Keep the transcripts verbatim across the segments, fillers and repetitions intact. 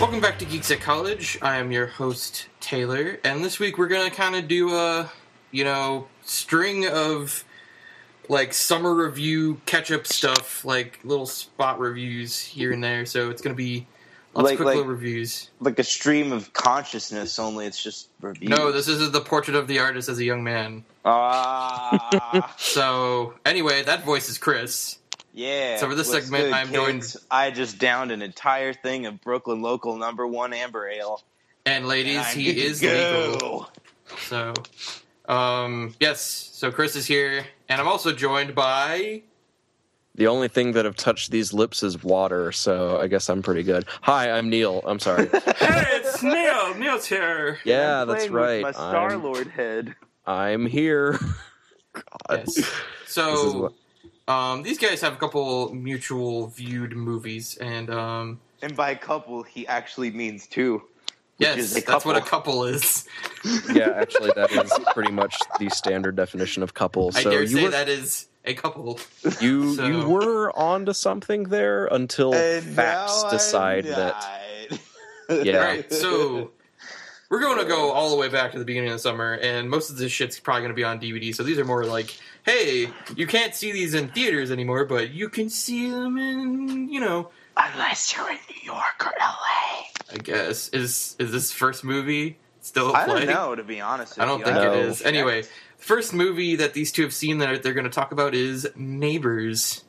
Welcome back to Geeks at College. I am your host, Taylor, and this week we're going to kind of do a, you know, string of, like, summer review catch-up stuff, like, little spot reviews here and there, so it's going to be lots like, of quick like, little reviews. Like a stream of consciousness, only it's just reviews. No, this is the portrait of the artist as a young man. Ah. So, anyway, that voice is Chris. Yeah. So for this What's segment, good, I'm kids? joined... I just downed an entire thing of Brooklyn Local Number One Amber Ale. And ladies, and he is go. legal. So, um, yes. So Chris is here, and I'm also joined by... The only thing that have touched these lips is water, so I guess I'm pretty good. Hi, I'm Neil. I'm sorry. Hey, it's Neil. Neil's here. Yeah, I'm that's playing right. With my Star-Lord head. I'm here. God. Yes. This is So, what- um, these guys have a couple mutual viewed movies, and um, And by couple, he actually means two. Which yes, is a that's what a couple. couple is. Yeah, actually, that is pretty much the standard definition of couple. I So dare you say were, that is a couple. you so- you were onto something there until And facts now decide I'm that. died. Yeah. Right, so we're going to go all the way back to the beginning of the summer, and most of this shit's probably going to be on D V D, so these are more like, hey, you can't see these in theaters anymore, but you can see them in, you know... Unless you're in New York or L A. I guess. Is is this first movie still a I play? don't know, to be honest with I don't you. think No. it is. Anyway, first movie that these two have seen that they're going to talk about is Neighbors.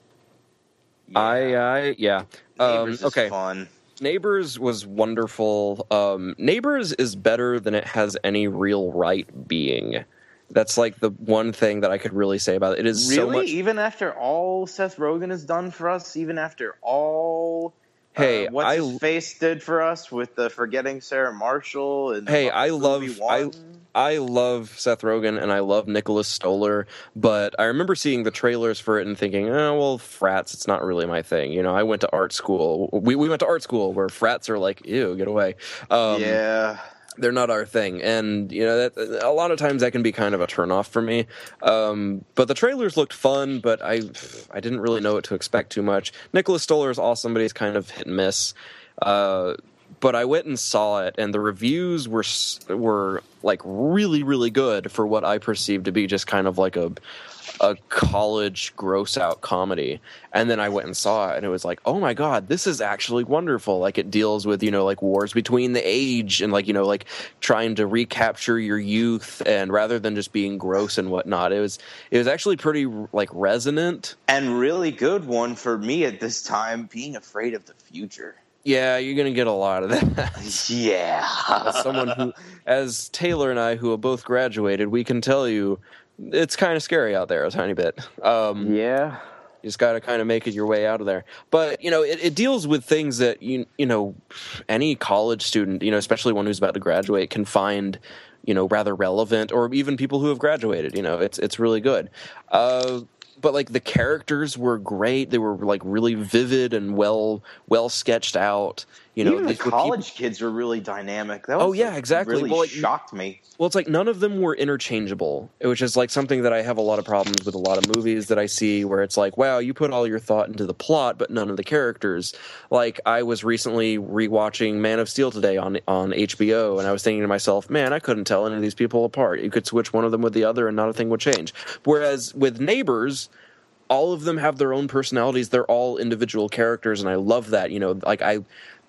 I, I, yeah. Um, Neighbors is okay. fun. Neighbors was wonderful. Um, Neighbors is better than it has any real right being. That's like the one thing that I could really say about it. It is Really? so much. Even after all Seth Rogen has done for us, even after all Hey, uh, what's I- his face did for us with the Forgetting Sarah Marshall and Hey, uh, I movie love- I- one? I love Seth Rogen and I love Nicholas Stoller, but I remember seeing the trailers for it and thinking, oh, well, frats, it's not really my thing. You know, I went to art school. We we went to art school where frats are like, ew, get away. Um, yeah. They're not our thing. And, you know, that, a lot of times that can be kind of a turnoff for me. Um, but the trailers looked fun, but I I didn't really know what to expect too much. Nicholas Stoller is awesome, but he's kind of hit and miss. Uh, but I went and saw it, and the reviews were were like really, really good for what I perceived to be just kind of like a a college gross out comedy. And then I went and saw it, and it was like, oh my god, this is actually wonderful. Like, it deals with, you know, like wars between the age and, like, you know, like trying to recapture your youth, and rather than just being gross and whatnot, it was it was actually pretty like resonant. And really good one for me at this time, being afraid of the future. Yeah, you're gonna get a lot of that. Yeah. As someone who, as Taylor and I, who have both graduated, we can tell you it's kind of scary out there a tiny bit. Um, yeah. You just got to kind of make it your way out of there. But, you know, it, it deals with things that, you you know, any college student, you know, especially one who's about to graduate, can find, you know, rather relevant, or even people who have graduated. You know, it's it's really good. Uh, but, like, the characters were great. They were, like, really vivid and well well sketched out. You know, even the these were people- college kids were really dynamic. That was Oh, yeah, exactly. really Well, like, shocked me. Well, it's like none of them were interchangeable, which is like something that I have a lot of problems with a lot of movies that I see, where it's like, wow, you put all your thought into the plot, but none of the characters. Like, I was recently rewatching Man of Steel today on on H B O, and I was thinking to myself, man, I couldn't tell any of these people apart. You could switch one of them with the other, and not a thing would change. Whereas with Neighbors, all of them have their own personalities. They're all individual characters, and I love that. You know, like I.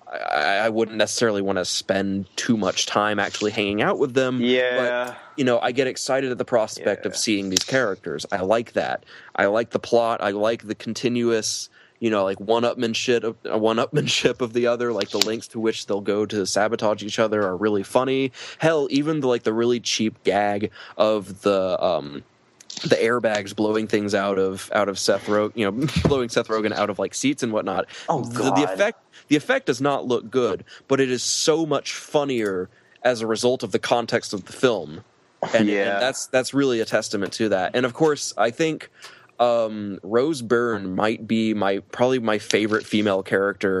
I wouldn't necessarily want to spend too much time actually hanging out with them. Yeah. But, you know, I get excited at the prospect Yeah. of seeing these characters. I like that. I like the plot. I like the continuous, you know, like one-upmanship of, uh, one-upmanship of the other. Like, the lengths to which they'll go to sabotage each other are really funny. Hell, even the, like, the really cheap gag of the... um the airbags blowing things out of out of Seth Rogen, you know, blowing Seth Rogen out of like seats and whatnot. Oh, the, the God. effect the effect does not look good, but it is so much funnier as a result of the context of the film, and, Yeah. and that's that's really a testament to that. And of course, I think um, Rose Byrne might be my probably my favorite female character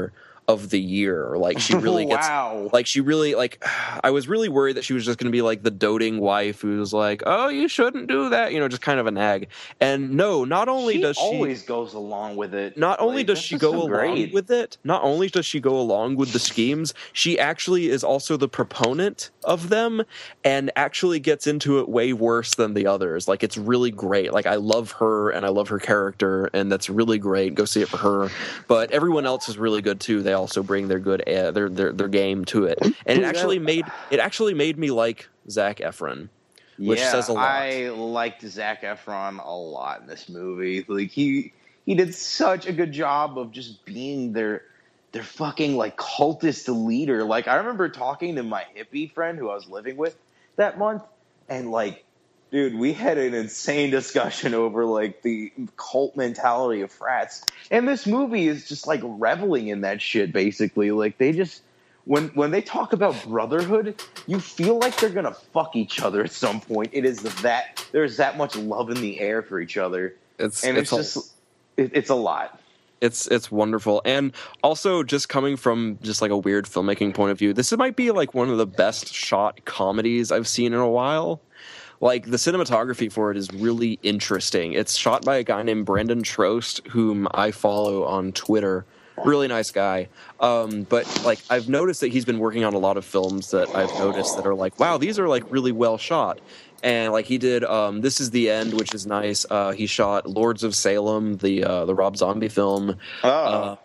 of the year. Like she really gets, wow. like she really like. I was really worried that she was just going to be like the doting wife who's like, "Oh, you shouldn't do that," you know, just kind of a nag. And no, not only she does she always goes along with it. Not only like, does she just go so along great. with it, not only does she go along with the schemes, she actually is also the proponent of them and actually gets into it way worse than the others. Like, it's really great. Like, I love her and I love her character, and that's really great. Go see it for her. But everyone else is really good too. They also bring their good uh, their, their their game to it. And it actually made it actually made me like Zac Efron. Which yeah, says a lot. I liked Zac Efron a lot in this movie. Like he he did such a good job of just being their their fucking like cultist leader. Like I remember talking to my hippie friend who I was living with that month, and like, dude, we had an insane discussion over like the cult mentality of frats. And this movie is just like reveling in that shit. Basically, like they just. When when they talk about brotherhood, you feel like they're gonna fuck each other at some point. It is that there's that much love in the air for each other, It's and it's, it's just it, it's a lot. It's it's wonderful. And also, just coming from just like a weird filmmaking point of view, this might be like one of the best shot comedies I've seen in a while. Like, the cinematography for it is really interesting. It's shot by a guy named Brandon Trost, whom I follow on Twitter. Really nice guy. Um, but, like, I've noticed that he's been working on a lot of films that I've noticed that are like, wow, these are, like, really well shot. And, like, he did um, This Is the End, which is nice. Uh, he shot Lords of Salem, the uh, the Rob Zombie film. Oh. Uh,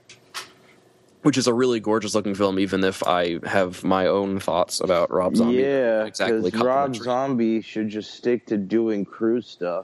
which is a really gorgeous-looking film, even if I have my own thoughts about Rob Zombie. Yeah, exactly. because Rob Zombie should just stick to doing crew stuff.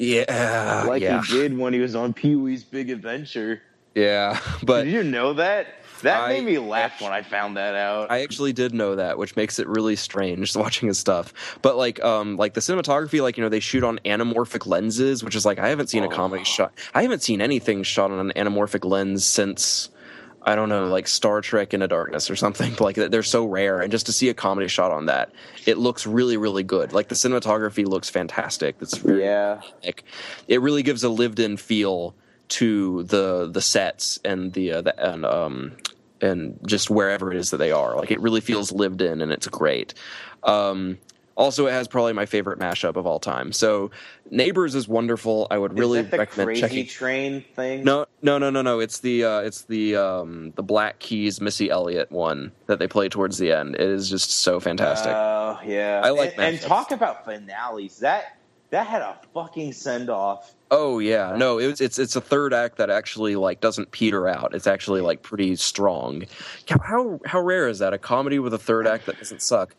Yeah, like yeah. he did when he was on Pee-wee's Big Adventure. Yeah, but did you know that? That I, made me laugh when I found that out. I actually did know that, which makes it really strange watching his stuff. But like, um, like the cinematography, like, you know, they shoot on anamorphic lenses, which is like, I haven't seen a comedy oh. shot. I haven't seen anything shot on an anamorphic lens since, I don't know, like Star Trek Into Darkness or something. Like, they're so rare, and just to see a comedy shot on that, it looks really, really good. Like, the cinematography looks fantastic. It's very, yeah, like, it really gives a lived-in feel to the the sets and the, uh, the and um and just wherever it is that they are. Like, it really feels lived in, and it's great. Um, also, it has probably my favorite mashup of all time. So, Neighbors is wonderful. I would really is that the recommend Crazy checking. Train thing. No, no, no, no, no. It's the uh, it's the um, the Black Keys Missy Elliott one that they play towards the end. It is just so fantastic. Oh uh, yeah, I like and, and mashups. talk about finales. That that had a fucking send off. Oh yeah, no, it was, it's it's a third act that actually like doesn't peter out. It's actually like pretty strong. How how rare is that? A comedy with a third act that doesn't suck.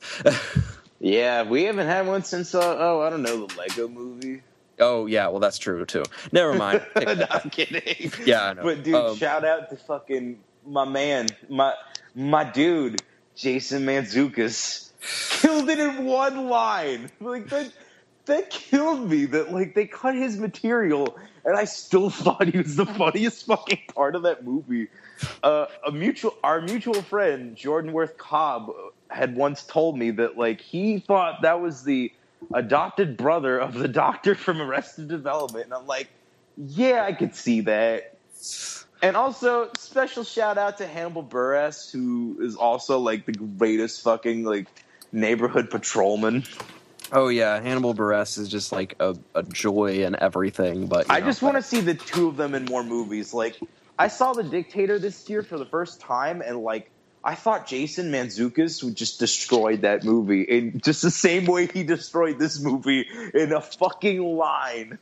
Yeah, we haven't had one since uh, oh I don't know, the Lego Movie. Oh yeah, well that's true too. Never mind. No, I'm kidding. Yeah, I know. But dude, Um, shout out to fucking my man, my my dude, Jason Mantzoukas, killed it in one line. Like that. That killed me that, like, they cut his material, and I still thought he was the funniest fucking part of that movie. Uh, a mutual, our mutual friend, Jordan Worth Cobb, had once told me that, like, he thought that was the adopted brother of the doctor from Arrested Development. And I'm like, yeah, I could see that. And also, special shout out to Hannibal Buress, who is also, like, the greatest fucking, like, neighborhood patrolman. Oh yeah, Hannibal Buress is just like a, a joy and everything. But I know, just want to see the two of them in more movies. Like, I saw The Dictator this year for the first time, and like, I thought Jason Mantzoukas would just destroy that movie in just the same way he destroyed this movie in a fucking line.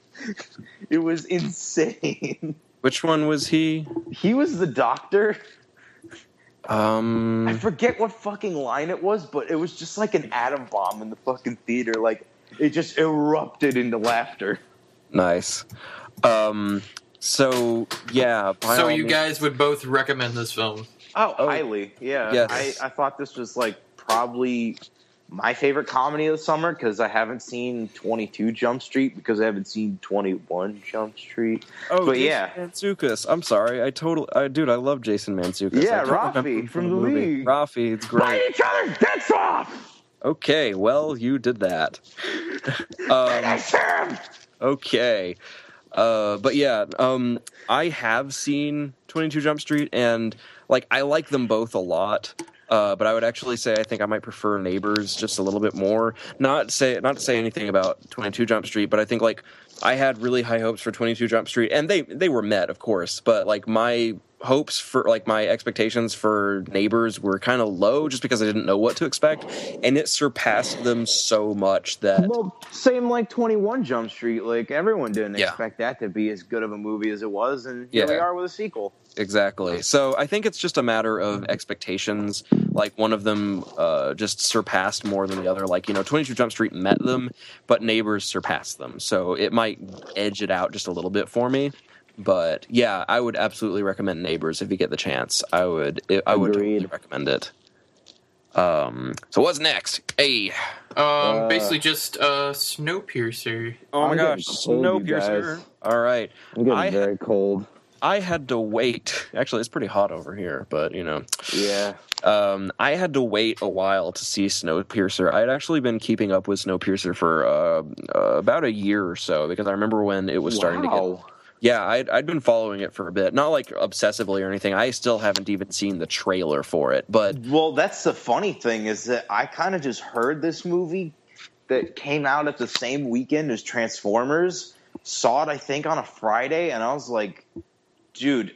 It was insane. Which one was he? He was the doctor. Um, I forget what fucking line it was, but it was just like an atom bomb in the fucking theater. Like, it just erupted into laughter. Nice. Um, so yeah. by So all you means- guys would both recommend this film? Oh, Oh. highly, yeah. Yes. I, I thought this was like probably my favorite comedy of the summer because I haven't seen twenty-two Jump Street because I haven't seen twenty-one Jump Street. Oh, but Jason yeah. Mantzoukas. I'm sorry. I totally, I, dude, I love Jason Mantzoukas. Yeah, I don't remember Rafi him from The movie. League. Rafi, it's Bite great. each other's dicks off! Okay, well, you did that. And um, I serve! okay. Uh, but yeah, um, I have seen twenty-two Jump Street, and like I like them both a lot. Uh, but I would actually say I think I might prefer Neighbors just a little bit more. Not say not to say anything about twenty-two Jump Street, but I think like I had really high hopes for twenty-two Jump Street, and they they were met, of course. But like my hopes for like my expectations for Neighbors were kind of low just because I didn't know what to expect, and it surpassed them so much that Well, same like twenty-one Jump Street. Like, everyone didn't Yeah. expect that to be as good of a movie as it was, and here we Yeah. are with a sequel. Exactly. So I think it's just a matter of expectations. Like one of them uh, just surpassed more than the other. Like, you know, twenty-two Jump Street met them, but Neighbors surpassed them. So it might edge it out just a little bit for me. But yeah, I would absolutely recommend Neighbors if you get the chance. I would. I would Agreed. totally recommend it. Um. So what's next? Hey. Um, Uh, basically just uh, Snowpiercer. Oh my I'm gosh, getting cold, you Snowpiercer. guys. All right. I'm getting I- very cold. I had to wait. Actually, it's pretty hot over here, but you know. Yeah. Um, I had to wait a while to see Snowpiercer. I had actually been keeping up with Snowpiercer for uh, uh, about a year or so because I remember when it was starting to get. Wow. Yeah, I'd, I'd been following it for a bit, not like obsessively or anything. I still haven't even seen the trailer for it, but Well, that's the funny thing is that I kind of just heard this movie that came out at the same weekend as Transformers. Saw it, I think, on a Friday, and I was like, dude,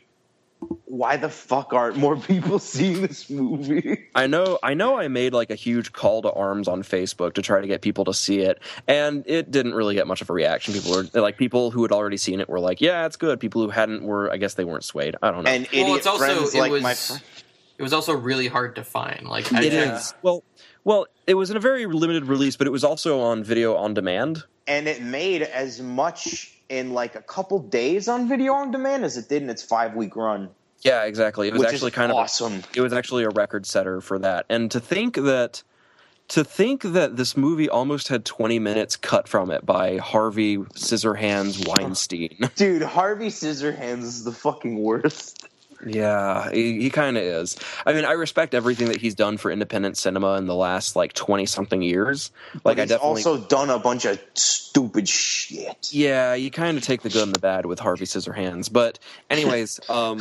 why the fuck aren't more people seeing this movie? I know I know I made like a huge call to arms on Facebook to try to get people to see it, and it didn't really get much of a reaction. People were like people who had already seen it were like, yeah, it's good. People who hadn't were, I guess they weren't swayed. I don't know. And idiot Well, it's also friends it like was my friend. it was also really hard to find. Like I It checked- is. Well, well, it was in a very limited release, but it was also on video on demand. And it made as much in like a couple days on video on demand as it did in its five week run. Yeah, exactly. It was Which actually is kind awesome. of a, it was actually a record setter for that. And to think that to think that this movie almost had twenty minutes cut from it by Harvey Scissorhands Weinstein. Dude, Harvey Scissorhands is the fucking worst. Yeah, he, he kind of is. I mean, I respect everything that he's done for independent cinema in the last like twenty something years. Like, But I he's definitely also done a bunch of stupid shit. Yeah, you kind of take the good and the bad with Harvey Scissorhands. But anyways, um,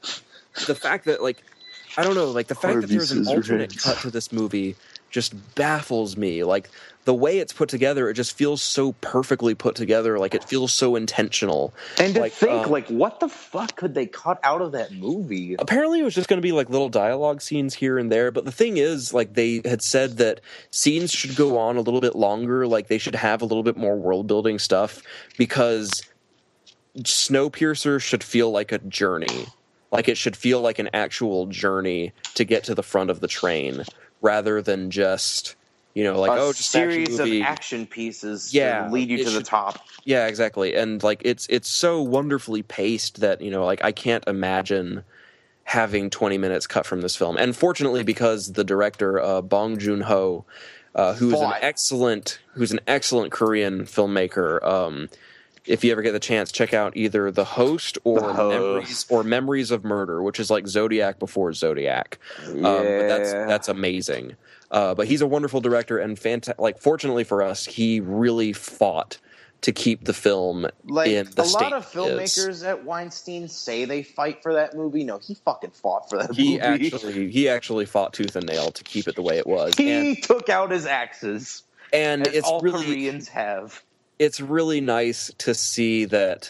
the fact that like I don't know, like the fact that Harvey there's an alternate Scissorhands. cut to this movie just baffles me. Like the way it's put together, it just feels so perfectly put together. Like it feels so intentional. And to Like, think, um, like, what the fuck could they cut out of that movie? Apparently, it was just going to be like little dialogue scenes here and there. But the thing is, like they had said that scenes should go on a little bit longer. Like they should have a little bit more world building stuff because Snowpiercer should feel like a journey. Like it should feel like an actual journey to get to the front of the train, rather than just you know like a oh just an action series of movie. action pieces Yeah, to lead you it to the should- top. Yeah, exactly. And like it's it's so wonderfully paced that, you know, like I can't imagine having twenty minutes cut from this film. And fortunately, because the director uh, Bong Joon-ho, uh, who's an Fought. excellent who's an excellent Korean filmmaker, um, if you ever get the chance, check out either The Host or The Host. Memories or Memories of Murder, which is like Zodiac before Zodiac. Um, but that's Yeah. that's amazing. Uh, but he's a wonderful director, and fanta- like fortunately for us, he really fought to keep the film Like, in the a state lot of it is. filmmakers at Weinstein say they fight for that movie. No, he fucking fought for that He movie. actually he actually fought tooth and nail to keep it the way it was, he and took out his axes, and as it's all really Koreans have. it's really nice to see that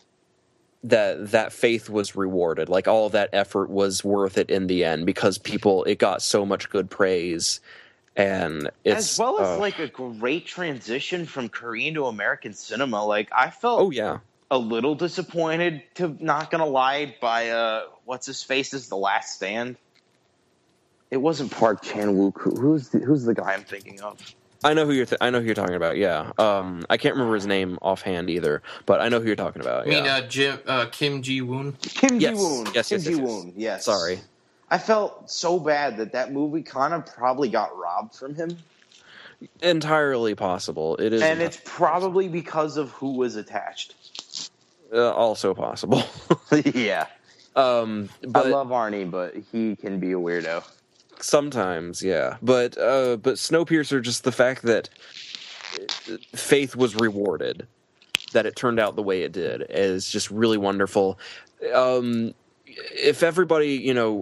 that that faith was rewarded. Like all of that effort was worth it in the end because people it got so much good praise, and it's As well as uh, like a great transition from Korean to American cinema. Like I felt oh yeah. a little disappointed, to not gonna lie, by uh what's his face is The Last Stand. It wasn't Park Chan Wook. Who- Who's the, who's the guy I'm thinking of? I know who you're. Th- I know who you're talking about. Yeah. Um, I can't remember his name offhand either, but I know who you're talking about. I mean, yeah. uh, Jim, uh, Kim Ji Woon. Kim Yes. Ji Woon. Yes, Kim yes, Ji yes, yes. Woon. Yes. Sorry. I felt so bad that that movie kind of probably got robbed from him, Entirely possible. It is, and it's probably because of who was attached. uh, also possible. yeah, um, but I love Arnie, but he can be a weirdo. sometimes, yeah. But uh, but Snowpiercer, just the fact that faith was rewarded. that it turned out the way it did is just really wonderful. Um, if everybody, you know,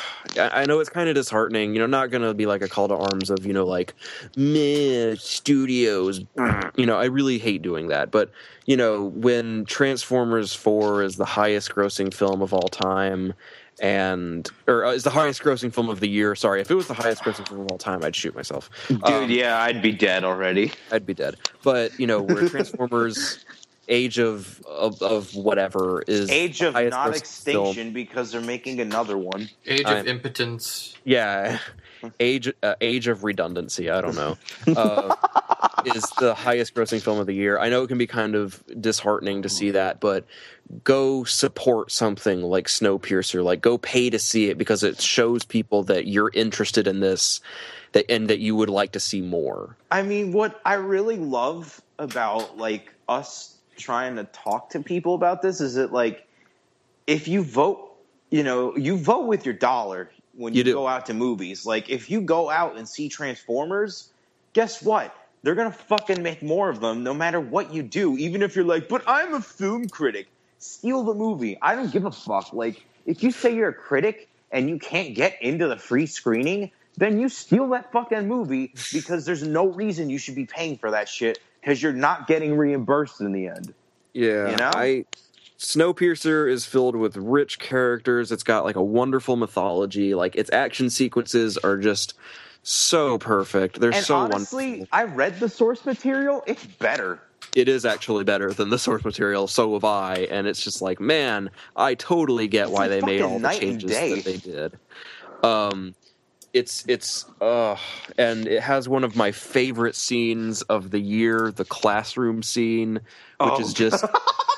I know it's kind of disheartening, you know, not going to be like a call to arms of, you know, like, meh, studios, you know, I really hate doing that. But, you know, when Transformers four is the highest grossing film of all time, and, or uh, is the highest grossing film of the year, sorry, if it was the highest grossing film of all time, I'd shoot myself. Dude, um, yeah, I'd be dead already. I'd be dead. But, you know, where Transformers Age of, of of whatever is Age the of highest not grossing extinction film. because they're making another one. Age of I'm- impotence. Yeah, age uh, age of redundancy. I don't know. Uh, is the highest grossing film of the year. I know it can be kind of disheartening to see that, but go support something like Snowpiercer. Like, go pay to see it because it shows people that you're interested in this, that and that you would like to see more. I mean, what I really love about like us trying to talk to people about this is that like if you vote, you know, you vote with your dollar when you, You do. go out to movies. Like if you go out and see Transformers, guess what? They're gonna fucking make more of them no matter what you do. Even if you're like, but I'm a film critic. Steal the movie. I don't give a fuck. Like if you say you're a critic and you can't get into the free screening, then you steal that fucking movie because there's no reason you should be paying for that shit because you're not getting reimbursed in the end. Yeah, You know? I Snowpiercer is filled with rich characters. It's got like a wonderful mythology. Like its action sequences are just so perfect. They're And so honestly, wonderful. I read the source material. It's better. It is actually better than the source material. So have I, and it's just like, man, I totally get It's why a they made fucking all the night and changes day. that they did. Um, it's it's uh, and it has one of my favorite scenes of the year, the classroom scene, which Oh. is just.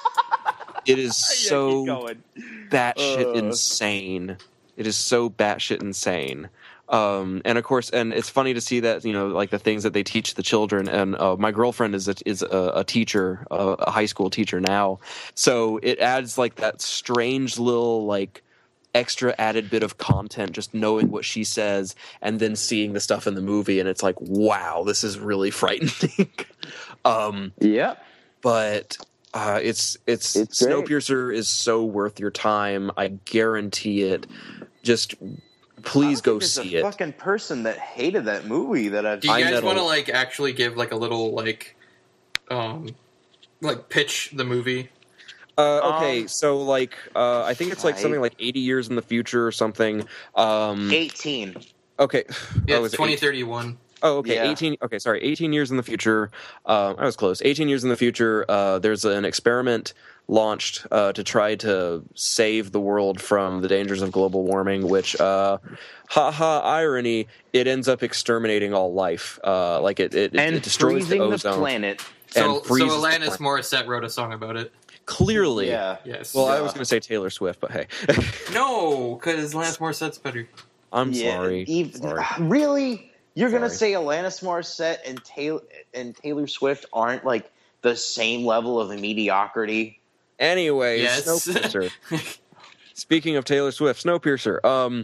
It is so going. batshit Uh. insane. It is so batshit insane. Um, and of course, and it's funny to see that, you know, like the things that they teach the children. And uh, my girlfriend is a, is a, a teacher, a, a high school teacher now. So it adds like that strange little like extra added bit of content, just knowing what she says and then seeing the stuff in the movie. And it's like, wow, this is really frightening. um, Yep. but uh, it's it's, It's great. Snowpiercer is so worth your time. I guarantee it. Just please go There's see a it. fucking person that hated that movie that I've Do you I guys meddle. want to like actually give like a little like, um, like pitch the movie? Uh, okay, Um, so like uh, I think it's like I- something like eighty years in the future or something. Um, eighteen. okay, Yeah, oh, it's is it twenty eight- thirty-one. Oh, okay, Yeah. eighteen. Okay, sorry, eighteen years in the future. Uh, I was close. Eighteen years in the future. Uh, there's an experiment launched uh, to try to save the world from the dangers of global warming. Which, uh, ha ha, irony! It ends up exterminating all life. Uh, like it, it, And it destroys freezing the the, ozone. planet. So, and so freezes the Alanis planet. Morissette wrote a song about it. Clearly, Yeah. Yes. Well, I Yeah. was going to say Taylor Swift, but hey, No, because Alanis Morissette's better. I'm Yeah, sorry. ev- sorry. Really? You're gonna Sorry. say Alanis Morissette and Taylor and Taylor Swift aren't like the same level of mediocrity? Anyways, Yes. Snowpiercer. Speaking of Taylor Swift, Snowpiercer. Um,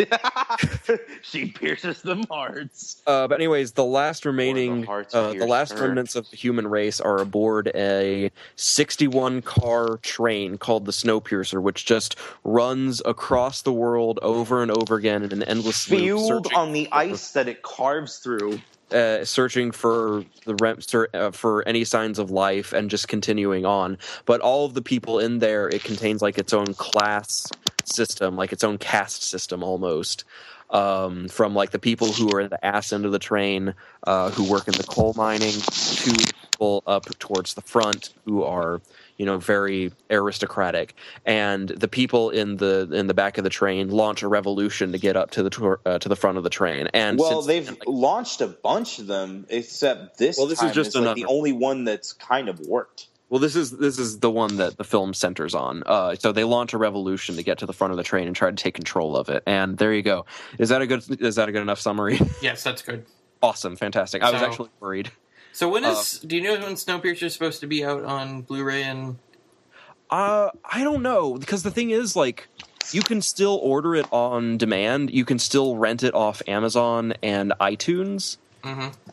She pierces the hearts. uh, but anyways, the last remaining, hearts uh, the pierce last her. remnants of the human race are aboard a sixty-one car train called the Snowpiercer, which just runs across the world over and over again in an endless loop, Fueled searching on the for- ice that it carves through. uh, searching for the rem- ser- uh, for any signs of life and just continuing on. But all of the people in there, it contains like its own class system, like its own caste system almost. Um, from like the people who are in the ass end of the train, uh, who work in the coal mining, to the people up towards the front who are, you know, very aristocratic, and the people in the in the back of the train launch a revolution to get up to the tour, uh, to the front of the train. And Well, since they've then, like, launched a bunch of them, except this Well, this is time just is like the another- only one that's kind of worked. Well, this is this is the one that the film centers on. Uh, so they launch a revolution to get to the front of the train and try to take control of it. And there you go. Is that a good? Is that a good enough summary? Yes, that's good. Awesome, fantastic. I was So- actually worried. So when is? Uh, do you know when Snowpiercer is supposed to be out on Blu-ray and? Uh, I don't know, because the thing is, like, you can still order it on demand. You can still rent it off Amazon and iTunes. Mm-hmm.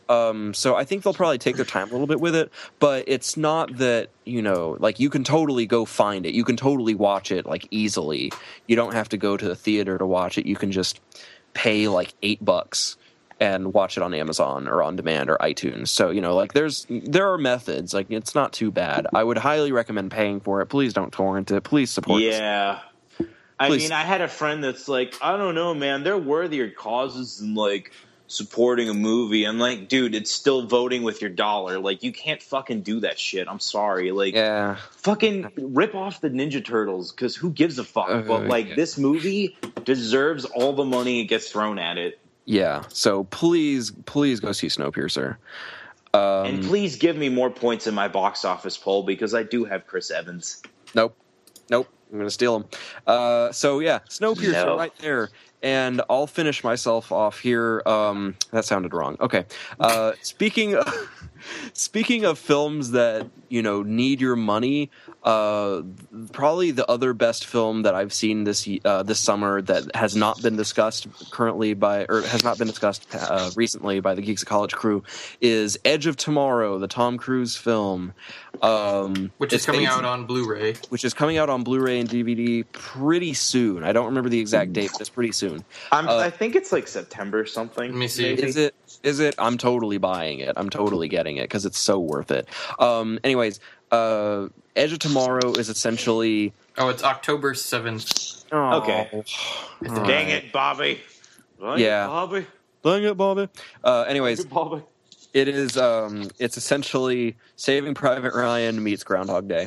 Um, so I think they'll probably take their time a little bit with it, but it's not that, you know, like you can totally go find it. You can totally watch it like easily. You don't have to go to the theater to watch it. You can just pay like eight bucks and watch it on Amazon or on demand or iTunes. So, you know, like there's there are methods. Like it's not too bad. I would highly recommend paying for it. Please don't torrent it. Please support it. Yeah. I Please. mean, I had a friend that's like, I don't know, man. There are worthier causes than like supporting a movie. I'm like, dude, it's still voting with your dollar. Like, you can't fucking do that shit. I'm sorry. Like, Yeah. fucking rip off the Ninja Turtles because who gives a fuck? Uh, but like, yeah. this movie deserves all the money it gets thrown at it. Yeah. So please, please go see Snowpiercer. Um, And please give me more points in my box office poll because I do have Chris Evans. Nope. Nope. I'm going to steal them. Uh, so, yeah, Snowpiercer No. right there. And I'll finish myself off here. Um, that sounded wrong. Okay. Uh, speaking of, speaking of films that, you know, need your money, uh, probably the other best film that I've seen this uh, this summer that has not been discussed currently by, or has not been discussed uh, recently by the Geeks at College crew is Edge of Tomorrow, the Tom Cruise film. Um, Which is it's coming based- out on Blu-ray. which is coming out on Blu-ray and D V D pretty soon. I don't remember the exact date, but it's pretty soon. I'm, Uh, I think it's like September or something. Let me see. maybe. Is it? Is it? I'm totally buying it. I'm totally getting it because it's so worth it. Um, anyways, uh, Edge of Tomorrow is essentially. Oh, it's October seventh. Oh, Okay. all Dang right. it, Bobby. Dang Yeah. it, Bobby. Dang it, Bobby. Uh, anyways, Dang it, Bobby. it is. Um, it's essentially Saving Private Ryan meets Groundhog Day.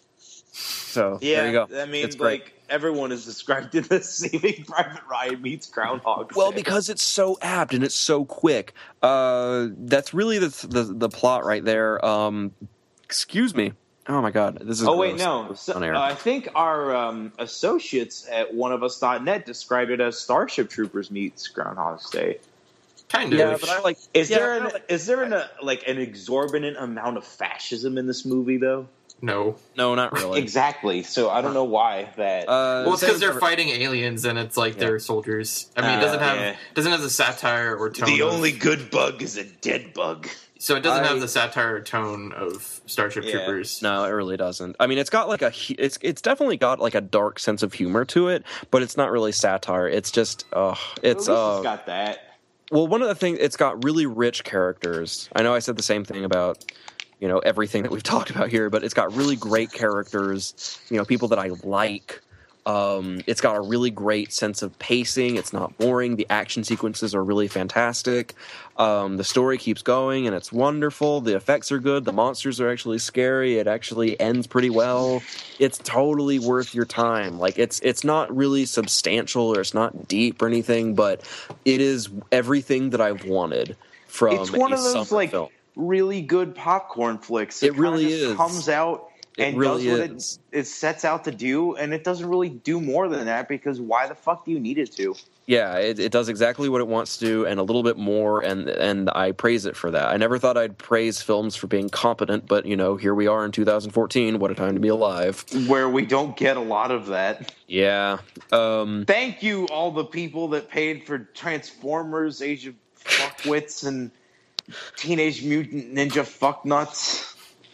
So Yeah, there you go. I mean, It's great. like, everyone is described in this Saving Private Ryan meets Groundhog Day. Well, because it's so apt and it's so quick. Uh, that's really the, the the plot right there. Um, excuse me. Oh my God, this is. Oh, wait, gross. no. So, On air. uh, I think our um, associates at one of us dot net described it as Starship Troopers meets Groundhog Day. Kind of. yeah, but I like. Is yeah, there I an like- is there an, uh, like an exorbitant amount of fascism in this movie though? No. No, not really. Exactly. So I don't know why that. Uh, Well, it's because they're Saving- fighting aliens, and it's like Yeah. they're soldiers. I mean, it Uh, doesn't have yeah. doesn't have the satire or tone. the of- only good bug is a dead bug. so it doesn't I- have the satire or tone of Starship Yeah. Troopers. No, it really doesn't. I mean, it's got like a. hu- It's it's definitely got like a dark sense of humor to it, but it's not really satire. It's just. Uh, it's. At least Uh, it's got that. Well, one of the things, it's got really rich characters. I know I said the same thing about, you know, everything that we've talked about here, but it's got really great characters, you know, people that I like. Um, it's got a really great sense of pacing. It's not boring. The action sequences are really fantastic. Um, the story keeps going and it's wonderful. The effects are good. The monsters are actually scary. It actually ends pretty well. It's totally worth your time. Like it's it's not really substantial or it's not deep or anything, but it is everything that I've wanted from It's one a of those summer like film. really good popcorn flicks. It kinda really just is. Comes out It and really does what is. it, it sets out to do, and it doesn't really do more than that because why the fuck do you need it to? Yeah, it, it does exactly what it wants to do and a little bit more, and and I praise it for that. I never thought I'd praise films for being competent, but, you know, here we are in two thousand fourteen. What a time to be alive. Where we don't get a lot of that. Yeah. Um, Thank you, all the people that paid for Transformers, Age of Fuckwits, and Teenage Mutant Ninja Fucknuts.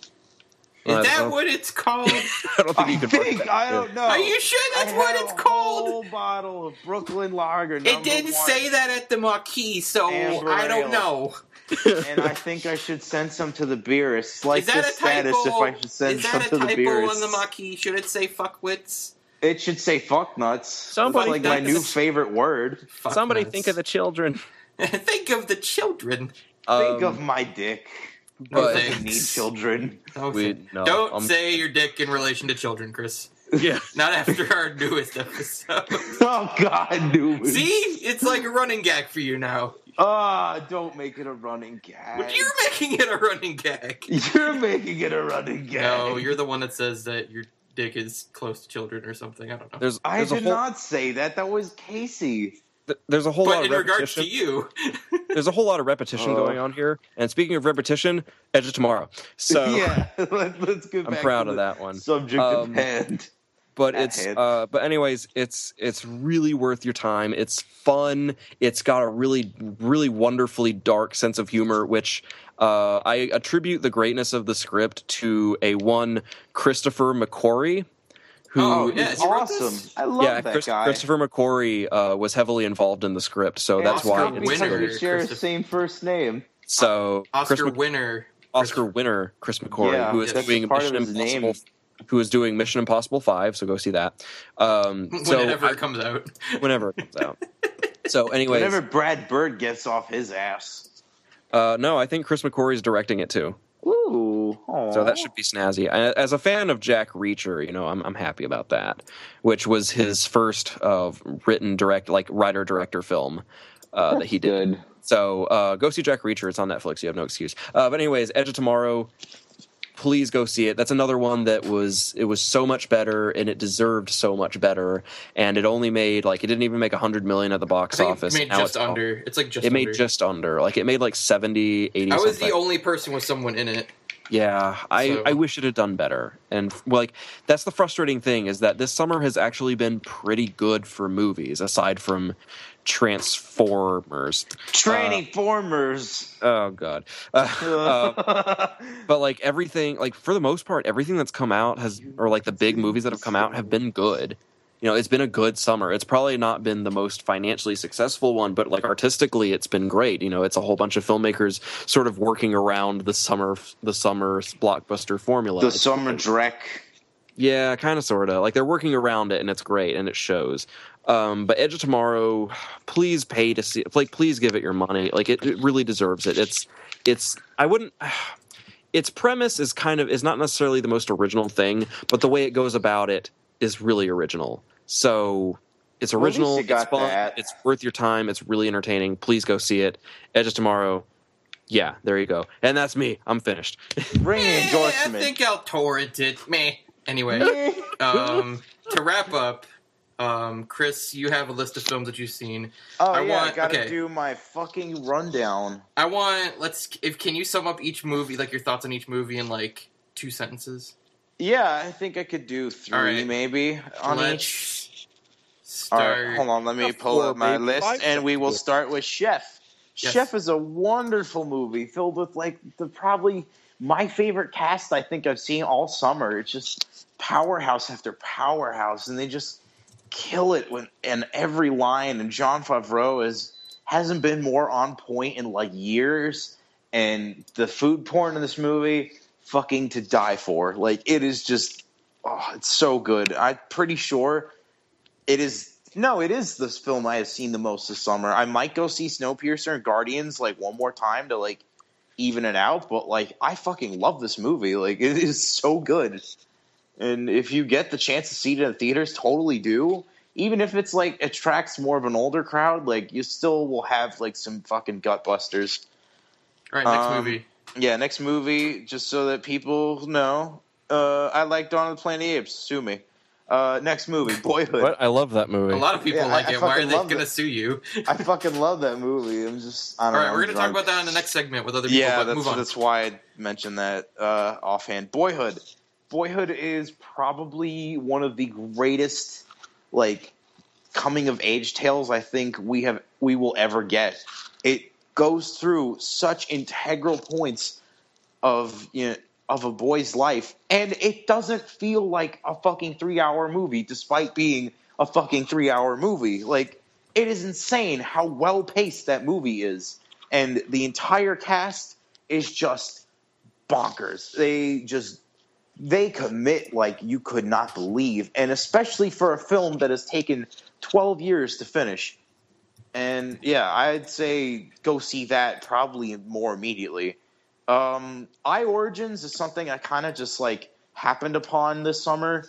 Is I that don't- what it's called? I don't think I you could think, put that. I don't know. Are you sure that's I what have it's a called? whole bottle of Brooklyn Lager. It number didn't one. say that at the marquee, so Amber I don't ale. know. And I think I should send some to the beerus. Like Is that the a status typo? if I should send Is some that to a the typo beerus. on the marquee? Should it say fuckwits? It should say fuck nuts. Somebody It's like my thinks- new favorite word. Fuck Somebody nuts. think of the children. think of the children. Think Um, of my dick. but- It doesn't need children. Don't, We- say, no, don't um, say your dick in relation to children, Chris. Yeah. Not after our newest episode. Oh God, dude. See, it's like a running gag for you now. Ah, don't make it a running gag. But you're making it a running gag. You're making it a running gag. No, you're the one that says that your dick is close to children or something. I don't know. There's, I there's did a whole, not say that. That was Casey. th- There's a whole But lot in of regards repetition. to you, There's a whole lot of repetition Oh. going on here. And speaking of repetition, Edge of Tomorrow. So yeah, let, let's get I'm back proud to of the that one. subject Um, at hand. but That it's hits. uh, but anyways, it's it's really worth your time. It's fun. It's got a really really wonderfully dark sense of humor, which uh, I attribute the greatness of the script to a one Christopher McQuarrie. Who Oh, Oh, yeah, he's he wrote awesome. this? I love yeah, that Chris, guy. Christopher McQuarrie uh, was heavily involved in the script, so And that's Oscar why. probably It's because winner, we share the Christopher- same first name. So Oscar Chris Mc- winner. Oscar winner Chris McQuarrie, Yeah, who is that's doing part of Mission his Impossible, name. who is doing Mission Impossible Five. So go see that. Um, so Whenever I- it comes out. whenever it comes out. So, anyways, Whenever Brad Bird gets off his ass. uh, no, I think Chris McQuarrie is directing it too. Ooh. Aw. So that should be snazzy. I, as a fan of Jack Reacher, you know, I'm I'm happy about that, which was his first uh, written direct, like writer director film uh, that he did. Good. So uh, go see Jack Reacher. It's on Netflix. You have no excuse. Uh, but anyways, Edge of Tomorrow. Please go see it. That's another one that was it was so much better, and it deserved so much better. And it only made like it didn't even make a hundred million at the I box think office. it made Now just it's- under. It's like just It made under. just under. Like it made like seventy, eighty. I was something. the only person with someone in it. Yeah, I, So- I wish it had done better. And like that's the frustrating thing is that this summer has actually been pretty good for movies, aside from Transformers. Training formers. Oh god. Uh, uh, but like everything, like for the most part, everything that's come out has, or like the big movies that have come out have been good. You know, it's been a good summer. It's probably not been the most financially successful one, but like artistically, it's been great. You know, it's a whole bunch of filmmakers sort of working around the summer, the summer blockbuster formula. the It's summer great. dreck. Yeah, kind of, sort of. Like they're working around it, and it's great, and it shows. Um, but Edge of Tomorrow, please pay to see. Like, please give it your money. Like, it, it really deserves it. It's, it's. I wouldn't. Its premise is kind of is not necessarily the most original thing, but the way it goes about it is really original. So it's Well, at least original. you It's got fun. that. It's worth your time. It's really entertaining. Please go see it. Edge of Tomorrow. Yeah, there you go. And that's me. I'm finished. Ring Eh, I endorsement. think I'll torrent it. Meh. Anyway, um, to wrap up, um, Chris, you have a list of films that you've seen. oh I yeah, want- I gotta okay. do my fucking rundown. I want let's if can you sum up each movie, like your thoughts on each movie in like two sentences? Yeah, I think I could do three All right. maybe on Let's each. start. All right, hold on. Let me A pull four, up my maybe list, five and we will sentences. start with Chef. Yes. Chef is a wonderful movie filled with like the probably my favorite cast I think I've seen all summer. It's just powerhouse after powerhouse, and they just kill it when in every line. And Jon Favreau is hasn't been more on point in like years. And the food porn in this movie, fucking to die for. Like it is just, oh, it's so good. I'm pretty sure it is. No, it is this film I have seen the most this summer. I might go see Snowpiercer and Guardians like one more time to like even it out, but like I fucking love this movie. Like it is so good. And if you get the chance to see it in the theaters, totally do. Even if it's like attracts more of an older crowd, like you still will have like some fucking gut busters. All right, next Um, movie. Yeah, next movie, just so that people know. Uh, I like Dawn of the Planet of the Apes. Sue me. Uh, next movie, Boyhood. But I love that movie. A lot of people yeah, like I- I it. Why are fucking they love going to it. sue you? I fucking love that movie. I'm just. I All don't right, know, we're I'm going to talk drunk. about that in the next segment with other people. Yeah, but that's move on. that's why I mentioned that uh, offhand. Boyhood. Boyhood is probably one of the greatest, like, coming of age tales I think we have we will ever get. It goes through such integral points of you know of a boy's life, and it doesn't feel like a fucking three hour movie, despite being a fucking three hour movie. Like it is insane how well paced that movie is, and the entire cast is just bonkers. They just they commit like you could not believe, and especially for a film that has taken twelve years to finish. And yeah, I'd say go see that probably more immediately. Um, I Origins is something I kind of just like happened upon this summer.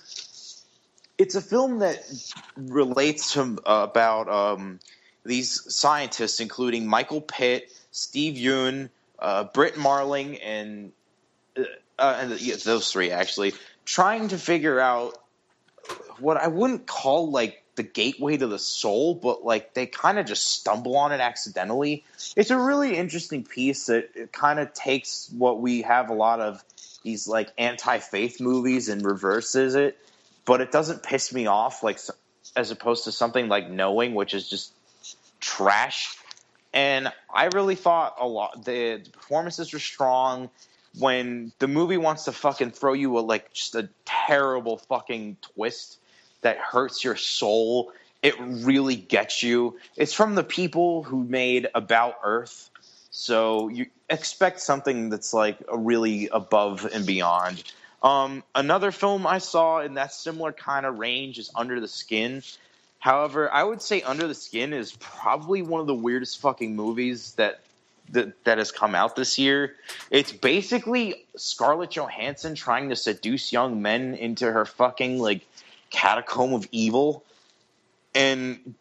It's a film that relates to uh, about um, these scientists, including Michael Pitt, Steve Yeun, uh, Britt Marling, and uh, uh, and yeah, those three actually trying to figure out what I wouldn't call like the gateway to the soul, but like they kind of just stumble on it accidentally. It's a really interesting piece that it kind of takes what we have a lot of these like anti-faith movies and reverses it, but it doesn't piss me off like as opposed to something like Knowing, which is just trash. And I really thought a lot the, the performances were strong. When the movie wants to fucking throw you a like just a terrible fucking twist that hurts your soul, it really gets you. It's from the people who made About Earth, so you expect something that's like a really above and beyond. Um, another film I saw in that similar kind of range is Under the Skin. However, I would say Under the Skin is probably one of the weirdest fucking movies that that, that has come out this year. It's basically Scarlett Johansson trying to seduce young men into her fucking like catacomb of evil, and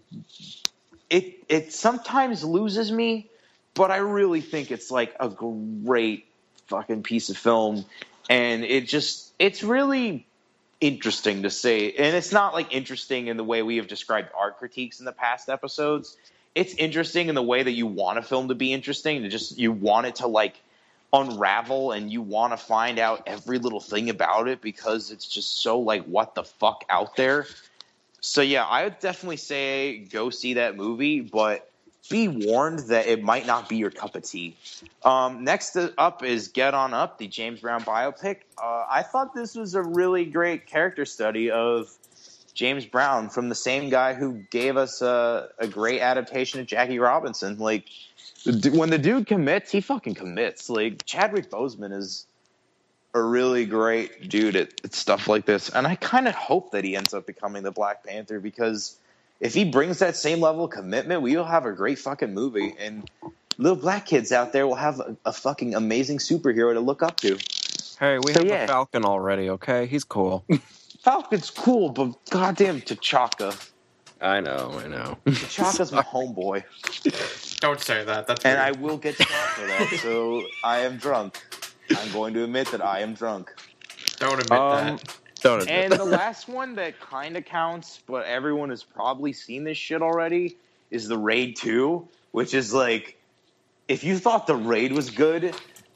it it sometimes loses me, but I really think it's like a great fucking piece of film, and it just it's really interesting to say, and it's not like interesting in the way we have described art critiques in the past episodes. It's interesting in the way that you want a film to be interesting, to just you want it to like unravel, and you want to find out every little thing about it because it's just so like what the fuck out there. So yeah, I would definitely say go see that movie, but be warned that it might not be your cup of tea. Um, next up is Get On Up, the James Brown biopic. Uh, I thought this was a really great character study of James Brown from the same guy who gave us a, a great adaptation of Jackie Robinson. Like, when the dude commits, he fucking commits. Like, Chadwick Boseman is a really great dude at, at stuff like this, and I kind of hope that he ends up becoming the Black Panther, because if he brings that same level of commitment, we will have a great fucking movie, and little black kids out there will have a, a fucking amazing superhero to look up to. Hey, we So, have yeah. the Falcon already, okay? He's cool. Falcon's cool, but goddamn T'Chaka. I know, I know. T'Chaka's my homeboy. Don't say that. That's And weird. I will get shot for that, so I am drunk. I'm going to admit that I am drunk. Don't admit Um, that. Don't admit And that. the last one that kind of counts, but everyone has probably seen this shit already, is The Raid two, which is like, if you thought The Raid was good,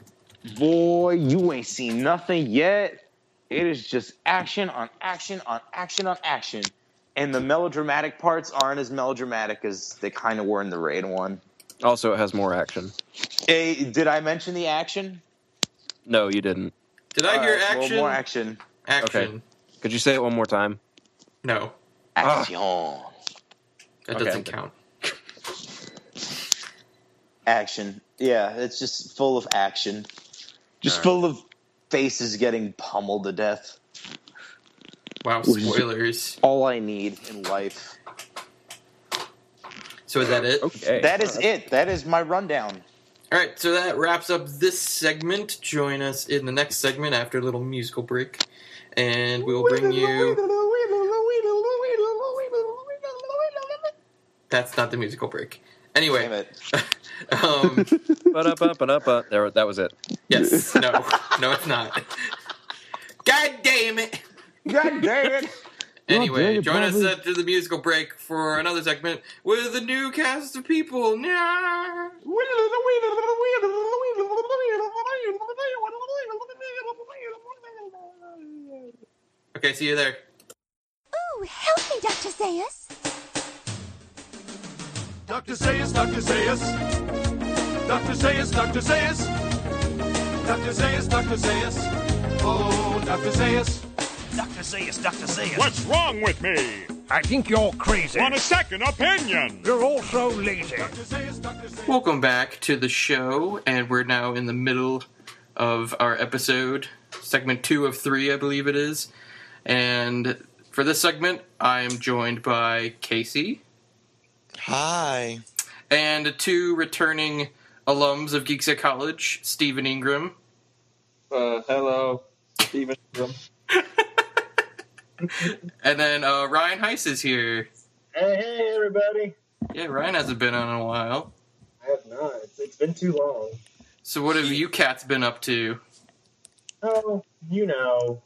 boy, you ain't seen nothing yet. It is just action on action on action on action. And the melodramatic parts aren't as melodramatic as they kind of were in the Raid one. Also, it has more action. Hey, did I mention the action? No, you didn't. Did I hear All right, action? Well, more action. Action. Okay. Could you say it one more time? No, Action. that Okay. doesn't count. Action. Yeah, it's just full of action. Just All right. full of faces getting pummeled to death. Wow, Which is- spoilers. All I need in life. So is that it? Okay. That is it. That is my rundown. All right, so that wraps up this segment. Join us in the next segment after a little musical break, and we'll bring you... That's not the musical break. Damn Anyway, it. um, Ba-da-ba-ba-da-ba. There, that was it. yes, no, no, it's not. God damn it! God damn it. Anyway, God join damn it, us Bobby. after the musical break for another segment with a new cast of people. Nya. Okay, see you there. Ooh, help me, Doctor Zaius. Doctor Zaius, Doctor Zaius. Doctor Zaius, Doctor Zaius. Doctor Zaius, Doctor Zaius. Oh, Doctor Zaius. Doctor Zaius, Doctor Zaius. What's wrong with me? I think you're crazy. Want a second opinion? You're also lazy. Doctor Zaius, Doctor Zaius. Welcome back to the show, and we're now in the middle of our episode, segment two of three, I believe it is. And for this segment, I am joined by Casey. Hi. And two returning alums of Geeks at College, Stephen Ingram. Uh, hello, Steven. And then uh, Ryan Heiss is here. Hey, hey, everybody. Yeah, Ryan hasn't been on in a while. I have not. It's, it's been too long. So what have you cats been up to? Oh, you know.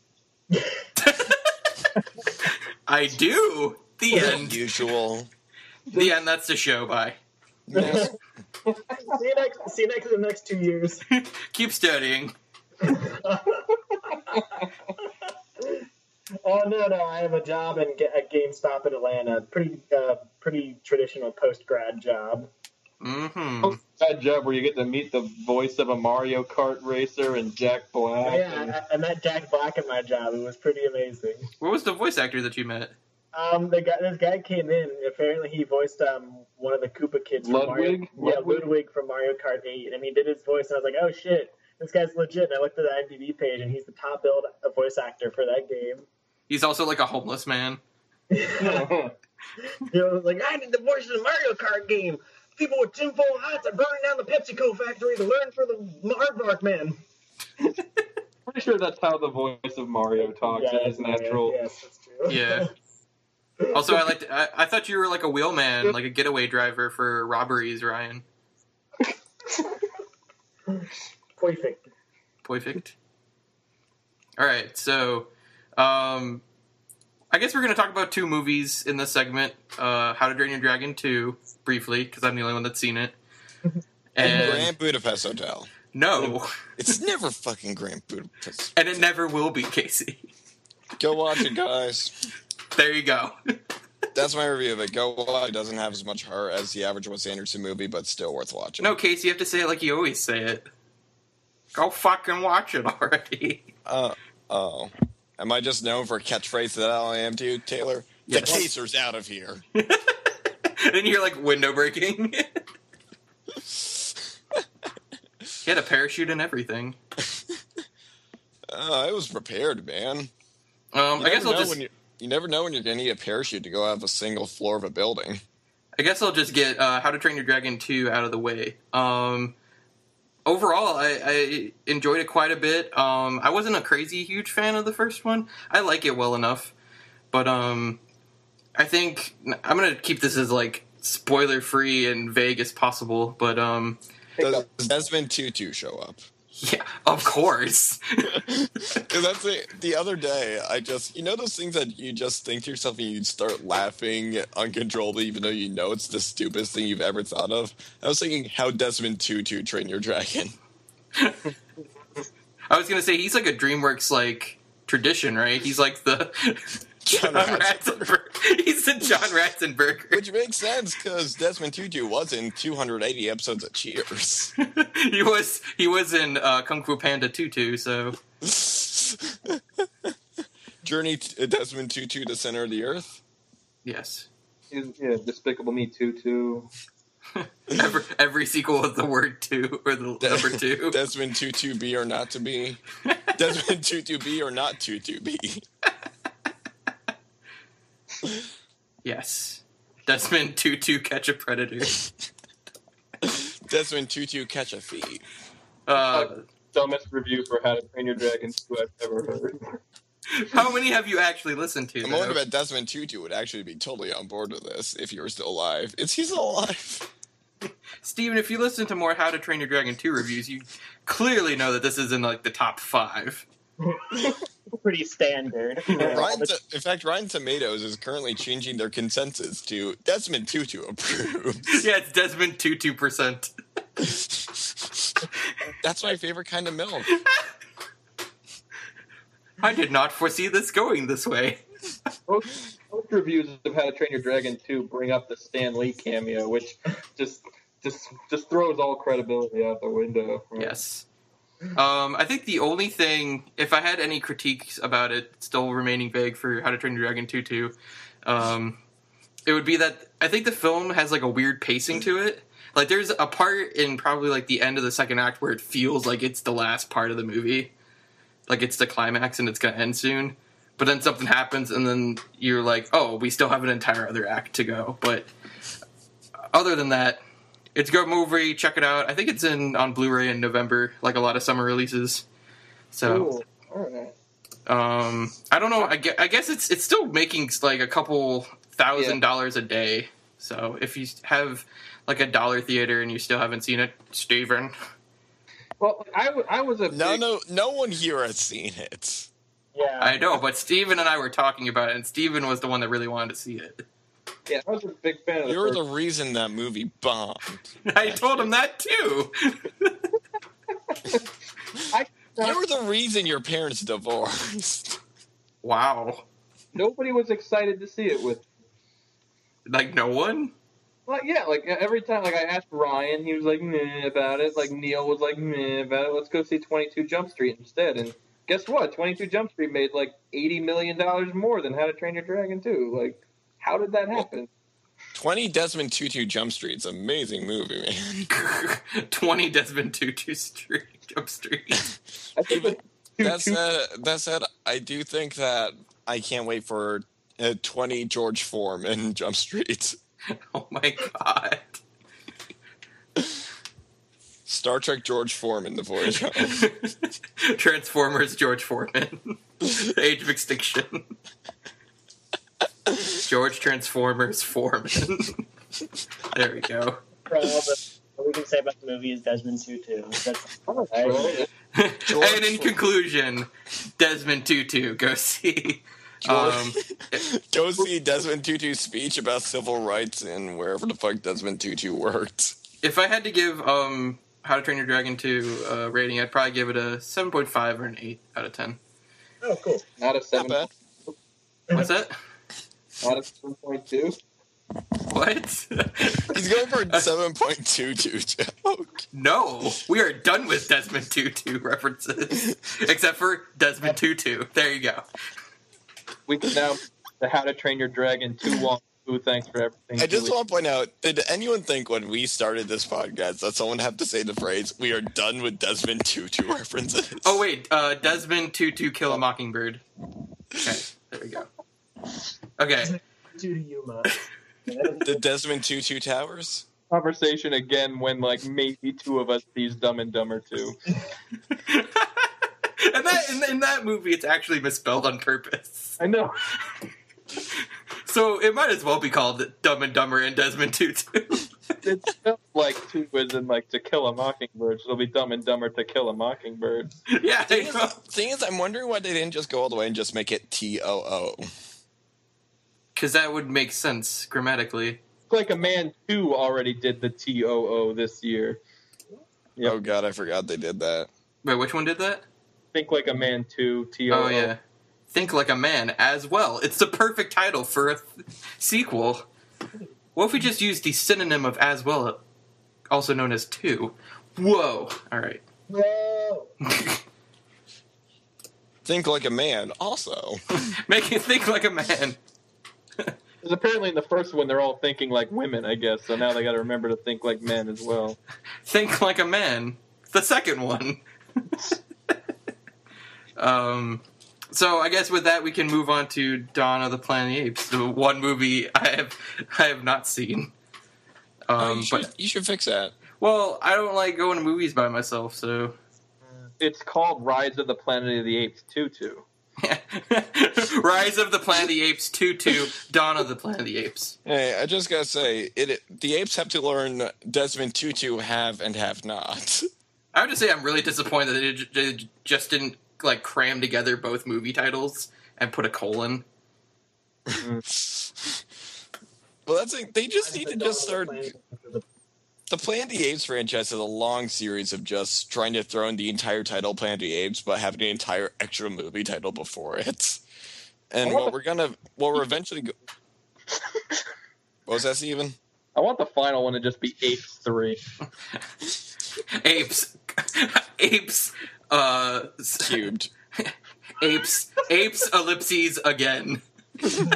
I do! The end. Usual. The end, that's the show. Bye. Yes. see you next. See you next in the next two years. Keep studying. Oh no, no, I have a job in, at GameStop in Atlanta. Pretty, uh, pretty traditional post grad job. Mm-hmm. That job where you get to meet the voice of a Mario Kart racer and Jack Black. Yeah, and- I, I met Jack Black at my job. It was pretty amazing. What was the voice actor that you met? Um, the guy, this guy came in. Apparently, he voiced um one of the Koopa kids. From Ludwig? Mario, yeah, Ludwig? Ludwig from Mario Kart eight, and he did his voice. And I was like, oh shit, this guy's legit. And I looked at the I M D B page, and he's the top billed voice actor for that game. He's also like a homeless man. You know, it was like I did the voice of the Mario Kart game. People with tinfoil hats are burning down the PepsiCo factory to learn for the Aardvark man. Pretty sure that's how the voice of Mario talks Yeah, in his that's- natural. Yes, that's true. Yeah. Also, I liked. I, I thought you were like a wheelman, like a getaway driver for robberies, Ryan. Perfect. Perfect. All right, so um, I guess we're going to talk about two movies in this segment. Uh, How to Train Your Dragon two, briefly, because I'm the only one that's seen it. And Grand Budapest Hotel. no, It's never fucking Grand Budapest. and it never will be, Casey. Go watch it, guys. There you go. That's my review of it. Go watch it. It doesn't have as much heart as the average Wes Anderson movie, but still worth watching. No, Casey, you have to say it like you always say it. Go fucking watch it already. Uh, oh. Am I just known for a catchphrase that I am to you, Taylor? Yes. The caser's out of here. And you're like window breaking. He had a parachute and everything. Uh, I was prepared, man. Um, You I guess never I'll know just. when you, you never know when you're going to need a parachute to go out of a single floor of a building. I guess I'll just get uh, How to Train Your Dragon two out of the way. Um, overall, I, I enjoyed it quite a bit. Um, I wasn't a crazy huge fan of the first one. I like it well enough, but um, I think I'm gonna keep this as like spoiler free and vague as possible. But um, Does Desmond Tutu show up? yeah, of course. Because that's it. The other day, I just, you know those things that you just think to yourself and you start laughing uncontrollably even though you know it's the stupidest thing you've ever thought of? I was thinking, how Desmond Tutu Train Your Dragon. I was gonna say he's like a DreamWorks like tradition, right? He's like the John John Ratzenberger. Ratzenberger. He's the John Ratzenberger. Which makes sense, because Desmond Tutu was in two hundred eighty episodes of Cheers. he was he was in uh, Kung Fu Panda two too, so Journey to Desmond Tutu to Center of the Earth? yes. He's, yeah, Despicable Me two too. every, every sequel with the word two or the number two. Desmond Tutu be or not to be? Desmond Tutu be or not Tutu be? Yes. Desmond Tutu Catch a Predator. Desmond Tutu catch a thief. Uh, Dumbest review for How to Train Your Dragon two I've ever heard. how many have you actually listened to? I'm though? wondering about Desmond Tutu would actually be totally on board with this if he were still alive. Is he still alive? Steven, if you listen to more How to Train Your Dragon two reviews, you clearly know that this is in like the top five. Pretty standard. Rotten to- in fact, Rotten Tomatoes is currently changing their consensus to Desmond Tutu approved. Yeah, it's Desmond Tutu percent. That's my favorite kind of milk. I did not foresee this going this way. Most, most reviews of How to Train Your Dragon two bring up the Stan Lee cameo, which just just just throws all credibility out the window. Yes. Um, I think the only thing, if I had any critiques about it, still remaining vague for How to Train Your Dragon two two, um, it would be that I think the film has like a weird pacing to it. Like there's a part in probably like the end of the second act where it feels like it's the last part of the movie. Like it's the climax and it's going to end soon. But then something happens and then you're like, oh, we still have an entire other act to go. But other than that, it's a good movie. Check it out. I think it's in on Blu-ray in November, like a lot of summer releases. So, Alright. um, I don't know. I guess, I guess it's it's still making like a couple thousand Yeah. dollars a day. So if you have like a dollar theater and you still haven't seen it, Steven. Well, I, w- I was a No, big, no, no one here has seen it. Yeah. I know, but Steven and I were talking about it, and Steven was the one that really wanted to see it. yeah, I was a big fan of the You're first. the reason that movie bombed. I told him that too. I, You're the reason your parents divorced. Wow. Nobody was excited to see it with. Like, no one? Like, yeah, like every time, like I asked Ryan, he was like, meh about it. Like Neil was like, meh about it. Let's go see twenty-two Jump Street instead. And guess what? twenty-two Jump Street made like eighty million dollars more than How to Train Your Dragon two. Like, how did that happen? twenty Desmond Tutu Jump Street. It's an amazing movie, man. twenty Desmond Tutu Street, Jump Street. I think Even, that said, that said, I do think that I can't wait for uh, twenty George Foreman Jump Street. Oh my god. Star Trek George Foreman, the voyage home. Transformers George Foreman. Age of Extinction. George Transformers Foreman. There we go. For all the, what we can say about the movie is Desmond Tutu. That's And in conclusion, Desmond Tutu, go see. Um, Go see Desmond Tutu's speech about civil rights and wherever the fuck Desmond Tutu worked. If I had to give um, How to Train Your Dragon two a rating, I'd probably give it a seven point five or an eight out of ten. Oh, cool. Not a seven. Not bad. What's that? Not a seven point two. What? He's going for a seven point two two joke. No, we are done with Desmond Tutu references, except for Desmond Tutu. There you go. We can now the How to Train Your Dragon two Wong Fu. Thanks for everything. I just Julie. want to point out, did anyone think when we started this podcast that someone had to say the phrase, we are done with Desmond Tutu references? Oh, wait. Uh, Desmond Tutu Kill a Mockingbird. Okay, there we go. Okay. To Yuma. The Desmond Tutu Towers? Conversation again when like maybe two of us sees Dumb and Dumber two. And that in, in that movie, it's actually misspelled on purpose. I know. So it might as well be called Dumb and Dumber and Desmond Tutu. It's spelled like two as in like To Kill a Mockingbird. So it'll be Dumb and Dumber To Kill a Mockingbird. Yeah. Thing is, thing is, I'm wondering why they didn't just go all the way and just make it T O O. Because that would make sense grammatically. Like a Man two already did the T O O this year. Yep. Oh god, I forgot they did that. Wait, which one did that? Think Like a Man two, T O O. Oh, yeah. Think Like a Man as well. It's the perfect title for a th- sequel. What if we just used the synonym of as well, also known as two? Whoa. All right. Whoa. Think Like a Man, also. Make it think like a man. Because apparently in the first one they're all thinking like women, I guess. So now they got to remember to think like men as well. Think Like a Man. The second one. um... So I guess with that we can move on to Dawn of the Planet of the Apes, the one movie I have I have not seen. Um, oh, you, should, but you should fix that. well, I don't like going to movies by myself, so It's called Rise of the Planet of the Apes two two. Rise of the Planet of the Apes two two, Dawn of the Planet of the Apes. Hey, I just gotta say, it, it the apes have to learn Desmond Tutu have and have not. I would just say I'm really disappointed that they j- they just didn't like cram together both movie titles and put a colon. Well, that's like, they just need to just start. The Planet of the Apes franchise is a long series of just trying to throw in the entire title Planet of the Apes, but having an entire extra movie title before it. And what we're gonna, what we're eventually. Go- what was that, Steven? I want the final one to just be Apes three. Apes, apes, uh, Cubed. apes, apes, ellipses again. No,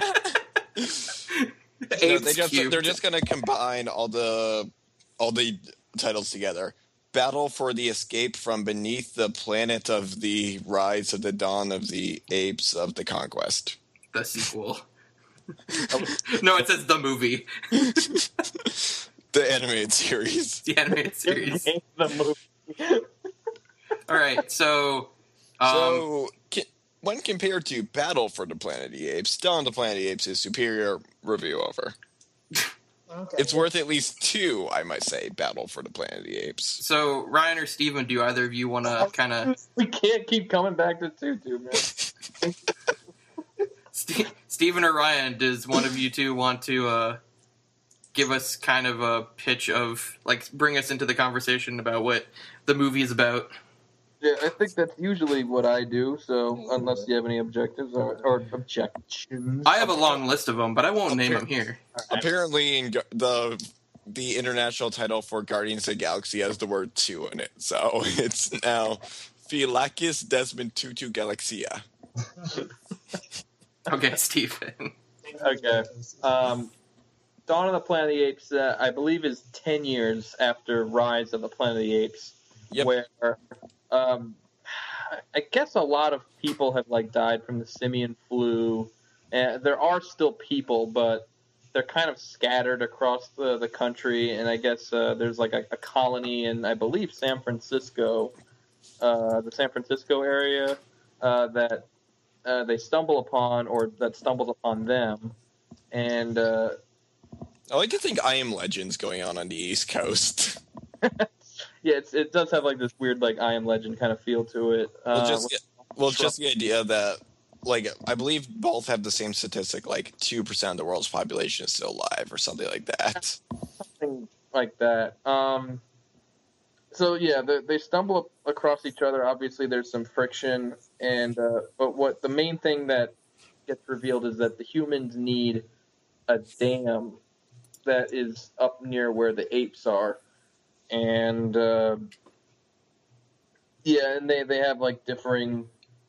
they Apes just, cubed. they're just gonna combine all the all the titles together. Battle for the Escape from Beneath the Planet of the Rise of the Dawn of the Apes of the Conquest. The sequel. No, it says the movie. The animated series. The animated series. The movie. All right, so um, So, can, when compared to Battle for the Planet of the Apes, Dawn of the Planet of the Apes is superior review over. Okay. It's worth at least two, I might say, Battle for the Planet of the Apes. so Ryan or Steven, do either of you want to kind of We can't keep coming back to Tutu, man. St- Steven or Ryan? Does one of you two want to uh, give us kind of a pitch of like bring us into the conversation about what the movie is about? Yeah, I think that's usually what I do. So unless you have any objectives or, or objections, I have a long list of them, but I won't name them here. Apparently, in Gu- the the international title for Guardians of the Galaxy has the word two in it, so it's now Philakis Desmond Tutu Galaxia. Okay, Stephen. Okay. Um, Dawn of the Planet of the Apes, uh, I believe, is ten years after Rise of the Planet of the Apes, Yep. where um, I guess a lot of people have like died from the simian flu. And there are still people, but they're kind of scattered across the, the country. And I guess uh, there's like a, a colony in, I believe, San Francisco, uh, the San Francisco area, uh, that uh, they stumble upon, or that stumbles upon them. And uh, I like to think I Am Legend's going on on the East Coast. yeah, it's, it does have like this weird like I Am Legend kind of feel to it. Well, Uh, just well, just the idea that, like, I believe both have the same statistic, like two percent of the world's population is still alive, or something like that. Something like that. Um, so yeah, they, they stumble up across each other. Obviously, there's some friction, and uh, but what the main thing that gets revealed is that the humans need a dam that is up near where the apes are, and uh, yeah, and they, they have like differing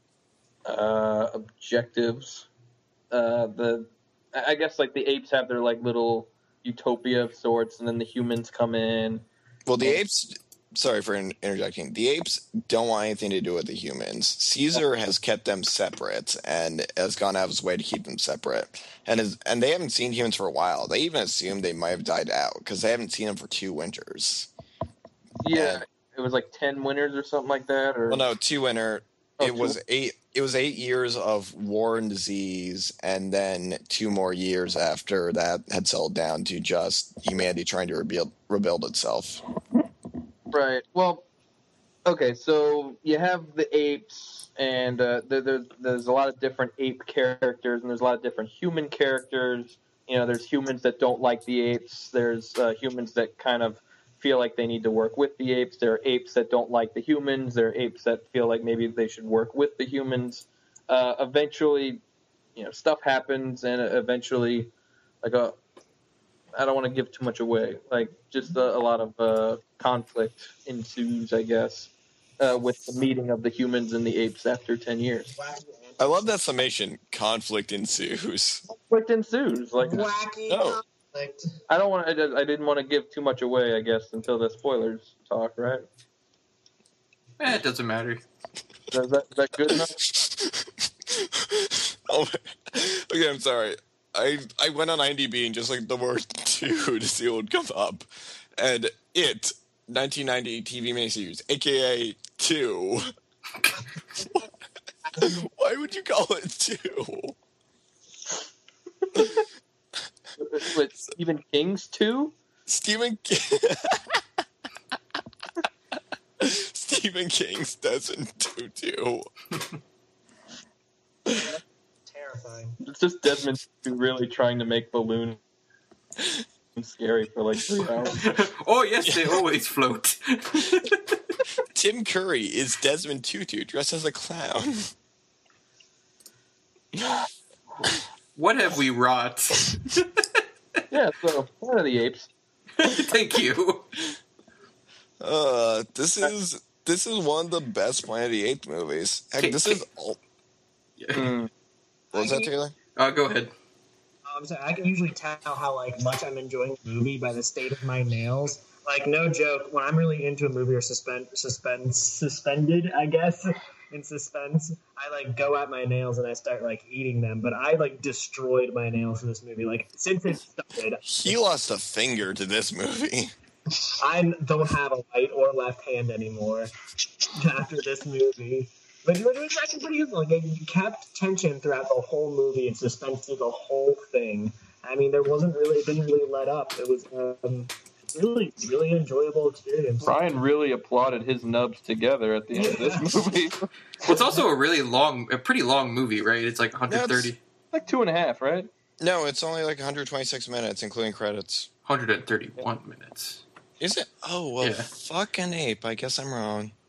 uh, objectives. Uh, the I guess like the apes have their like little utopia of sorts, and then the humans come in. Well, the apes. Sorry for in- interjecting. The apes don't want anything to do with the humans. Caesar has kept them separate and has gone out of his way to keep them separate. And is, and they haven't seen humans for a while. They even assume they might have died out because they haven't seen them for two winters. Yeah, And- it was like ten winters or something like that. Or Well, no, two winter. Oh, it two- was eight. It was eight years of war and disease, and then two more years after that had settled down to just humanity trying to rebuild rebuild itself. Right. Well, okay. So you have the apes, and uh, there, there's there's a lot of different ape characters, and there's a lot of different human characters. You know, there's humans that don't like the apes. There's uh, humans that kind of feel like they need to work with the apes. There are apes that don't like the humans. There are apes that feel like maybe they should work with the humans. Uh, eventually, you know, stuff happens, and eventually, like a I don't want to give too much away. Like, just a, a lot of uh, conflict ensues, I guess, uh, with the meeting of the humans and the apes after ten years. I love that summation. Conflict ensues. Conflict ensues. Like, Wacky No. conflict. I don't want. I, just- I didn't want to give too much away, I guess, until the spoilers talk. Right? Eh, it doesn't matter. Is that, is that good enough? Oh, okay, I'm sorry. I I went on IMDb and just like the word two to see what would come up, and it nineteen ninety T V miniseries, aka two. Why would you call it two? With Stephen King's two? Stephen King. Stephen King's doesn't do two. Terrifying. It's just Desmond Tutu really trying to make balloon scary for like three hours. Oh yes, they always float. Tim Curry is Desmond Tutu dressed as a clown. What have we wrought? Yeah, so Planet of the Apes. Thank you. Uh, this is this is one of the best Planet of the Apes movies. Heck, this is. All... Mm. What was that, Taylor? Uh, go ahead. I'm sorry, I can usually tell how like much I'm enjoying the movie by the state of my nails. Like, no joke, when I'm really into a movie or suspend, suspend, suspended, I guess, in suspense, I like go at my nails and I start like eating them. But I like destroyed my nails in this movie. Like, since it started, He lost a finger to this movie. I don't have a right or left hand anymore after this movie. But it was actually pretty good. Like, it kept tension throughout the whole movie and suspense through the whole thing. I mean, there wasn't really, it didn't really let up. It was um, really, really enjoyable experience. Brian really applauded his nubs together at the end of this movie. Well, it's also a really long, a pretty long movie, right? It's like one hundred thirty. Like two and a half, right? No, it's only like one hundred twenty-six minutes, including credits. one hundred thirty-one minutes. Is it? Oh, well, Yeah. fucking ape. I guess I'm wrong.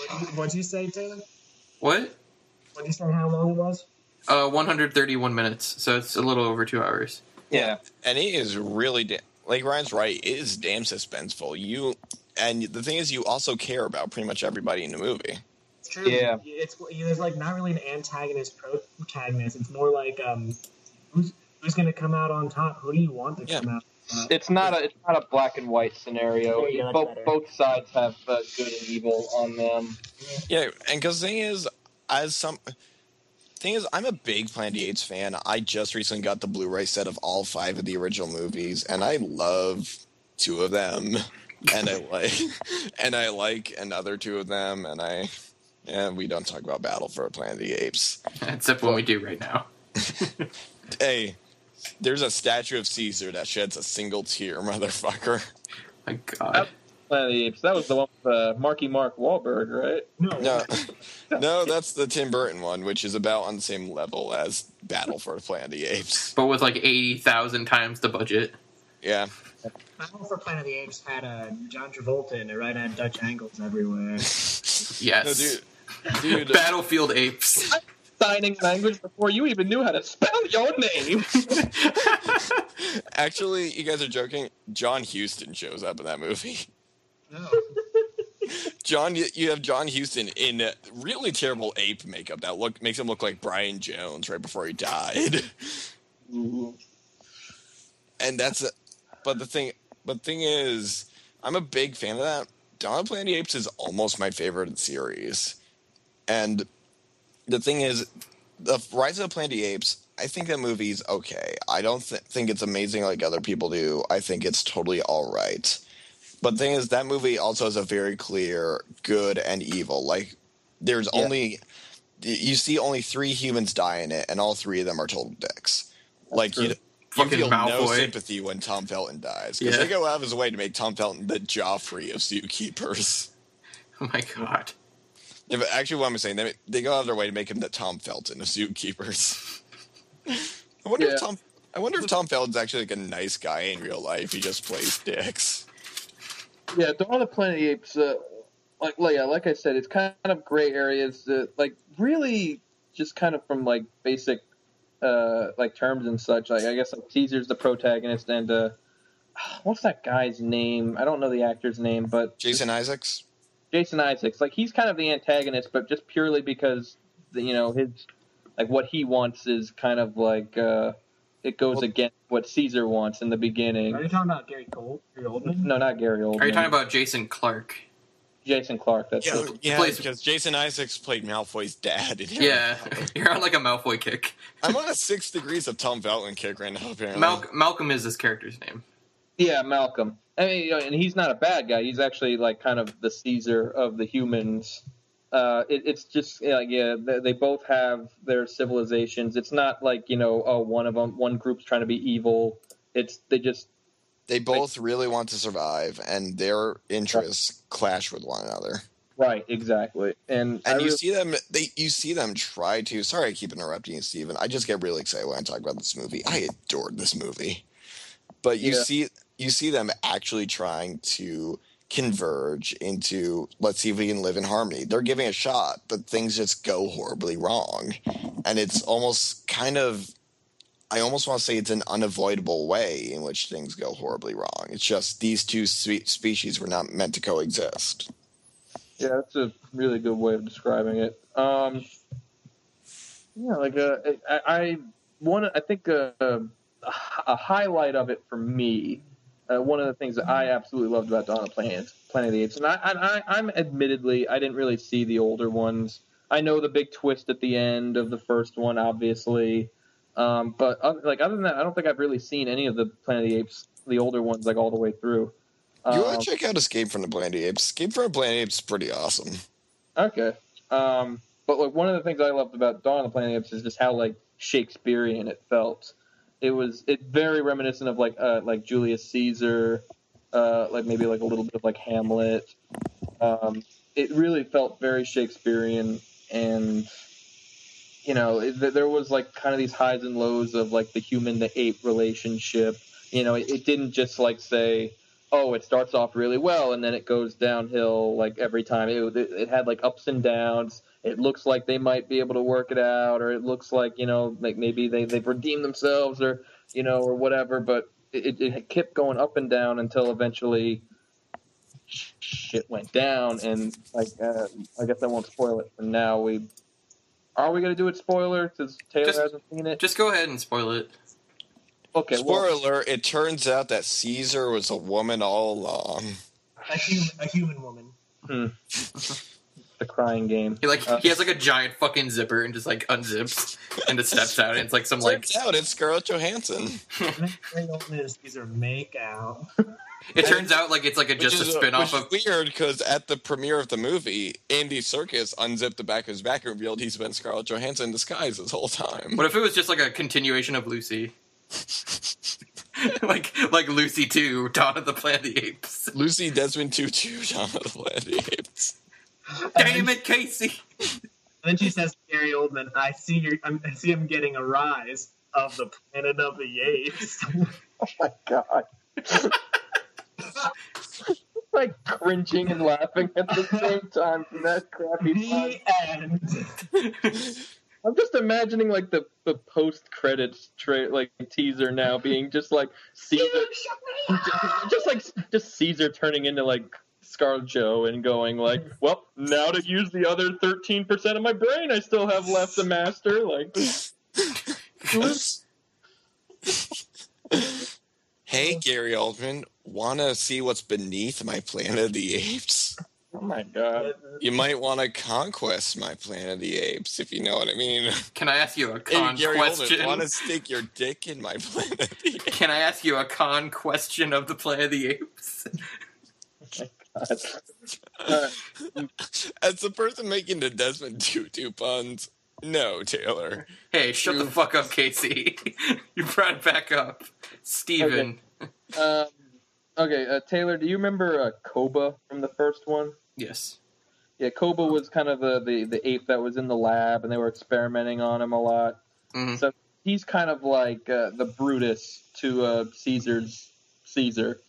What'd you say, Taylor? What? What'd you say? How long it was? Uh, one hundred thirty-one minutes, so it's a little over two hours. Yeah, and it is really da- like Ryan's right. It is damn suspenseful. You and the thing is, you also care about pretty much everybody in the movie. It's true. Yeah. It's there's like not really an antagonist protagonist. It's more like um, who's who's gonna come out on top? Who do you want to Yeah. come out? Uh, It's not a it's not a black and white scenario. There you go, that's both better. both sides have uh, good and evil on them. Yeah, and because the thing is, as some thing is, I'm a big Planet of the Apes fan. I just recently got the Blu-ray set of all five of the original movies, and I love two of them, and I like, and I like another two of them, and I, yeah, we don't talk about Battle for Planet of the Apes, Except when we do right now. Hey, there's a statue of Caesar that sheds a single tear, motherfucker. My God. Planet of the Apes. That was the one with uh, Marky Mark Wahlberg, right? no, No, no, that's the Tim Burton one, which is about on the same level as Battle for Planet of the Apes. But with like eighty thousand times the budget. Yeah. Battle for Planet of the Apes had uh, John Travolta in it, right? Had Dutch angles everywhere. Yes. No, dude, dude, Battlefield Apes. Signing language before you even knew how to spell your name. actually, you guys are joking. John Huston shows up in that movie. No. John, you you have John Huston in really terrible ape makeup that look makes him look like Brian Jones right before he died. And that's a, but the thing, but the thing is, I'm a big fan of that. Dawn of the Planet of the Apes is almost my favorite series, and the thing is, the Rise of the Planet of the Apes. I think that movie's okay. I don't th- think it's amazing like other people do. I think it's totally all right. But the thing is, that movie also has a very clear good and evil. Like, there's Yeah. only you see only three humans die in it, and all three of them are total dicks. Like you, you Fucking feel no Malfoy. sympathy when Tom Felton dies because Yeah. they go out of his way to make Tom Felton the Joffrey of Zookeepers. Oh my God. Yeah, but actually, what I'm saying, they they go out of their way to make him the Tom Felton of Zookeepers. I wonder Yeah. if Tom. I wonder if Tom Felton's actually like a nice guy in real life. He just plays dicks. Yeah, Dawn of the Planet of the Apes, uh, like, like, yeah, like I said, it's kind of gray areas, uh, like, really just kind of from, like, basic, uh, like, terms and such. Like, I guess, like, Caesar's the protagonist, and, uh, what's that guy's name? I don't know the actor's name, but... Jason Isaacs? Jason Isaacs. Like, he's kind of the antagonist, but just purely because, you know, his, like, what he wants is kind of, like, uh... it goes against what Caesar wants in the beginning. Are you talking about Gary Cole? Gary Oldman? No, not Gary Oldman. Are you talking about Jason Clark? Jason Clark? That's Yeah, it. yeah, Plays- because Jason Isaacs played Malfoy's dad. In Harry Yeah. Potter. You're on like a Malfoy kick. I'm on a six degrees of Tom Felton kick right now, apparently. Mal- Malcolm is his character's name. Yeah, Malcolm. I mean, you know, and he's not a bad guy. He's actually like kind of the Caesar of the humans. Uh, it, it's just yeah, like, yeah, they, they both have their civilizations. It's not like you know, oh, one of them, one group's trying to be evil. It's they just They both really want to survive, and their interests clash with one another. right, exactly. And I And you really- see them, they you see them try to. Sorry, I keep interrupting you, Steven. I just get really excited when I talk about this movie. I adored this movie, but you Yeah. see, you see them actually trying to converge into let's see if we can live in harmony. They're giving a shot, but things just go horribly wrong, and it's almost kind of. I almost want to say it's an unavoidable way in which things go horribly wrong. It's just these two spe- species were not meant to coexist. Yeah, that's a really good way of describing it. Um, yeah, like uh, I, I one, I think uh, a, a highlight of it for me, uh, one of the things that I absolutely loved about Dawn of the Planet, Planet of the Apes, and I, I, I'm admittedly I didn't really see the older ones. I know the big twist at the end of the first one, obviously, um, but other, like other than that, I don't think I've really seen any of the Planet of the Apes, the older ones, like all the way through. You Um, want to check out Escape from the Planet of the Apes? Escape from the Planet of the Apes is pretty awesome. Okay. Um, but like one of the things I loved about Dawn of the Planet of the Apes is just how like Shakespearean it felt. It was it very reminiscent of like uh, like Julius Caesar, uh, like maybe like a little bit of like Hamlet. Um, it really felt very Shakespearean, and you know it, there was like kind of these highs and lows of like the human to ape relationship. You know, it, it didn't just like say, oh, it starts off really well and then it goes downhill like every time. It, it, it had like ups and downs. It looks like they might be able to work it out, or it looks like, you know, like maybe they, they've redeemed themselves, or, you know, or whatever. But it, it kept going up and down until eventually shit went down. And like, uh, I guess I won't spoil it for now. We are we going to do it spoiler since Taylor Just- hasn't seen it? Just go ahead and spoil it. Okay. Spoiler Well, alert, it turns out that Caesar was a woman all along. A human, a human woman. hmm. The crying game. He like Uh, he has like a giant fucking zipper and just like unzips and just steps out. And it's like some like Turns out it's Scarlett Johansson. Very old news. These are make out. it turns out like it's like a Which just a is, spin off which of. is weird because at the premiere of the movie, Andy Serkis unzipped the back of his back and revealed he's been Scarlett Johansson in disguise this whole time. What if it was just like a continuation of Lucy? like like Lucy two, Dawn of the Planet of the Apes. Lucy Desmond Tutu, Dawn of the Planet of the Apes. Damn it, Casey! And then she says to Gary Oldman, I see you I see him getting a rise of the Planet of the Apes. Oh my god. Like cringing and laughing at the same time from that crappy The line. end. I'm just imagining like the, the post credits tra- like teaser now being just like Caesar, just, just like just Caesar turning into like Scarlet Joe and going like, well, now to use the other thirteen percent of my brain I still have left to master. Like, Hey, Gary Oldman, wanna see what's beneath my Planet of the Apes? oh my god. You might want to conquest my Planet of the Apes, if you know what I mean. Can I ask you a Hey, con Gary question? Oldman, want to stick your dick in my Planet of the Apes? Can I ask you a con question of the Planet of the Apes? Uh, As the person making the Desmond Tutu puns, no, Taylor. Hey, shut the fuck up, Casey. You brought it back up. Steven. um, okay, uh, Taylor, do you remember uh, Koba from the first one? Yes. Yeah, Koba was kind of the, the, the ape that was in the lab, and they were experimenting on him a lot. Mhm. So he's kind of like uh, the Brutus to uh, Caesar's Caesar.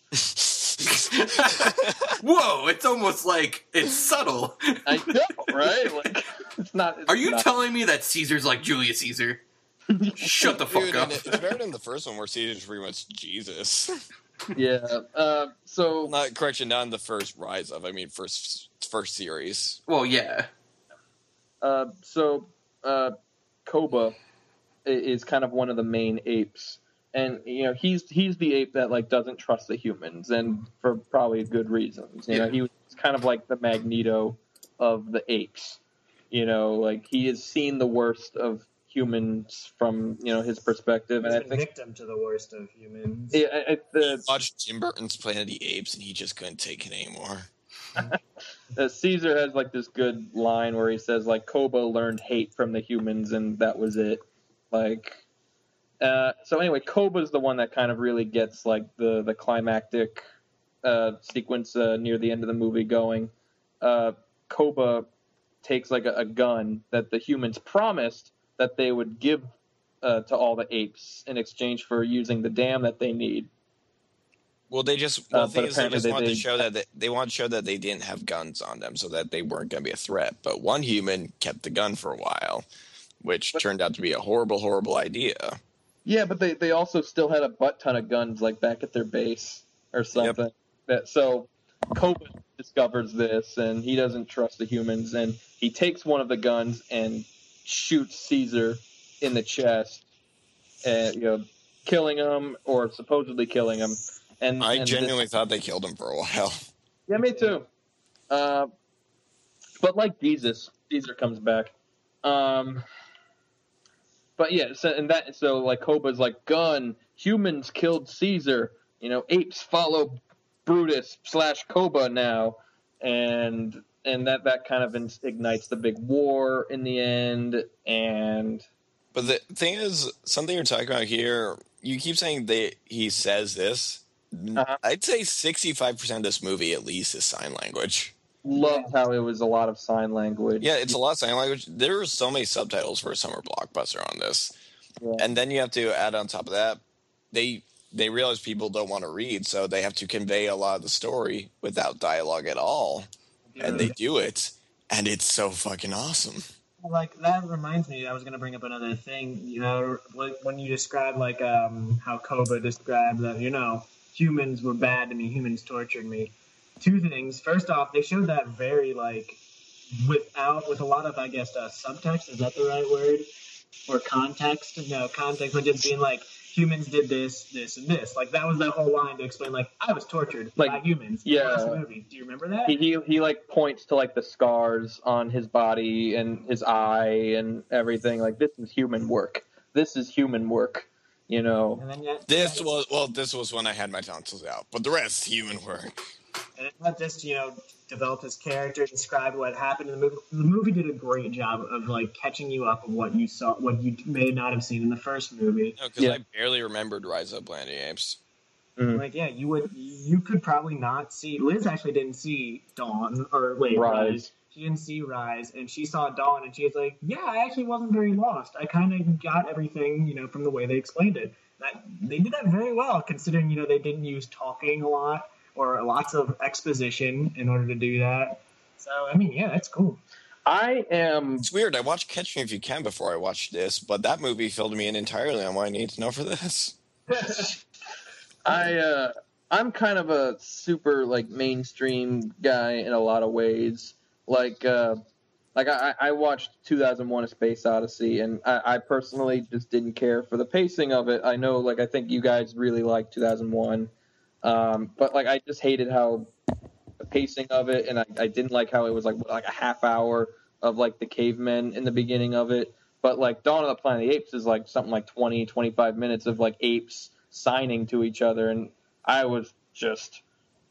Whoa, it's almost like it's subtle. I know, right? Like, it's not. It's Are you not, telling me that Caesar's like Julius Caesar? Shut the fuck Dude, up. and it's better than the first one where Caesar's pretty much Jesus. Yeah. Uh, so Not correction, not in the first Rise of. I mean, first first series. Well, yeah. Uh, so uh, Koba i- is kind of one of the main apes, and you know he's he's the ape that like doesn't trust the humans, and for probably good reasons. You know, Yeah. he was kind of like the Magneto of the apes. You know, like he has seen the worst of humans from you know his perspective, and He's I been think victim to the worst of humans. it, it, the Watched Tim Burton's Planet of the Apes, and he just couldn't take it anymore. uh, Caesar has like this good line where he says like Koba learned hate from the humans, and that was it. Like, uh, so anyway, Koba's the one that kind of really gets like the the climactic uh, sequence uh, near the end of the movie going. Uh, Koba takes like a, a gun that the humans promised that they would give uh, to all the apes in exchange for using the dam that they need. Well, they just well, Uh, the thing but is, they apparently just they- wanted they- to show that they, they wanted to show that they didn't have guns on them, so that they weren't going to be a threat. But one human kept the gun for a while, which turned out to be a horrible, horrible idea. Yeah, but they, they also still had a butt ton of guns like back at their base or something. That so Koba discovers this and he doesn't trust the humans and he takes one of the guns and shoots Caesar in the chest, and you know, killing him or supposedly killing him. And I and genuinely this, thought they killed him for a while. yeah, me too. Uh, but like Jesus, Caesar comes back. Um, but yeah, so and that so like Koba's like gun, humans killed Caesar. You know, apes follow Brutus slash Koba now, and and that that kind of in- ignites the big war in the end. And But the thing is, something you're talking about here, you keep saying they he says this. Uh-huh. I'd say sixty-five percent of this movie at least is sign language. love how it was a lot of sign language. Yeah, it's a lot of sign language. There are so many subtitles for a summer blockbuster on this. Yeah. And then you have to add on top of that, they they realize people don't want to read, so they have to convey a lot of the story without dialogue at all. And they do it, and it's so fucking awesome. Like, that reminds me, I was going to bring up another thing, you know, when you described, like, um, how Koba described that, you know, humans were bad to me, humans tortured me. Two things. First off, they showed that very, like, without, with a lot of, I guess, uh, subtext, is that the right word? Or context? No, context, but just being like, humans did this, this, and this. Like, that was the whole line to explain, like, I was tortured Like, by humans yeah. in this movie. Do you remember that? He, he he like points to like the scars on his body and his eye and everything. Like, this is human work. This is human work. You know. And then yet, This was well. This was when I had my tonsils out, but the rest human work. And it's not just, you know, develop his character, describe what happened in the movie. The movie did a great job of, like, catching you up on what you saw, what you may not have seen in the first movie. No, because yeah. I barely remembered Rise of the Planet of the Apes. Mm-hmm. Like, yeah, you would, you could probably not see. Liz actually didn't see Dawn, or wait, Rise. Rise. She didn't see Rise, and she saw Dawn, and she was like, yeah, I actually wasn't very lost. I kind of got everything, you know, from the way they explained it. That, they did that very well, considering, you know, they didn't use talking a lot, or lots of exposition in order to do that. So, I mean, yeah, that's cool. I am... It's weird. I watched Catch Me If You Can before I watched this, but that movie filled me in entirely on what I need to know for this. I, uh, I'm kind of a super, like, mainstream guy in a lot of ways. Like, uh, like I, I watched two thousand one: A Space Odyssey, and I, I personally just didn't care for the pacing of it. I know, like, I think you guys really liked two thousand one. Um, but like, I just hated how the pacing of it, and I, I didn't like how it was like like a half hour of like the cavemen in the beginning of it. But like Dawn of the Planet of the Apes is like something like twenty, twenty-five minutes of like apes signing to each other, and I was just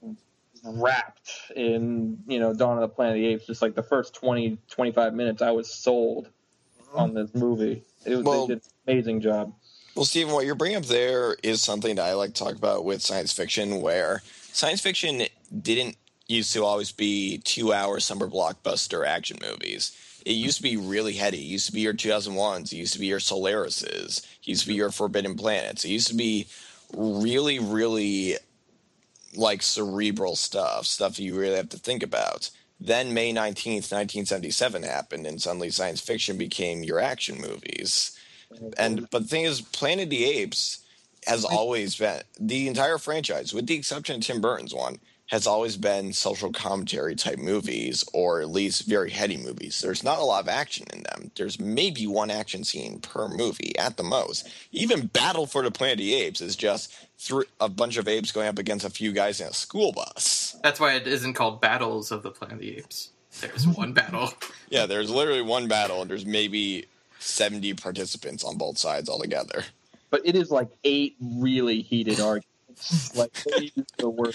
wrapped in, you know, Dawn of the Planet of the Apes. Just like the first twenty, twenty-five minutes, I was sold on this movie. It was well, they did an amazing job. Well, Stephen, what you're bringing up there is something that I like to talk about with science fiction, where science fiction didn't used to always be two-hour summer blockbuster action movies. It used to be really heady. It used to be your two thousand ones. It used to be your Solarises. It used to be your Forbidden Planets. It used to be really, really, like, cerebral stuff, stuff that you really have to think about. Then May nineteenth, nineteen seventy-seven happened, and suddenly science fiction became your action movies. And but the thing is, Planet of the Apes has always been, the entire franchise, with the exception of Tim Burton's one, has always been social commentary type movies, or at least very heady movies. There's not a lot of action in them. There's maybe one action scene per movie at the most. Even Battle for the Planet of the Apes is just th- a bunch of apes going up against a few guys in a school bus. That's why it isn't called Battles of the Planet of the Apes. There's one battle. Yeah, there's literally one battle, and there's maybe seventy participants on both sides altogether. But it is like eight really heated arguments. Like, they use the word.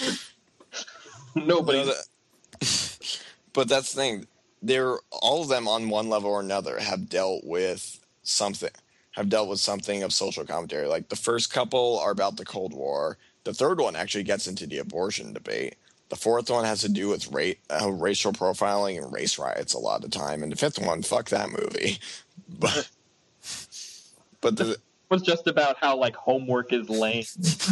Nobody. No, that, but that's the thing. They're all of them on one level or another have dealt with something. Have dealt with something of social commentary. Like the first couple are about the Cold War. The third one actually gets into the abortion debate. The fourth one has to do with ra- uh, racial profiling and race riots a lot of the time. And the fifth one, fuck that movie. But but the was just about how like homework is lame.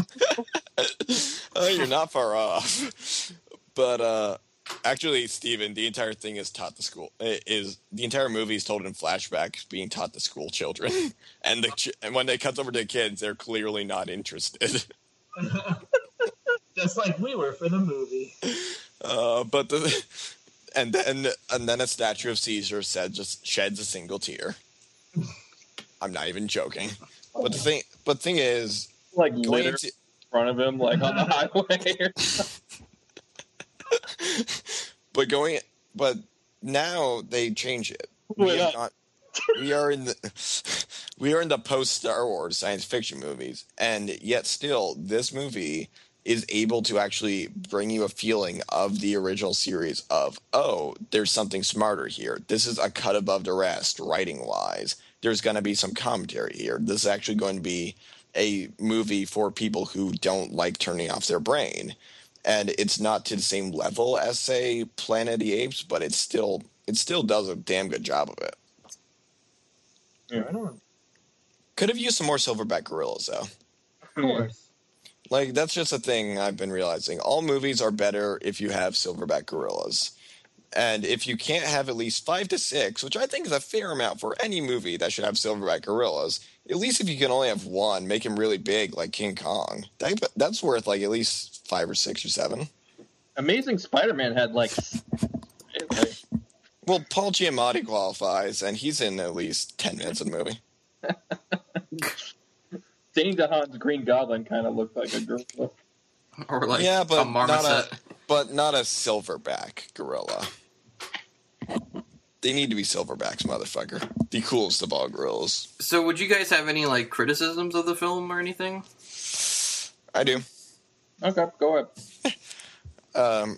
Oh, you're not far off. But uh, actually, Steven, the entire thing is taught to school. Is the entire movie is told in flashbacks, being taught to school children, and the ch- and when they cut over to the kids, they're clearly not interested. Just like we were for the movie. Uh, but the and then and then a statue of Caesar said just sheds a single tear. I'm not even joking. But the thing, but thing is, like going literally into, in front of him, like on the highway. But going, but now they change it. We, Wait, have not, we are in the we are in the post Star Wars science fiction movies, and yet still, this movie is able to actually bring you a feeling of the original series of, oh, there's something smarter here. This is a cut above the rest, writing wise. There's going to be some commentary here. This is actually going to be a movie for people who don't like turning off their brain. And it's not to the same level as, say, Planet of the Apes, but it still it still does a damn good job of it. Yeah, I don't. Could have used some more silverback gorillas, though. Of course. Like, that's just a thing I've been realizing. All movies are better if you have silverback gorillas. And if you can't have at least five to six, which I think is a fair amount for any movie that should have silverback gorillas, at least if you can only have one, make him really big like King Kong. That, that's worth like at least five or six or seven. Amazing Spider-Man had like... like well, Paul Giamatti qualifies, and he's in at least ten minutes of the movie. Danny DeHaan's Green Goblin kind of looked like a gorilla. Or like yeah, but a marmoset. Not a, but not a silverback gorilla. They need to be silverbacks, motherfucker. The coolest of all gorillas. So would you guys have any, like, criticisms of the film or anything? I do. Okay, go ahead. um,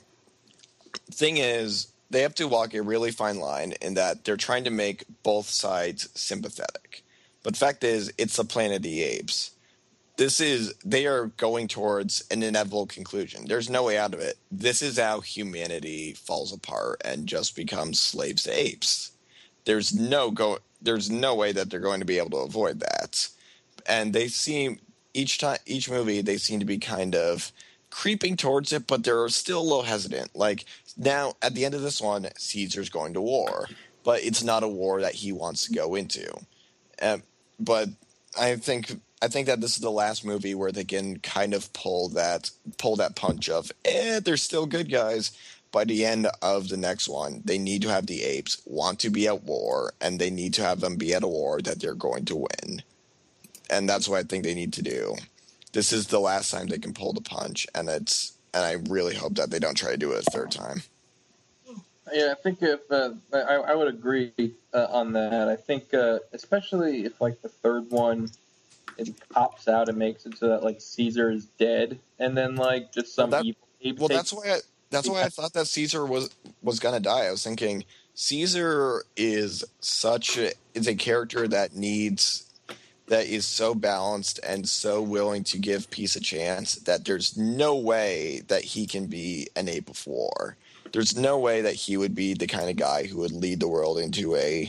thing is, they have to walk a really fine line in that they're trying to make both sides sympathetic. But the fact is, it's the Planet of the Apes. This is, they are going towards an inevitable conclusion. There's no way out of it. This is how humanity falls apart and just becomes slaves to apes. There's no go, there's no way that they're going to be able to avoid that. And they seem, each time, each movie, they seem to be kind of creeping towards it, but they're still a little hesitant. Like, now, at the end of this one, Caesar's going to war. But it's not a war that he wants to go into. Um, but I think... I think that this is the last movie where they can kind of pull that pull that punch of, eh, they're still good guys. By the end of the next one, they need to have the apes want to be at war, and they need to have them be at a war that they're going to win. And that's what I think they need to do. This is the last time they can pull the punch, and it's and I really hope that they don't try to do it a third time. Yeah, I think if uh, I, I would agree uh, on that. I think uh, especially if like the third one, it pops out and makes it so that like Caesar is dead, and then like just some well, that, evil. evil well, takes, that's why I, that's why I thought that Caesar was was gonna die. I was thinking Caesar is such a, is a character that needs that is so balanced and so willing to give peace a chance that there's no way that he can be an ape of war. There's no way that he would be the kind of guy who would lead the world into a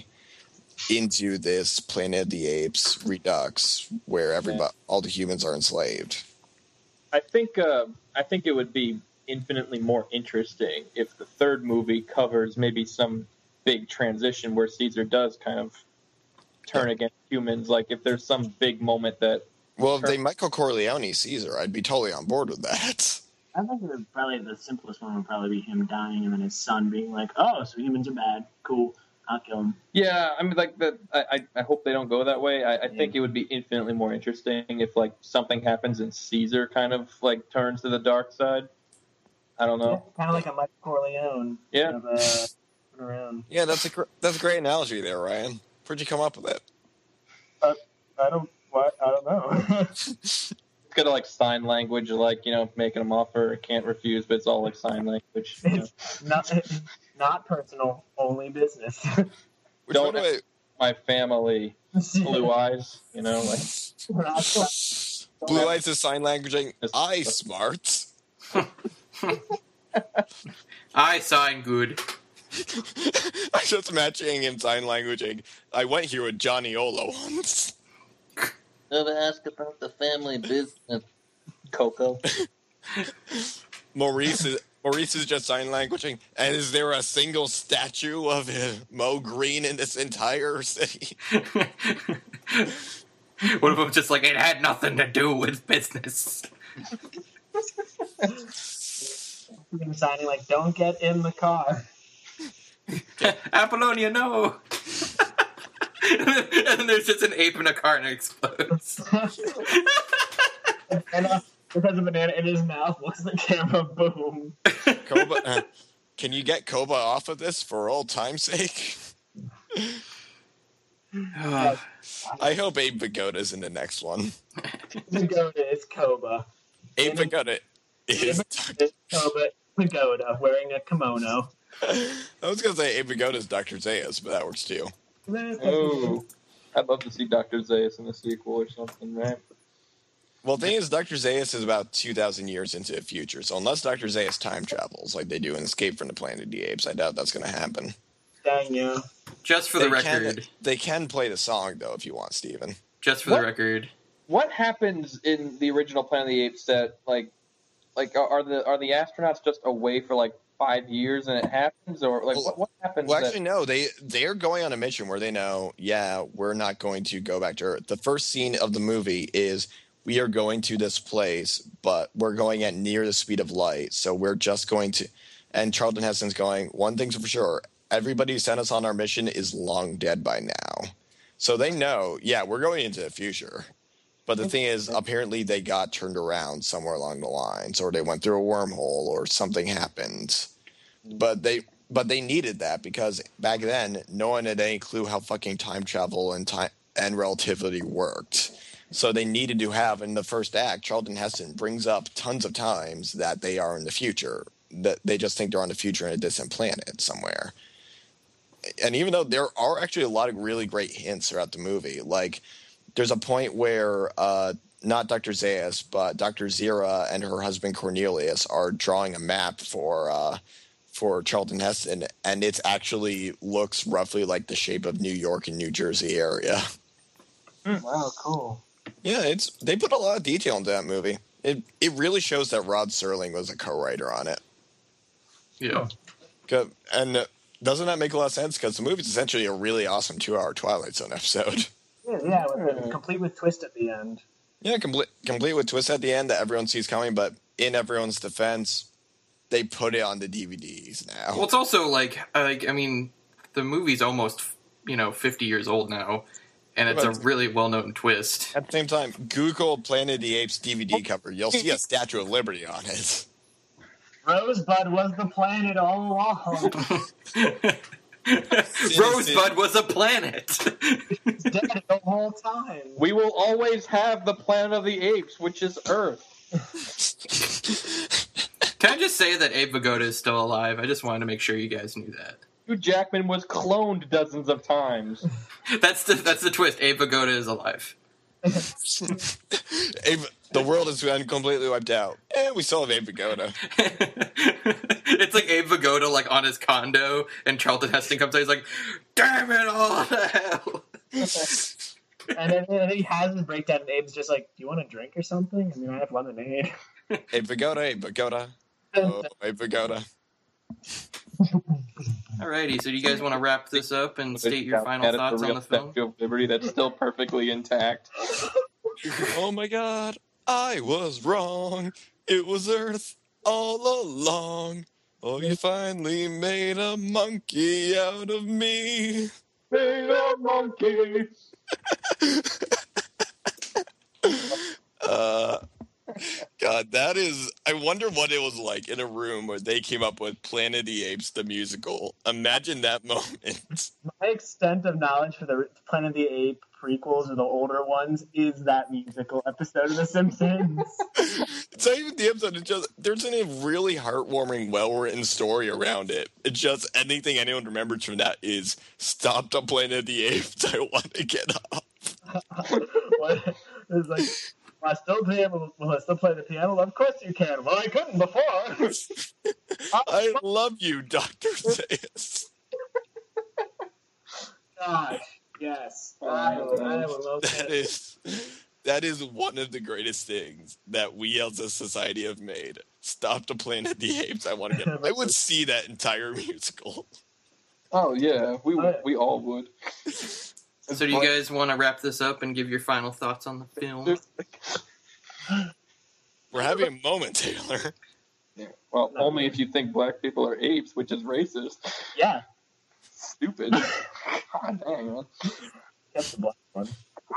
into this Planet of the Apes redux where everybody, yeah. all the humans are enslaved. I think uh, I think it would be infinitely more interesting if the third movie covers maybe some big transition where Caesar does kind of turn yeah. against humans. Like if there's some big moment that. Well, if they Michael Corleone Caesar, I'd be totally on board with that. I think it would probably the simplest one would probably be him dying and then his son being like, "Oh, so humans are bad. Cool. I'll kill him." Yeah, I mean, like that. I, I hope they don't go that way. I, I yeah. think it would be infinitely more interesting if like something happens and Caesar kind of like turns to the dark side. I don't know. Yeah, kind of like a Michael Corleone. Yeah. Kind of, uh, around. Yeah, that's a gr- that's a great analogy there, Ryan. Where'd you come up with that? Uh, I don't. What? I don't know. It's kind of like sign language, like you know, making them offer, can't refuse, but it's all like sign language. You know? not. Not personal, only business. Which Don't way? My family, blue eyes, you know, like blue eyes is sign languaging. I smart. I sign good. I'm just matching in sign languaging. I went here with Johnny Ola once. Never ask about the family business, Coco. Maurice is. Maurice is just sign languaging. And is there a single statue of uh, Mo Green in this entire city? What if it was just like, it had nothing to do with business? Signing like, don't get in the car. Apollonia, no! And then there's just an ape in a car and it explodes. and, uh, It has a banana in his mouth. Looks at the camera. Boom. Koba, uh, can you get Koba off of this for old time's sake? uh, I hope Abe Vigoda's in the next one. Vigoda is Koba. Abe Vigoda is Koba Vigoda wearing a kimono. I was gonna say Abe Vigoda is Doctor Zaius, but that works too. Oh, I'd love to see Doctor Zaius in the sequel or something, right? Well, the thing is, Doctor Zaius is about two thousand years into the future, so unless Doctor Zaius time travels, like they do in Escape from the Planet of the Apes, I doubt that's going to happen. Dang you. Just for they the record. Can, they can play the song, though, if you want, Steven. Just for what? the record, what happens in the original Planet of the Apes that like like are the are the astronauts just away for like five years and it happens, or like Well, what what happens? Well, that- actually, no. They they are going on a mission where they know, yeah, we're not going to go back to Earth. The first scene of the movie is we are going to this place, but we're going at near the speed of light. So we're just going to. And Charlton Heston's going, one thing's for sure: everybody who sent us on our mission is long dead by now. So they know, yeah, we're going into the future. But the thing is, apparently they got turned around somewhere along the lines, or they went through a wormhole, or something happened. But they but they needed that because back then no one had any clue how fucking time travel and time and relativity worked. So they needed to have in the first act, Charlton Heston brings up tons of times that they are in the future. That they just think they're on the future in a distant planet somewhere. And even though there are actually a lot of really great hints throughout the movie, like there's a point where uh, not Doctor Zaius, but Doctor Zira and her husband Cornelius are drawing a map for uh, for Charlton Heston, and it actually looks roughly like the shape of New York and New Jersey area. Wow, cool. Yeah, it's they put a lot of detail into that movie. It it really shows that Rod Serling was a co-writer on it. Yeah. 'Cause- And uh, doesn't that make a lot of sense? Because the movie's essentially a really awesome two-hour Twilight Zone episode. Yeah, yeah, with, complete with twist at the end. Yeah, complete, complete with twist at the end that everyone sees coming, but in everyone's defense, they put it on the D V Ds now. Well, it's also like, like I mean, the movie's almost, you know, fifty years old now, and it's a really well-known twist. At the same time, Google Planet of the Apes D V D cover. You'll see a Statue of Liberty on it. Rosebud was the planet all along. Rosebud was a planet. He's dead the whole time. we will always have the Planet of the Apes, which is Earth. Can I just say that Abe Vigoda is still alive? I just wanted to make sure you guys knew that. Hugh Jackman was cloned dozens of times. That's the that's the twist. Abe Vigoda is alive. Abe, the world has been completely wiped out. And we still have Abe Vigoda. It's like Abe Vigoda, like on his condo, and Charlton Heston comes out. He's like, "Damn it all to hell!" And then, and then he has his breakdown, and Abe's just like, "Do you want a drink or something? I mean, I have lemonade." Abe Vigoda, Abe Vigoda. Oh, Abe Vigoda. Alrighty, so do you guys want to wrap this up and state your final At thoughts the on real the film? Statue of Liberty that's still perfectly intact. Oh my god, I was wrong. It was Earth all along. Oh, you finally made a monkey out of me. Made a monkey. uh, God, that is... I wonder what it was like in a room where they came up with Planet of the Apes, the musical. Imagine that moment. My extent of knowledge for the Planet of the Apes prequels or the older ones is that musical episode of The Simpsons. It's not even the episode. It's just there's a really heartwarming, well-written story around it. It's just anything anyone remembers from that is "Stop the Planet of the Apes. I want to get off." What? It's like, will I still be able? Will I still play the piano? Of course you can. Well, I couldn't before. I love you, Doctor Zaius. Gosh, yes. I will, I will love That is that is one of the greatest things that we as a society have made. Stop the Planet of the Apes. I want to get. I would see that entire musical. Oh yeah, we we all would. So do you guys want to wrap this up and give your final thoughts on the film? We're having a moment, Taylor. Yeah. Well, only if you think black people are apes, which is racist. Yeah. Stupid. God dang, man. That's the black one.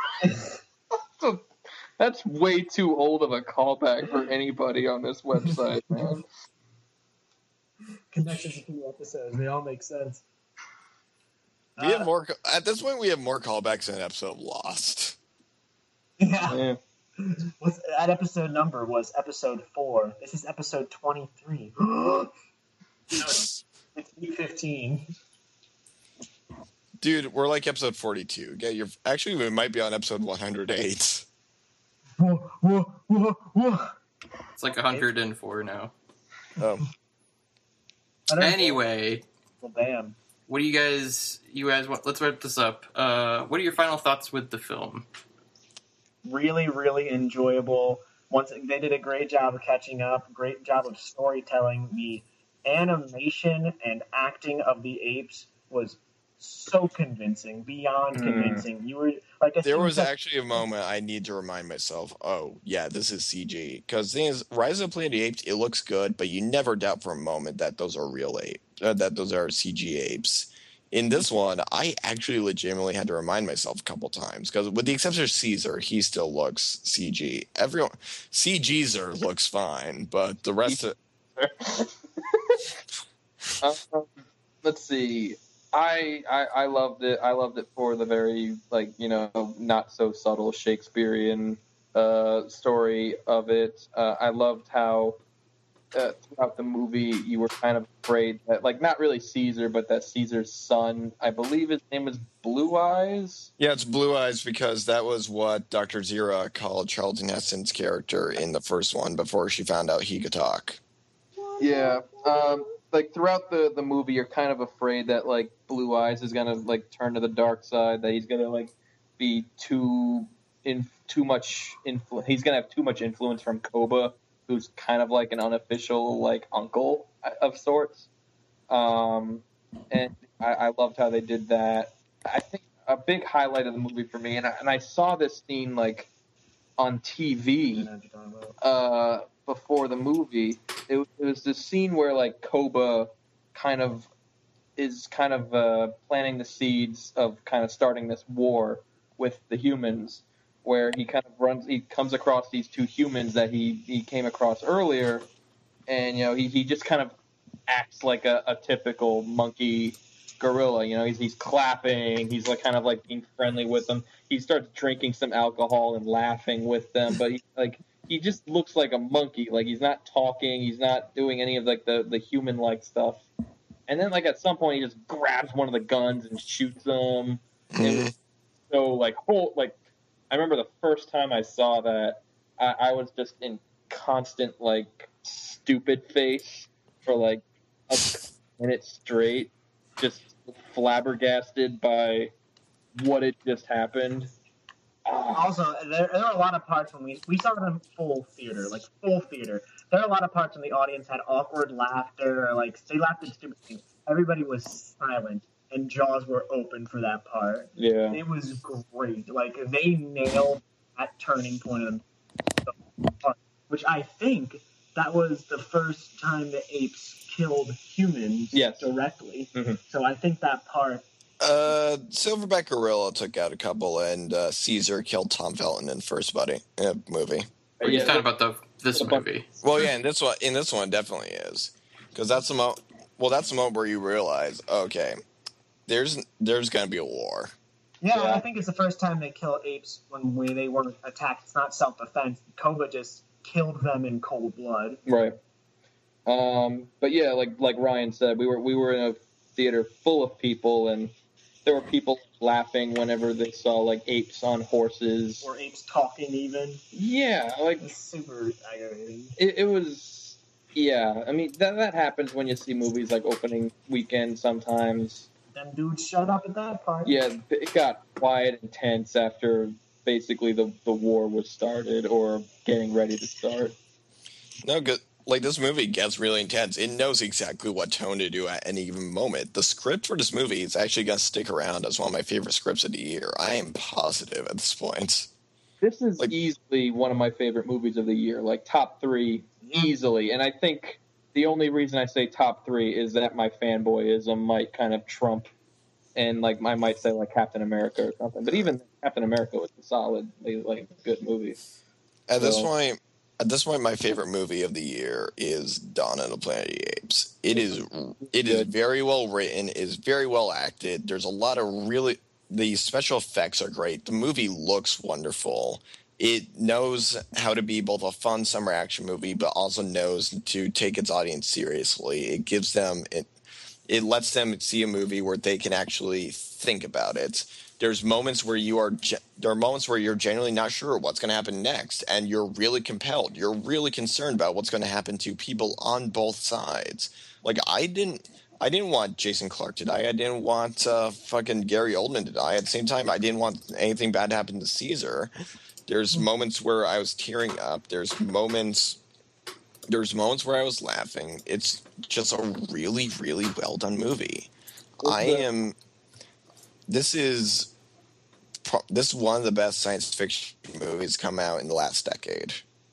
That's way too old of a callback for anybody on this website, man. Connections between the episodes, they all make sense. We have more. At this point, we have more callbacks than an episode of Lost. Yeah. Yeah. What's, that episode number was episode four. This is episode twenty-three. No, it's it's fifteen. Dude, we're like episode forty-two. Yeah, you're actually we might be on episode one hundred eight. Whoa, whoa, whoa, whoa. It's like one hundred four now. Oh. Anyway, Well, damn. what do you guys? You guys want? Let's wrap this up. Uh, what are your final thoughts with the film? really, really enjoyable. Once they did a great job of catching up, great job of storytelling. The animation and acting of the apes was so convincing, beyond Mm. convincing. You were like, as There soon was as- actually a moment I need to remind myself, oh, yeah, this is C G. Because the thing is, Rise of the Planet of the Apes, it looks good, but you never doubt for a moment that those are real apes, uh, that those are C G apes. In this one, I actually legitimately had to remind myself a couple times, because with the exception of Caesar, he still looks C G. Everyone, C G-zer looks fine, but the rest of... um, let's see. I, I I loved it. I loved it for the very, like, you know, not so subtle Shakespearean uh, story of it. Uh, I loved how uh, throughout the movie you were kind of afraid that, like, not really Caesar, but that Caesar's son, I believe his name was Blue Eyes. Yeah, it's Blue Eyes because that was what Doctor Zira called Charlton Heston's character in the first one before she found out he could talk. Yeah. Um, like throughout the, the movie, you're kind of afraid that like Blue Eyes is gonna like turn to the dark side, that he's gonna like be too in too much influ- he's gonna have too much influence from Koba, who's kind of like an unofficial like uncle of sorts. Um, and I, I loved how they did that. I think a big highlight of the movie for me, and I, and I saw this scene like on T V uh, before the movie. It, it was this scene where like Koba kind of is kind of uh, planting the seeds of kind of starting this war with the humans, where he kind of runs, he comes across these two humans that he, he came across earlier, and you know he, he just kind of acts like a, a typical monkey gorilla. You know, he's he's clapping, he's like kind of like being friendly with them. He starts drinking some alcohol and laughing with them, but he like he just looks like a monkey. Like he's not talking, he's not doing any of like the, the human like stuff. And then like at some point he just grabs one of the guns and shoots them. It was so like whole like I remember the first time I saw that, I, I was just in constant like stupid face for like a minute straight, just flabbergasted by what had just happened. Also, there, there are a lot of parts when we we saw it in full theater, like full theater. There are a lot of parts when the audience had awkward laughter, or like they laughed at stupid things. Everybody was silent, and jaws were open for that part. Yeah, it was great. Like they nailed that turning point of the part, which I think that was the first time the apes killed humans yes. directly. Mm-hmm. So I think that part. Uh, Silverback Gorilla took out a couple, and uh, Caesar killed Tom Felton in First Buddy uh, movie. Are you talking about the this movie? Well, yeah, in this one, in this one, definitely is, because that's the mo. Well, that's the moment where you realize, okay, there's there's gonna be a war. Yeah, yeah. I think it's the first time they kill apes when we, they weren't attacked. It's not self-defense. Koba just killed them in cold blood. Right. Um, but yeah, like like Ryan said, we were we were in a theater full of people, and there were people laughing whenever they saw like apes on horses or apes talking. Even yeah, like it's super aggravating. It, it was yeah. I mean that that happens when you see movies like opening weekend sometimes. Them dudes shut up at that part. Yeah, it got quiet and tense after basically the the war was started or getting ready to start. No, good. Like, this movie gets really intense. It knows exactly what tone to do at any given moment. The script for this movie is actually going to stick around as one of my favorite scripts of the year. I am positive at this point. This is like, easily one of my favorite movies of the year, like top three, easily. And I think the only reason I say top three is that my fanboyism might kind of trump, and like I might say like Captain America or something. But even Captain America was a solid, like good movie. At so, this point, At this point, my favorite movie of the year is Dawn of the Planet of the Apes. It is it is very well written, is very well acted. There's a lot of really the special effects are great. The movie looks wonderful. It knows how to be both a fun summer action movie, but also knows to take its audience seriously. It gives them it it lets them see a movie where they can actually think about it. There's moments where you are there are moments where you're genuinely not sure what's going to happen next, and you're really compelled. You're really concerned about what's going to happen to people on both sides. Like I didn't, I didn't want Jason Clarke to die. I didn't want uh, fucking Gary Oldman to die. At the same time, I didn't want anything bad to happen to Caesar. There's moments where I was tearing up. There's moments. There's moments where I was laughing. It's just a really, really well done movie. I am. This is. This is one of the best science fiction movies come out in the last decade.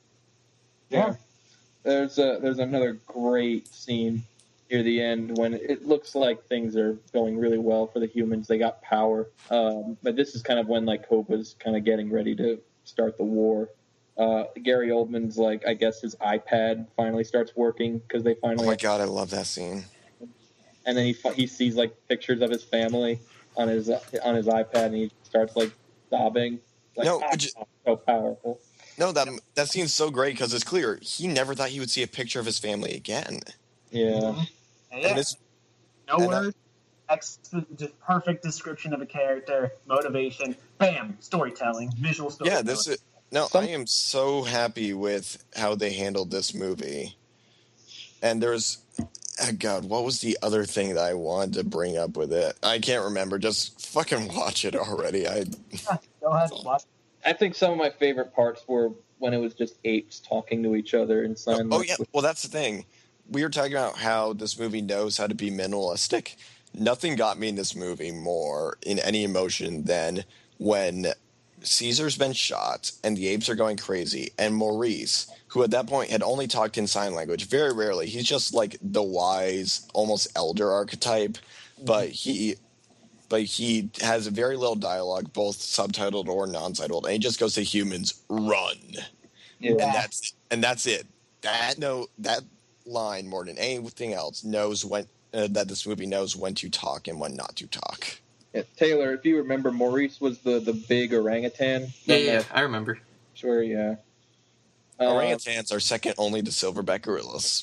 Yeah. There's a, there's another great scene near the end when it looks like things are going really well for the humans. They got power. Um, but this is kind of when like Hope was kind of getting ready to start the war. Uh, Gary Oldman's like, I guess his iPad finally starts working because they finally. Oh my god, I love that scene. And then he he sees like pictures of his family on his on his iPad, and he starts like sobbing. Like, no, oh, just, so powerful. No, that that scene's so great because it's clear he never thought he would see a picture of his family again. Yeah. Yeah. And this, no and words. Ex- just perfect description of a character, motivation, bam, storytelling, visual storytelling. Yeah, this is no. I am so happy with how they handled this movie. And there's, oh God, what was the other thing that I wanted to bring up with it? I can't remember. Just fucking watch it already. I go ahead, watch. I think some of my favorite parts were when it was just apes talking to each other and sign. Oh, oh yeah, well that's the thing. We were talking about how this movie knows how to be minimalistic. Nothing got me in this movie more in any emotion than when Caesar's been shot and the apes are going crazy, and Maurice, who at that point had only talked in sign language, very rarely, he's just like the wise, almost elder archetype, but he but he has very little dialogue, both subtitled or non-subtitled, and he just goes to humans, run. Yeah. And that's and that's it. That no that line more than anything else knows when uh, that this movie knows when to talk and when not to talk. Yeah, Taylor, if you remember, Maurice was the, the big orangutan. Yeah, yeah, I remember. Sure, yeah. Uh, Orangutans are second only to silverback gorillas.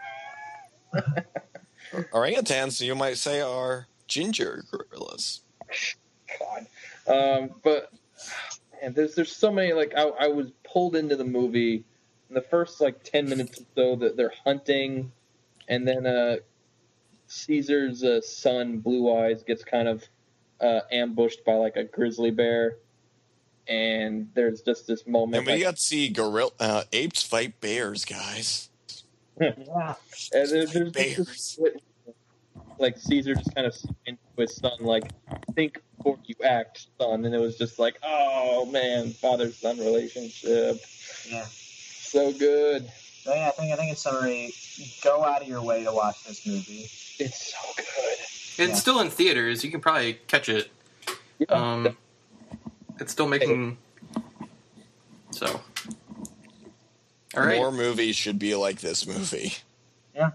Orangutans, you might say, are ginger gorillas. God. Um, but man, there's there's so many, like, I, I was pulled into the movie in the first, like, ten minutes or so that they're hunting, and then uh, Caesar's uh, son, Blue Eyes, gets kind of uh, ambushed by, like, a grizzly bear, and there's just this moment. And we like, got to see gorilla uh, apes fight bears, guys. Yeah. And there, there's Bears. This, like Caesar just kind of into his son, like, think before you act, son. And it was just like, oh man, father-son relationship. Yeah. So good. So yeah, I think I think in summary, go out of your way to watch this movie. It's so good. It's Yeah. still in theaters. You can probably catch it. Yeah. Um, it's still making. So. All right. More movies should be like this movie. Yeah.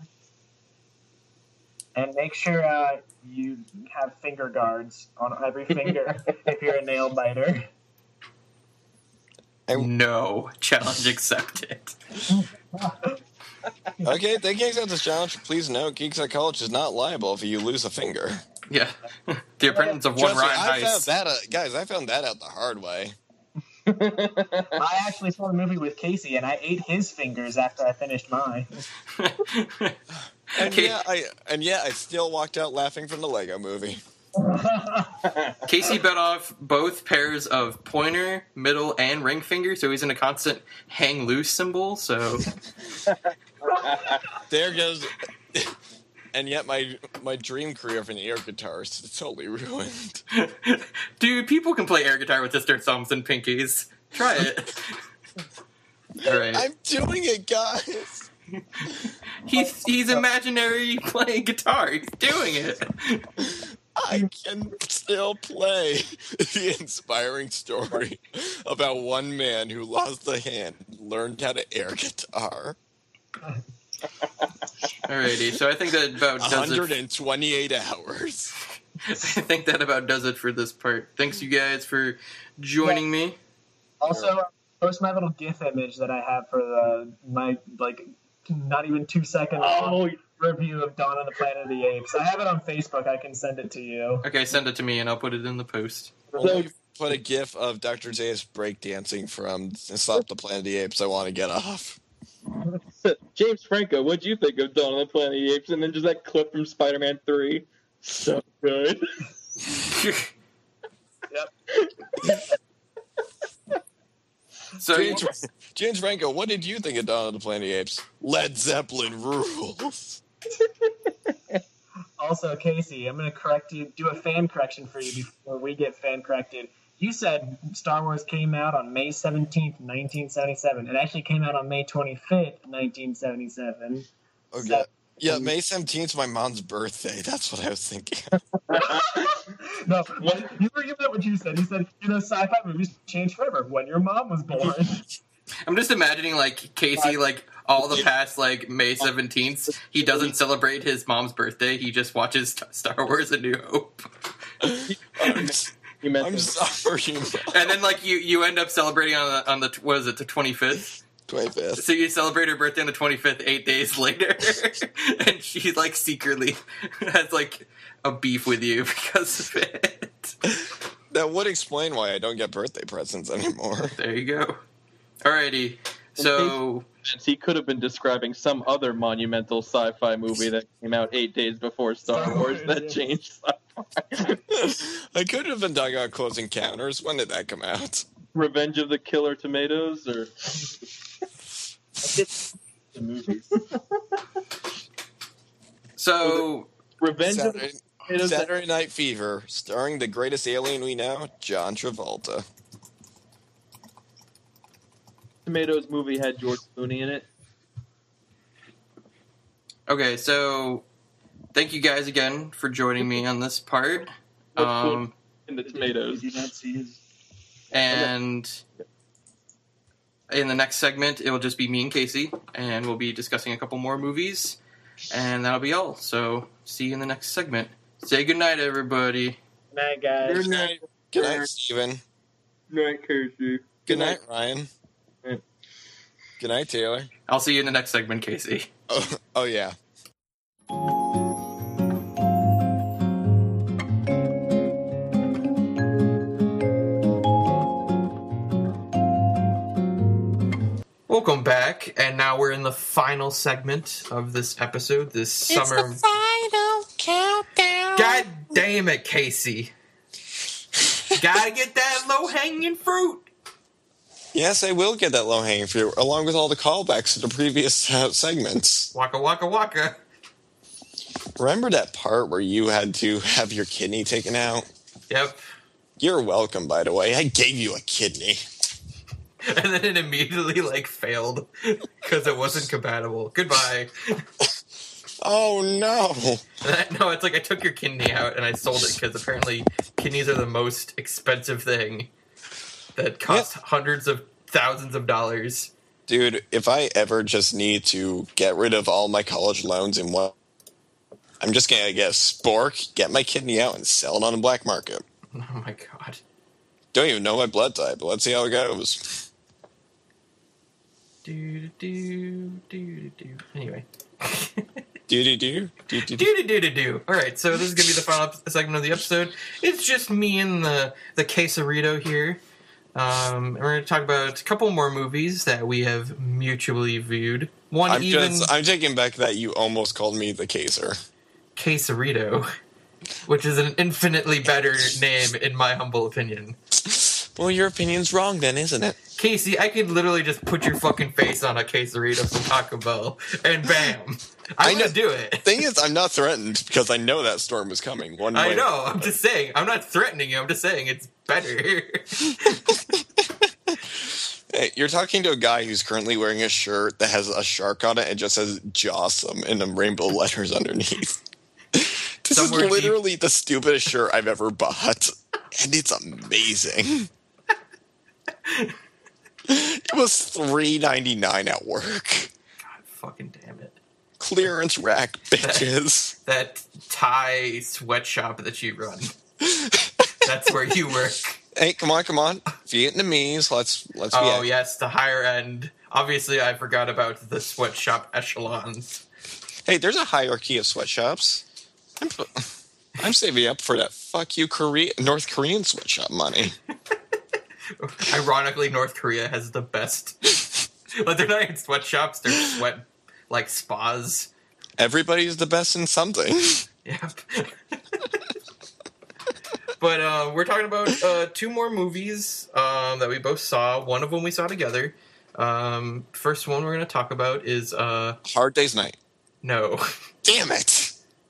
And make sure uh, you have finger guards on every finger if you're a nail biter. No. Challenge accepted. Okay, thank you accept this challenge. Please note, Geek Psychology is not liable if you lose a finger. Yeah. The apprentice of one Trust me, Ryan I found Heist. that, uh, guys, I found that out the hard way. I actually saw the movie with Casey, and I ate his fingers after I finished mine. And Okay. yeah, I and yeah, I still walked out laughing from the Lego Movie. Casey bit off both pairs of pointer, middle, and ring fingers, so he's in a constant hang loose symbol, so... There goes, and yet my my dream career of an air guitarist is totally ruined. Dude, people can play air guitar with just their thumbs and pinkies. Try it. Alright. I'm doing it, guys. He's, he's imaginary playing guitar. He's doing it. I can still play the inspiring story about one man who lost a hand, learned how to air guitar. Alrighty, so I think that about does one it. hundred twenty-eight hours. I think that about does it for this part. Thanks, you guys, for joining me. Also, post my little GIF image that I have for the my like not even two second Oh. review of Dawn of the Planet of the Apes. I have it on Facebook. I can send it to you. Okay, send it to me and I'll put it in the post. Well, you put a gif of Doctor Zayas breakdancing from Stop the Planet of the Apes. I want to get off. James Franco, what'd you think of Dawn of the Planet of the Apes? And then just that clip from Spider-Man three. So good. Yep. So James, James Franco, what did you think of Dawn of the Planet of the Apes? Led Zeppelin rules. Also, Casey, I'm going to correct you, do a fan correction for you before we get fan corrected. You said Star Wars came out on May seventeenth, nineteen seventy-seven. It actually came out on May twenty-fifth, nineteen seventy-seven. Okay. So, Yeah, May seventeenth is my mom's birthday. That's what I was thinking. no, what, you forget what you said. You said, you know, sci-fi movies changed forever when your mom was born. I'm just imagining, like, Casey, like, all the past, like, May seventeenth, he doesn't celebrate his mom's birthday. He just watches T- Star Wars A New Hope. I'm, I'm sorry. And then, like, you, you end up celebrating on the, on the, what is it, the twenty-fifth? twenty-fifth. So you celebrate her birthday on the twenty-fifth, eight days later. And she, like, secretly has, like, a beef with you because of it. That would explain why I don't get birthday presents anymore. There you go. Alrighty. So he could have been describing some other monumental sci-fi movie that came out eight days before Star Wars that changed sci-fi. I could have been talking about Close Encounters. When did that come out? Revenge of the Killer Tomatoes, or the movies. So Revenge Saturday, of the Tomatoes. Saturday Night Fever, starring the greatest alien we know, John Travolta. Tomatoes movie had George Clooney in it. Okay, so thank you guys again for joining me on this part. Um, in the tomatoes. Did you not see his? and in the next segment, it will just be me and Casey, and we'll be discussing a couple more movies, and that'll be all. So see you in the next segment. Say goodnight, everybody. Good night, guys. Good night. Good night, Steven. Good night, Casey. Good night, Ryan. Good night, Taylor. I'll see you in the next segment, Casey. Oh, oh yeah. Welcome back, and now we're in the final segment of this episode, this summer... It's the final countdown. God damn it, Casey. Gotta get that low-hanging fruit. Yes, I will get that low-hanging fruit, along with all the callbacks to the previous uh, segments. Waka waka waka. Remember that part where you had to have your kidney taken out? Yep. You're welcome, by the way. I gave you a kidney. And then it immediately, like, failed because it wasn't compatible. Goodbye. Oh, no. No, it's like I took your kidney out and I sold it because apparently kidneys are the most expensive thing that cost yep. hundreds of thousands of dollars. Dude, if I ever just need to get rid of all my college loans in one, I'm just going to get a spork, get my kidney out, and sell it on the black market. Oh, my God. Don't even know my blood type, but let's see how it goes. Do do do do. Anyway. Do do do do do do do do do. All right, so this is gonna be the final segment of the episode. It's just me and the the quesarito here. Um, and we're gonna talk about a couple more movies that we have mutually viewed. One I'm even. Just, I'm taking back that you almost called me the Caser. Quesarito, which is an infinitely better name in my humble opinion. Well, your opinion's wrong then, isn't it? Casey, I could literally just put your fucking face on a quesarito from Taco Bell, and bam, I'm gonna do it. Thing is, I'm not threatened because I know that storm is coming. One I way. know. I'm just saying. I'm not threatening you. I'm just saying it's better. Hey, you're talking to a guy who's currently wearing a shirt that has a shark on it and just says "Jossum" in the rainbow letters underneath. This Somewhere is literally deep. the stupidest shirt I've ever bought, and it's amazing. It was three ninety-nine at work. God fucking damn it. Clearance rack, bitches. That, that Thai sweatshop that you run. That's where you work. Hey, come on, come on. Vietnamese, let's let's be Oh, yes, the higher end. Obviously, I forgot about the sweatshop echelons. Hey, there's a hierarchy of sweatshops. I'm, I'm saving up for that fuck you Korea, North Korean sweatshop money. Ironically, North Korea has the best. Like, they're not even sweatshops, they're sweat, like, spas. Everybody's the best in something. Yep. But uh, we're talking about uh, two more movies um, that we both saw. One of them we saw together. Um, first one we're going to talk about is... Uh, Hard Day's Night. No. Damn it!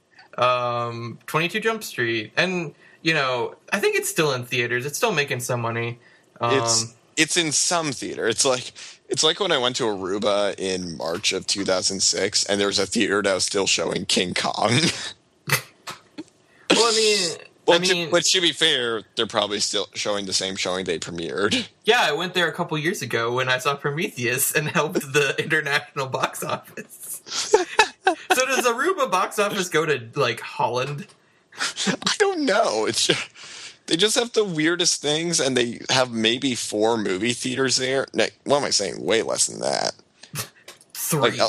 Um, twenty-two Jump Street. And, you know, I think it's still in theaters. It's still making some money. Um, It's it's in some theater. It's like it's like when I went to Aruba in March of two thousand six, and there was a theater that was still showing King Kong. Well, I mean... Well, I mean, to, but to be fair, they're probably still showing the same showing they premiered. Yeah, I went there a couple years ago when I saw Prometheus and helped the international box office. So does Aruba box office go to, like, Holland? I don't know. It's just, they just have the weirdest things, and they have maybe four movie theaters there. No, what am I saying? Way less than that. Three. Like, uh,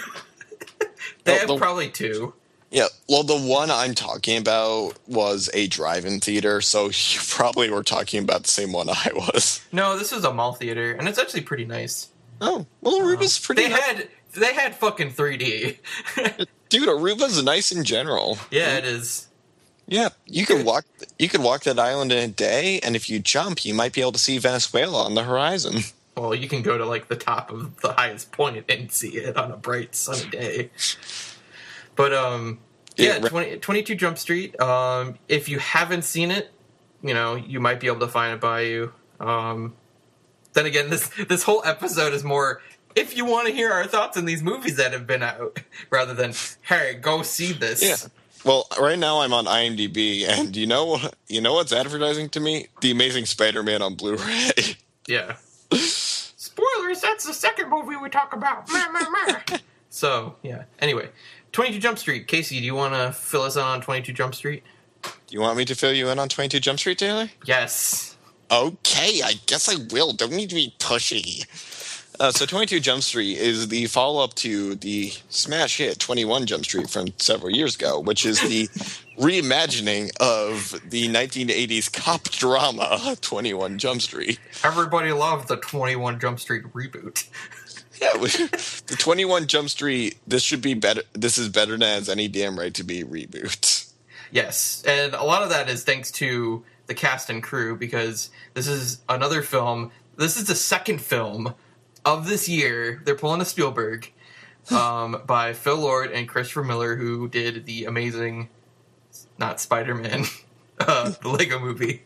they well, have the, probably two. Yeah, well, the one I'm talking about was a drive-in theater, so you probably were talking about the same one I was. No, this was a mall theater, and it's actually pretty nice. Oh, well, Aruba's pretty They nice. had they had fucking three D. Dude, Aruba's nice in general. Yeah, it is. Yeah, you could walk. You could walk that island in a day, and if you jump, you might be able to see Venezuela on the horizon. Well, you can go to like the top of the highest point and see it on a bright sunny day. But um, yeah, Yeah, twenty, twenty-two Jump Street. Um, if you haven't seen it, you know you might be able to find it by you. Um, then again, this this whole episode is more if you want to hear our thoughts on these movies that have been out, rather than hey, go see this. Yeah. Well, right now I'm on IMDb, and you know, you know what's advertising to me? The Amazing Spider-Man on Blu-ray. Yeah. Spoilers. That's the second movie we talk about. Meh, meh, meh. So yeah. Anyway, twenty-two Jump Street. Casey, do you want to fill us in on twenty-two Jump Street? Do you want me to fill you in on twenty-two Jump Street, Taylor? Yes. Okay, I guess I will. Don't need to be pushy. Uh, so twenty-two Jump Street is the follow-up to the smash hit twenty-one Jump Street from several years ago, which is the reimagining of the nineteen eighties cop drama twenty-one Jump Street. Everybody loved the twenty-one Jump Street reboot. Yeah, we, the twenty-one Jump Street, this should be better. This is better than it has any damn right to be reboot. Yes, and a lot of that is thanks to the cast and crew, because this is another film. This is the second film of this year. They're pulling a Spielberg um, by Phil Lord and Christopher Miller, who did the amazing, not Spider-Man, uh, the Lego movie.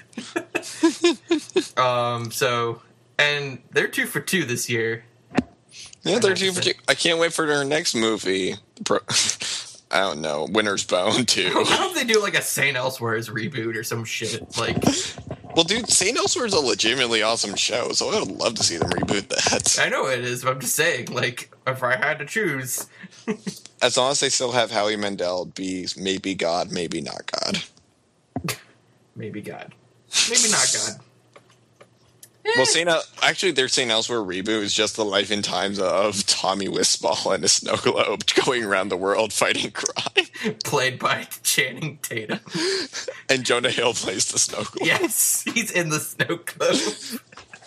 um, so, and they're two for two this year. Yeah, they're two for two. I can't wait for their next movie. Pro- I don't know, Winter's Bone too. I hope they do like a Saint Elsewhere's reboot or some shit. Like, well, dude, Saint Elsewhere's a legitimately awesome show, so I would love to see them reboot that. I know it is, but I'm just saying, like, if I had to choose, as long as they still have Howie Mandel be maybe God, maybe not God. Maybe God, maybe not God. Well, Saint El- actually, their Saint Elsewhere reboot is just the life and times of Tommy Wiseau and a snow globe going around the world fighting crime. Played by Channing Tatum. And Jonah Hill plays the snow globe. Yes, he's in the snow globe.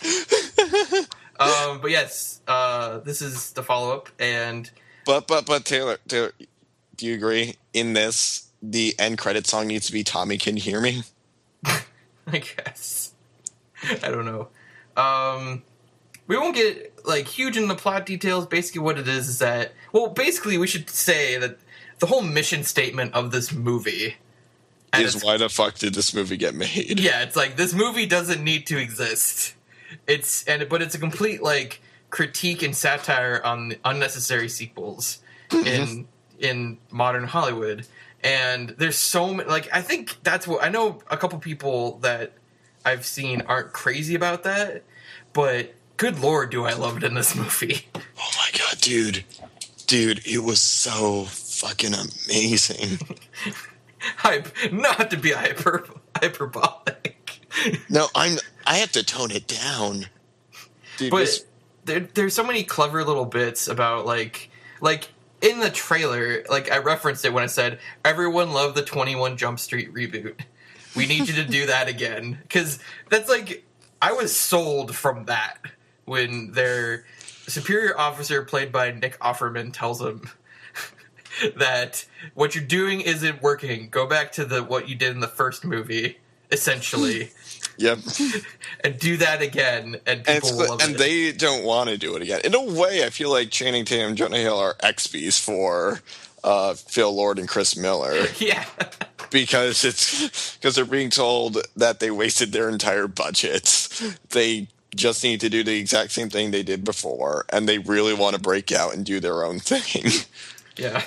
um, but yes, uh, this is the follow-up, and... But, but, but, Taylor, Taylor, do you agree? In this, the end credit song needs to be Tommy Can You Hear Me? I guess. I don't know. Um, we won't get like huge in the plot details. Basically what it is is that, well, basically we should say that the whole mission statement of this movie is why the fuck did this movie get made? Yeah, it's like this movie doesn't need to exist. It's and but it's a complete like critique and satire on unnecessary sequels in in modern Hollywood. And there's so many, like, I think that's what I know. A couple people that I've seen aren't crazy about that, but good lord, do I love it in this movie. Oh my god, dude. Dude, it was so fucking amazing. Hype, not to be hyper, hyperbolic. No, I'm, I have to tone it down. Dude, but this... there, there's so many clever little bits about, like, like, in the trailer, like, I referenced it when I said, everyone loved the twenty-one Jump Street reboot. We need you to do that again. Because that's like, I was sold from that when their superior officer, played by Nick Offerman, tells him that what you're doing isn't working. Go back to the what you did in the first movie essentially. Yep. And do that again, and people and, will love and it. they don't want to do it again. In a way, I feel like Channing Tatum and Jonah Hill are X Ps for uh, Phil Lord and Chris Miller. Yeah. Because it's because they're being told that they wasted their entire budgets. They just need to do the exact same thing they did before, and they really want to break out and do their own thing. Yeah.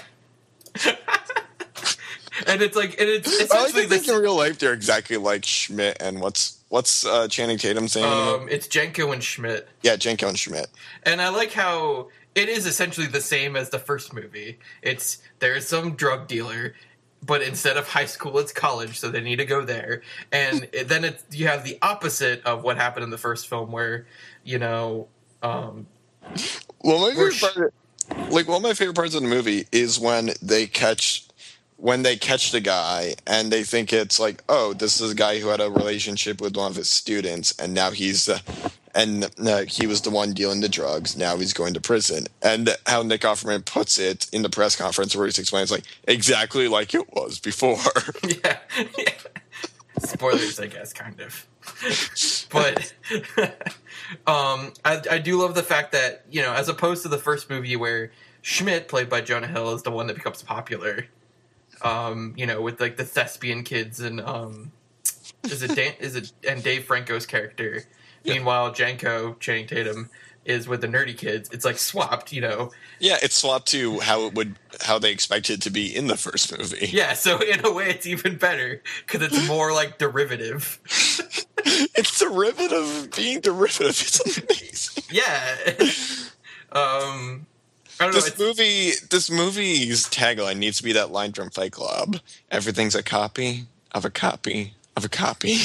And it's like, and it's I like essentially to think in real life they're exactly like Schmidt and what's what's uh, Channing Tatum saying? Um, it's Jenko and Schmidt. Yeah, Jenko and Schmidt. And I like how it is essentially the same as the first movie. It's there's some drug dealer, but instead of high school, it's college, so they need to go there. And it, then it's, you have the opposite of what happened in the first film, where you know, um, well, my favorite part, like one of my favorite parts of the movie is when they catch. When they catch the guy and they think it's like, oh, this is a guy who had a relationship with one of his students, and now he's uh, and uh, he was the one dealing the drugs. Now he's going to prison. And how Nick Offerman puts it in the press conference where he explains, like, exactly like it was before. Yeah, yeah. Spoilers, I guess, kind of. But um, I, I do love the fact that, you know, as opposed to the first movie where Schmidt, played by Jonah Hill, is the one that becomes popular. Um, you know, with like the thespian kids and um, is it Dan- is it and Dave Franco's character. Yeah. Meanwhile, Jenko, Channing Tatum, is with the nerdy kids. It's like swapped, you know. Yeah, it's swapped to how it would how they expected it to be in the first movie. Yeah, so in a way, it's even better because it's more like derivative. It's derivative of being derivative. It's amazing. Yeah. um. I don't this know, movie, this movie's tagline needs to be that line from Fight Club: "Everything's a copy of a copy of a copy."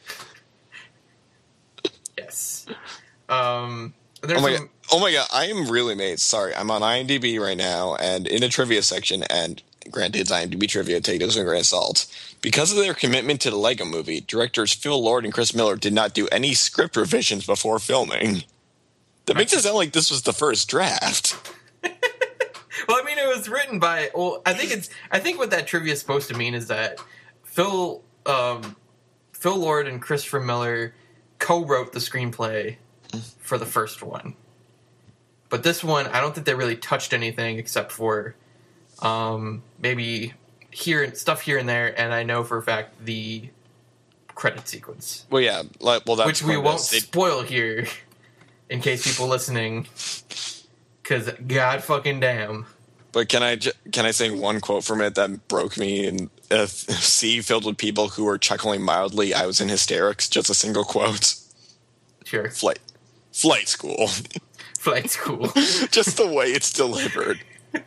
Yes. Um, oh my some... god! Oh my god! I am really amazed. Sorry, I'm on IMDb right now, and in a trivia section. And granted, it's IMDb trivia. Take this with a grain of salt. Because of their commitment to the Lego Movie, directors Phil Lord and Chris Miller did not do any script revisions before filming. That makes it sound like this was the first draft. Well, I mean, it was written by. Well, I think it's. I think what that trivia is supposed to mean is that Phil, um, Phil Lord and Christopher Miller co-wrote the screenplay for the first one, but this one, I don't think they really touched anything except for um, maybe here stuff here and there. And I know for a fact the credit sequence. Well, yeah, like, well, that's which we won't they... spoil here, in case people listening. Because god fucking damn. But can I can I say one quote from it that broke me? In a sea filled with people who were chuckling mildly, I was in hysterics. Just a single quote. Sure. Flight, flight school. Flight school. Just the way it's delivered,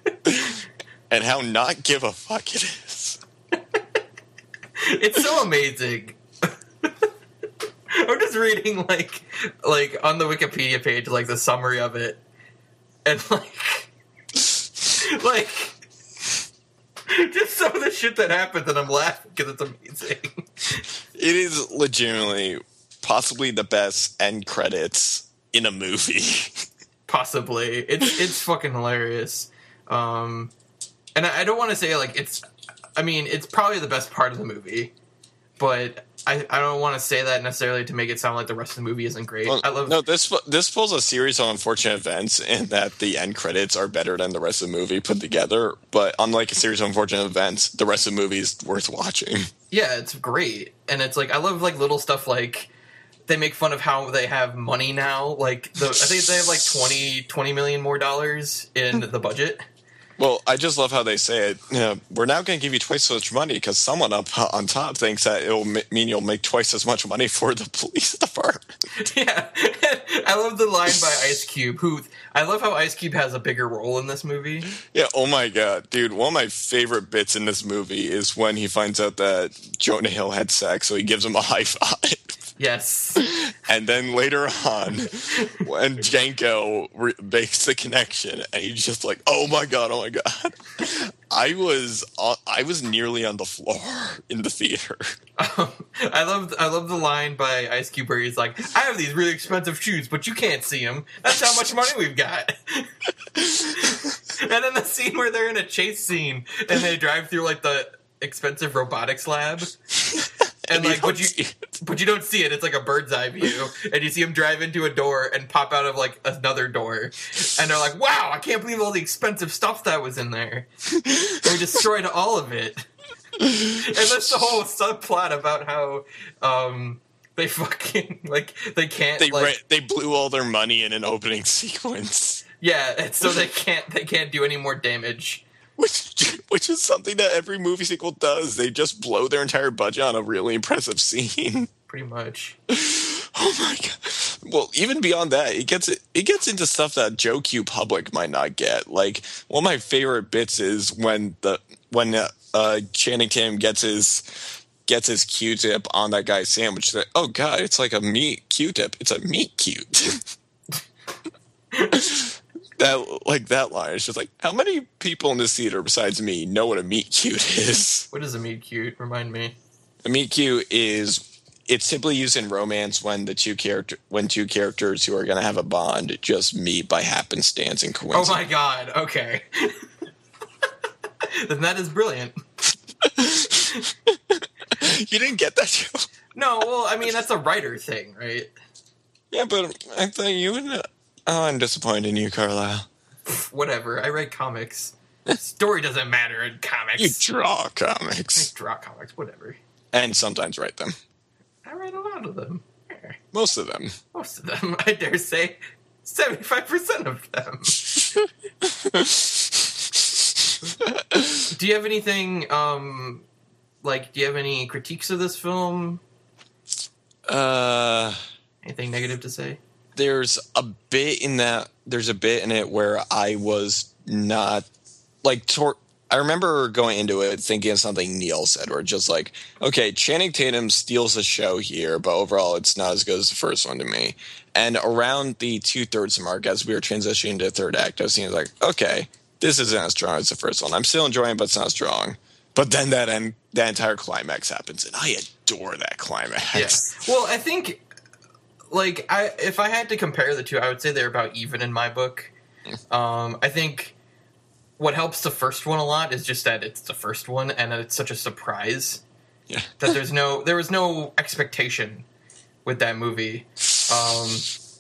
and how not give a fuck it is. It's so amazing. I'm just reading like like on the Wikipedia page, like the summary of it. And, like, like, just some of the shit that happens, and I'm laughing because it's amazing. It is legitimately possibly the best end credits in a movie. Possibly. It's it's fucking hilarious. Um, and I, I don't want to say, like, it's, I mean, it's probably the best part of the movie, but I, I don't want to say that necessarily to make it sound like the rest of the movie isn't great. Well, I love no, this this pulls a series of unfortunate events in that the end credits are better than the rest of the movie put together. But unlike a series of unfortunate events, the rest of the movie is worth watching. Yeah, it's great, and it's like I love like little stuff like they make fun of how they have money now. Like the, I think they have like twenty, twenty million more dollars in the budget. Well, I just love how they say it. You know, we're now going to give you twice as much money because someone up on top thinks that it'll m- mean you'll make twice as much money for the police department. Yeah, I love the line by Ice Cube. Who I love how Ice Cube has a bigger role in this movie. Yeah. Oh my god, dude! One of my favorite bits in this movie is when he finds out that Jonah Hill had sex, so he gives him a high five. Yes. And then later on, when Jenko re- makes the connection, and he's just like, "Oh my god, oh my god!" I was, uh, I was nearly on the floor in the theater. Um, I love, I love the line by Ice Cube where he's like, "I have these really expensive shoes, but you can't see them. That's how much money we've got." And then the scene where they're in a chase scene and they drive through like the expensive robotics lab. and, And you like, but don't you, see it. but you don't see it. It's like a bird's eye view, and you see him drive into a door and pop out of like another door, and they're like, "Wow, I can't believe all the expensive stuff that was in there." And we destroyed all of it. And that's the whole subplot about how um, they fucking like they can't They like ra- they blew all their money in an opening sequence, yeah, and so they can't they can't do any more damage. which which is something that every movie sequel does. They just blow their entire budget on a really impressive scene. Pretty much. Oh my god! Well, even beyond that, it gets it gets into stuff that Joe Q public might not get. Like one of my favorite bits is when the when uh, uh, Channing Tatum gets his gets his Q-tip on that guy's sandwich. That, oh god, it's like a meat Q-tip. It's a meat cute. That like that line. It's just like, how many people in this theater besides me know what a meat cute is? What is a meet cute? Remind me. A meet cute is it's typically used in romance when the two character when two characters who are going to have a bond just meet by happenstance and coincidence. Oh my god! Okay. Then that is brilliant. You didn't get that joke? No, well, I mean that's a writer thing, right? Yeah, but I thought you would. Know. Oh, I'm disappointed in you, Carlisle. Whatever. I write comics. Story doesn't matter in comics. You draw I comics draw comics. Whatever. and sometimes write them. I write a lot of them. Most of them. Most of them. I dare say, seventy-five percent of them. Do you have anything? Um, like, do you have any critiques of this film? Uh, Anything negative to say? there's a bit in that. There's a bit in it where I was not like. Tor- I remember going into it thinking of something Neil said, where just like, okay, Channing Tatum steals the show here, but overall it's not as good as the first one to me. And around the two thirds mark, as we were transitioning to the third act, I was thinking like, okay, this isn't as strong as the first one. I'm still enjoying it, but it's not strong. But then that end, that entire climax happens, and I adore that climax. Yeah. Well, I think, like, I if I had to compare the two, I would say they're about even in my book. Um, I think what helps the first one a lot is just that it's the first one, and that it's such a surprise. Yeah. That there's no there was no expectation with that movie. Um,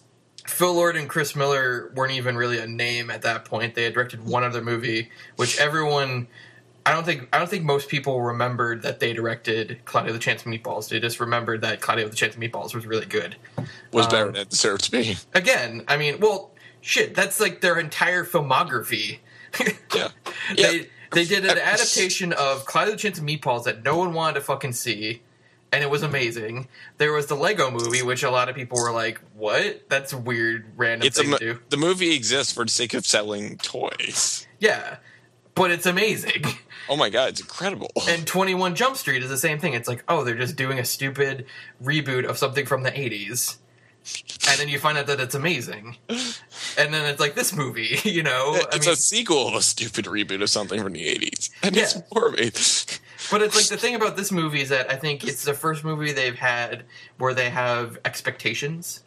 Phil Lord and Chris Miller weren't even really a name at that point. They had directed one other movie, which everyone. I don't think I don't think most people remembered that they directed Cloudy with a Chance of Meatballs. They just remembered that Cloudy with a Chance of Meatballs was really good. Was um, better than it deserved to be. Again, I mean, well, shit, that's like their entire filmography. Yeah. they they did an adaptation of Cloudy with a Chance of Meatballs that no one wanted to fucking see, and it was amazing. There was the Lego Movie, which a lot of people were like, "What? That's a weird, random It's a, thing mo- to do." the movie exists for the sake of selling toys. Yeah, but it's amazing. Oh my god, it's incredible. And twenty-one Jump Street is the same thing. It's like, oh, they're just doing a stupid reboot of something from the eighties. And then you find out that it's amazing. And then it's like this movie, you know? It's I mean, a sequel of a stupid reboot of something from the eighties. And Yeah. it's more amazing. but it's like the thing about this movie is that I think it's the first movie they've had where they have expectations,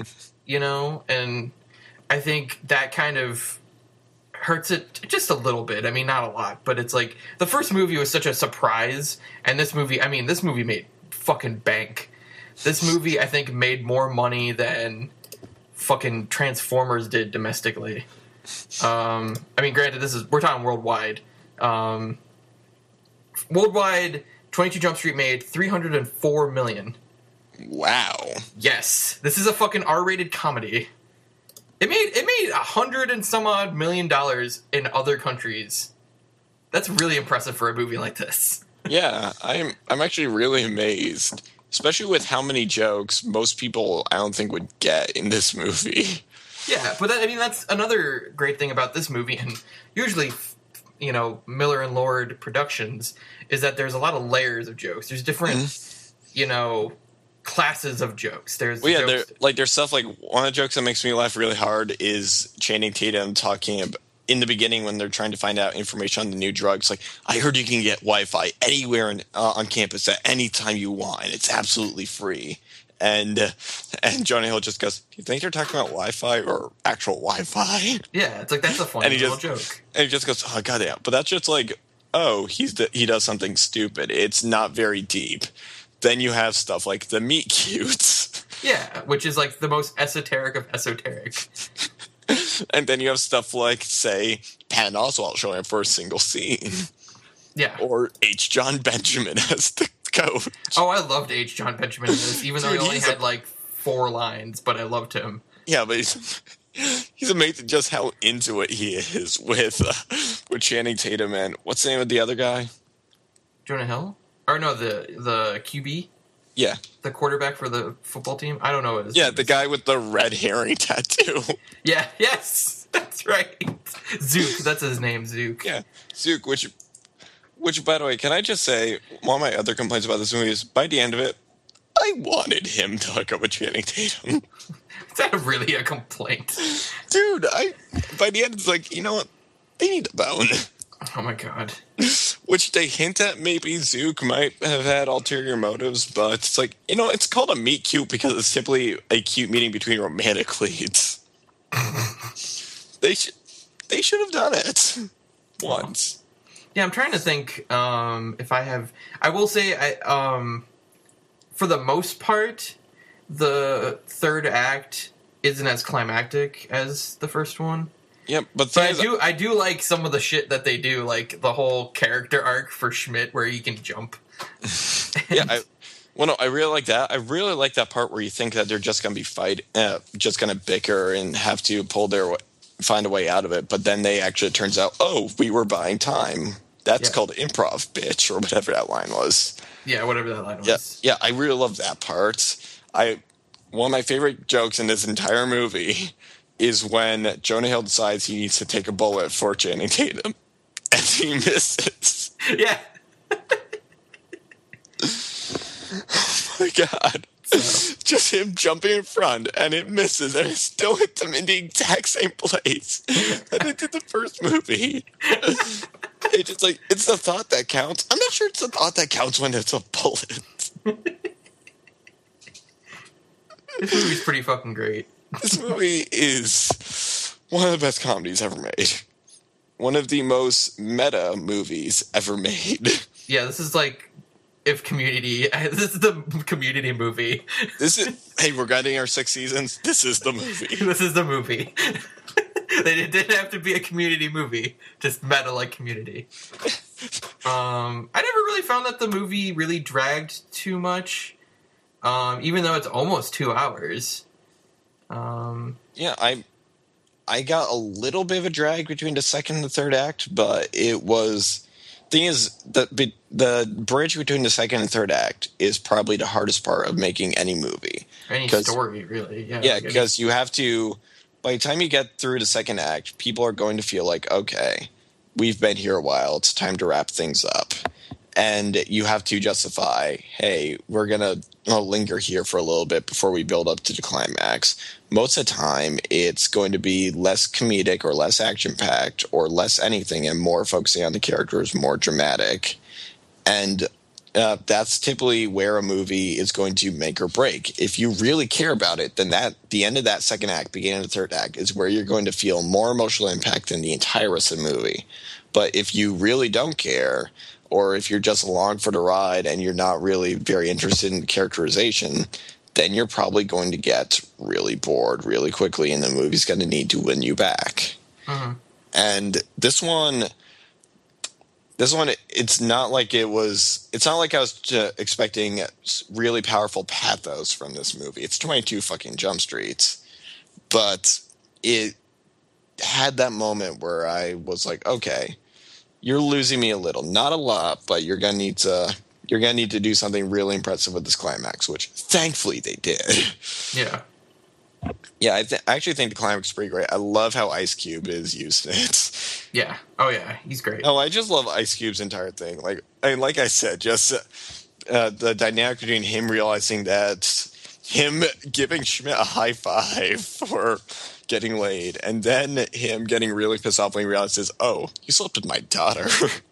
you know? And I think that kind of hurts it just a little bit. I mean, not a lot, but it's like the first movie was such a surprise, and this movie, I mean, this movie made fucking bank. This movie, I think, made more money than fucking Transformers did domestically. Um, I mean, granted, this is we're talking worldwide. Um, worldwide, twenty-two Jump Street made three hundred four million. Wow. Yes, this is a fucking R-rated comedy. It made it made a hundred and some odd million dollars in other countries. That's really impressive for a movie like this. Yeah, I'm I'm actually really amazed. Especially with how many jokes most people I don't think would get in this movie. Yeah, but that, I mean that's another great thing about this movie, and usually, you know, Miller and Lord Productions, is that there's a lot of layers of jokes. There's different, mm-hmm. you know, classes of jokes. There's well, yeah, jokes there, like there's stuff like one of the jokes that makes me laugh really hard is Channing Tatum talking about, in the beginning when they're trying to find out information on the new drugs, like, I heard you can get Wi-Fi anywhere in, uh, on campus at any time you want, and it's absolutely free. And uh, and Jonah Hill just goes, do you think they're talking about Wi-Fi or actual Wi-Fi? Yeah, it's like, that's a funny and he little just, joke. And he just goes, oh, goddamn. But that's just like, oh, he's the, he does something stupid. It's not very deep. then you have stuff like the meet cutes. Yeah, which is like the most esoteric of esoteric. And then you have stuff like, say, Patton Oswalt showing up for a single scene. Yeah. Or H. John Benjamin as the coach. Oh, I loved H. John Benjamin in this, even though Dude, he only he's had a- like four lines, but I loved him. Yeah, but he's, he's amazing just how into it he is with uh, with Channing Tatum and what's the name of the other guy? Jonah Hill? Or no, the the Q B? Yeah. The quarterback for the football team? I don't know what his Yeah, name the is. guy with the red herring tattoo. Yeah, yes, that's right. Zook, that's his name, Zook. Yeah, Zook, which, which, by the way, can I just say, one of my other complaints about this movie is, by the end of it, I wanted him to hook up with Channing Tatum. Is that really a complaint? Dude, I, by the end, it's like, you know what? They need a bone. Oh my god. Which they hint at maybe Zook might have had ulterior motives, but it's like, you know, it's called a meet cute because it's simply a cute meeting between romantic leads. they should they should have done it once. Yeah, I'm trying to think um, if I have... I will say, I um, for the most part, the third act isn't as climactic as the first one. Yep, but, but I do I do like some of the shit that they do, like the whole character arc for Schmidt where he can jump. yeah, I, well, no, I really like that. I really like that part where you think that they're just going to be fight, uh, just going to bicker and have to pull their find a way out of it, but then they actually it turns out, oh, we were buying time. That's Yeah. called improv, bitch, or whatever that line was. Yeah, whatever that line Yeah, was. yeah, I really love that part. I one of my favorite jokes in this entire movie is when Jonah Hill decides he needs to take a bullet for Channing Tatum, and he misses. Yeah. Oh my god. So. Just him jumping in front, and it misses, and it still hits him in the exact same place that it did the first movie. It's just like, it's the thought that counts. I'm not sure it's the thought that counts when it's a bullet. This movie's pretty fucking great. This movie is one of the best comedies ever made. One of the most meta movies ever made. Yeah, this is like if Community. This is the Community movie. This is hey, we're getting our six seasons. This is the movie. This is the movie. They didn't have to be a Community movie, just meta like Community. Um, I never really found that the movie really dragged too much, um, even though it's almost two hours. Um, yeah, I I got a little bit of a drag between the second and the third act, but it was... Thing is, the the bridge between the second and third act is probably the hardest part of making any movie. Any story, really. Yeah, yeah, because you have to... By the time you get through the second act, people are going to feel like, okay, we've been here a while, it's time to wrap things up. And you have to justify, hey, we're going to uh, linger here for a little bit before we build up to the climax. Most of the time, it's going to be less comedic or less action-packed or less anything and more focusing on the characters, more dramatic. And uh, that's typically where a movie is going to make or break. If you really care about it, then that the end of that second act, beginning of the third act, is where you're going to feel more emotional impact than the entire rest of the movie. But if you really don't care... or if you're just along for the ride and you're not really very interested in characterization, then you're probably going to get really bored really quickly, and the movie's going to need to win you back. Mm-hmm. And this one, this one, it's not like it was. It's not like I was uh, expecting really powerful pathos from this movie. It's twenty-two fucking Jump Streets, but it had that moment where I was like, okay. You're losing me a little, not a lot, but you're gonna need to you're gonna need to do something really impressive with this climax, which thankfully they did. Yeah, yeah. I, th- I actually think the climax is pretty great. I love how Ice Cube is used in it. Yeah. Oh yeah, he's great. Oh, I just love Ice Cube's entire thing. Like, I like I said, just uh, the dynamic between him realizing that him giving Schmidt a high five for getting laid, and then him getting really pissed off when he realizes, oh, you slept with my daughter.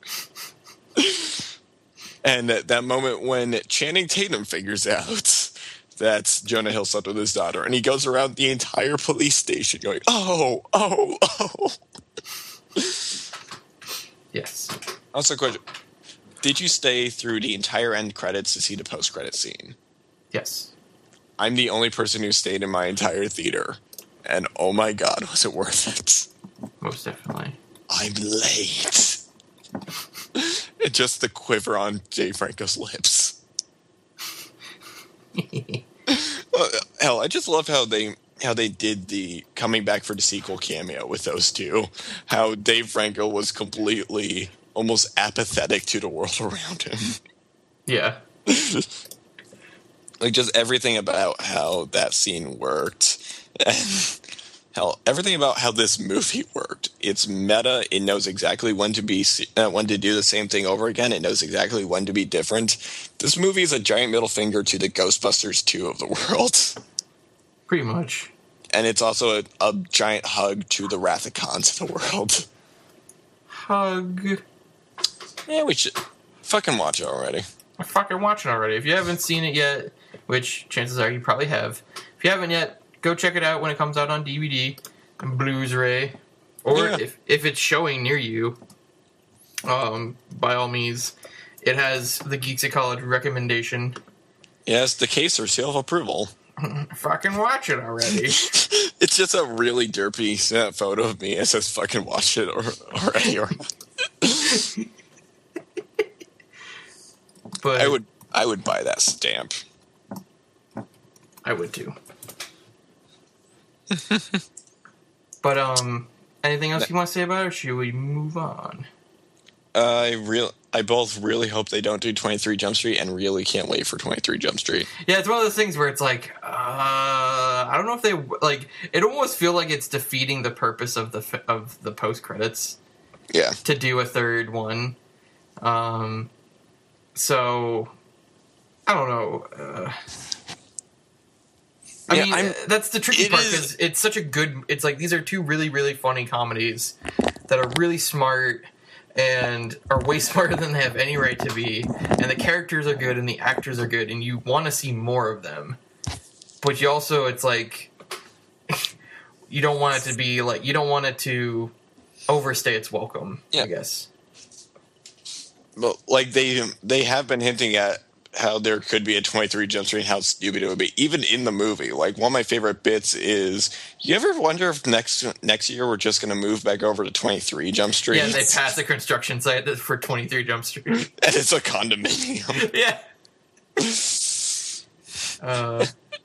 And that moment when Channing Tatum figures out that Jonah Hill slept with his daughter, and he goes around the entire police station going, oh, oh, oh. Yes. Also, question. did you stay through the entire end credits to see the post-credit scene? Yes. I'm the only person who stayed in my entire theater. And oh my god, was it worth it? Most definitely. I'm late. And just the quiver on Jay Franco's lips. Well, hell, I just love how they how they did the coming back for the sequel cameo with those two. How Dave Franco was completely, almost apathetic to the world around him. Yeah. Like, just everything about how that scene worked. And hell, everything about how this movie worked. It's meta. It knows exactly when to be uh, when to do the same thing over again. It knows exactly when to be different. This movie is a giant middle finger to the Ghostbusters two of the world. Pretty much. And it's also a, a giant hug to the Wrath of Khans of the world. Hug. Yeah, we should fucking watch it already. I fucking watch it already. If you haven't seen it yet, which chances are you probably have, if you haven't yet, go check it out when it comes out on D V D and Blu-ray, or Yeah. if if it's showing near you. Um, by all means, it has the Geeks at College recommendation. Yes, the case or seal of approval. Fucking watch it already. It's just a really derpy uh, photo of me. It says fucking watch it or, already. Or But I would I would buy that stamp. I would too. But um, anything else you want to say about it, or should we move on? I real I both really hope they don't do twenty-three Jump Street and really can't wait for twenty-three Jump Street. Yeah, it's one of those things where it's like, uh, I don't know if they like. It almost feel like it's defeating the purpose of the fi- of the post credits. Yeah, to do a third one. Um, so I don't know. Uh, I Yeah, mean, I'm- that's the tricky it part is- because it's such a good. It's like these are two really, really funny comedies that are really smart and are way smarter than they have any right to be. And the characters are good and the actors are good, and you want to see more of them. But you also, it's like you don't want it to be like you don't want it to overstay its welcome. Yeah. I guess. but like they they have been hinting at how there could be a twenty-three Jump Street and how stupid it would be, even in the movie. Like, one of my favorite bits is, you ever wonder if next next year we're just going to move back over to twenty-three Jump Street? Yeah, they passed the construction site for twenty-three Jump Street. And it's a condominium. Yeah. Uh,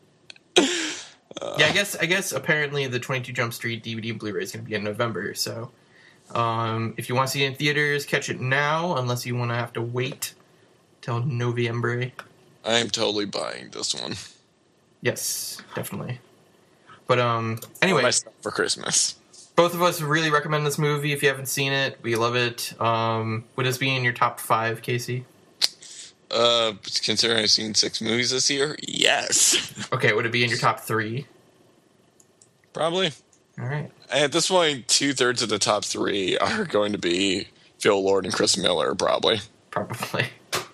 yeah, I guess. I guess apparently the twenty-two Jump Street D V D and Blu-ray is going to be in November. So, um, if you want to see it in theaters, catch it now. Unless you want to have to wait till November. I am totally buying this one. Yes, definitely. But um, anyway, My stuff for Christmas. both of us really recommend this movie. If you haven't seen it, we love it. Um, would this be in your top five, Casey? Uh, considering I've seen six movies this year, yes, Okay, would it be in your top three? probably. All right. At this point, two thirds of the top three are going to be Phil Lord and Chris Miller, probably. Probably.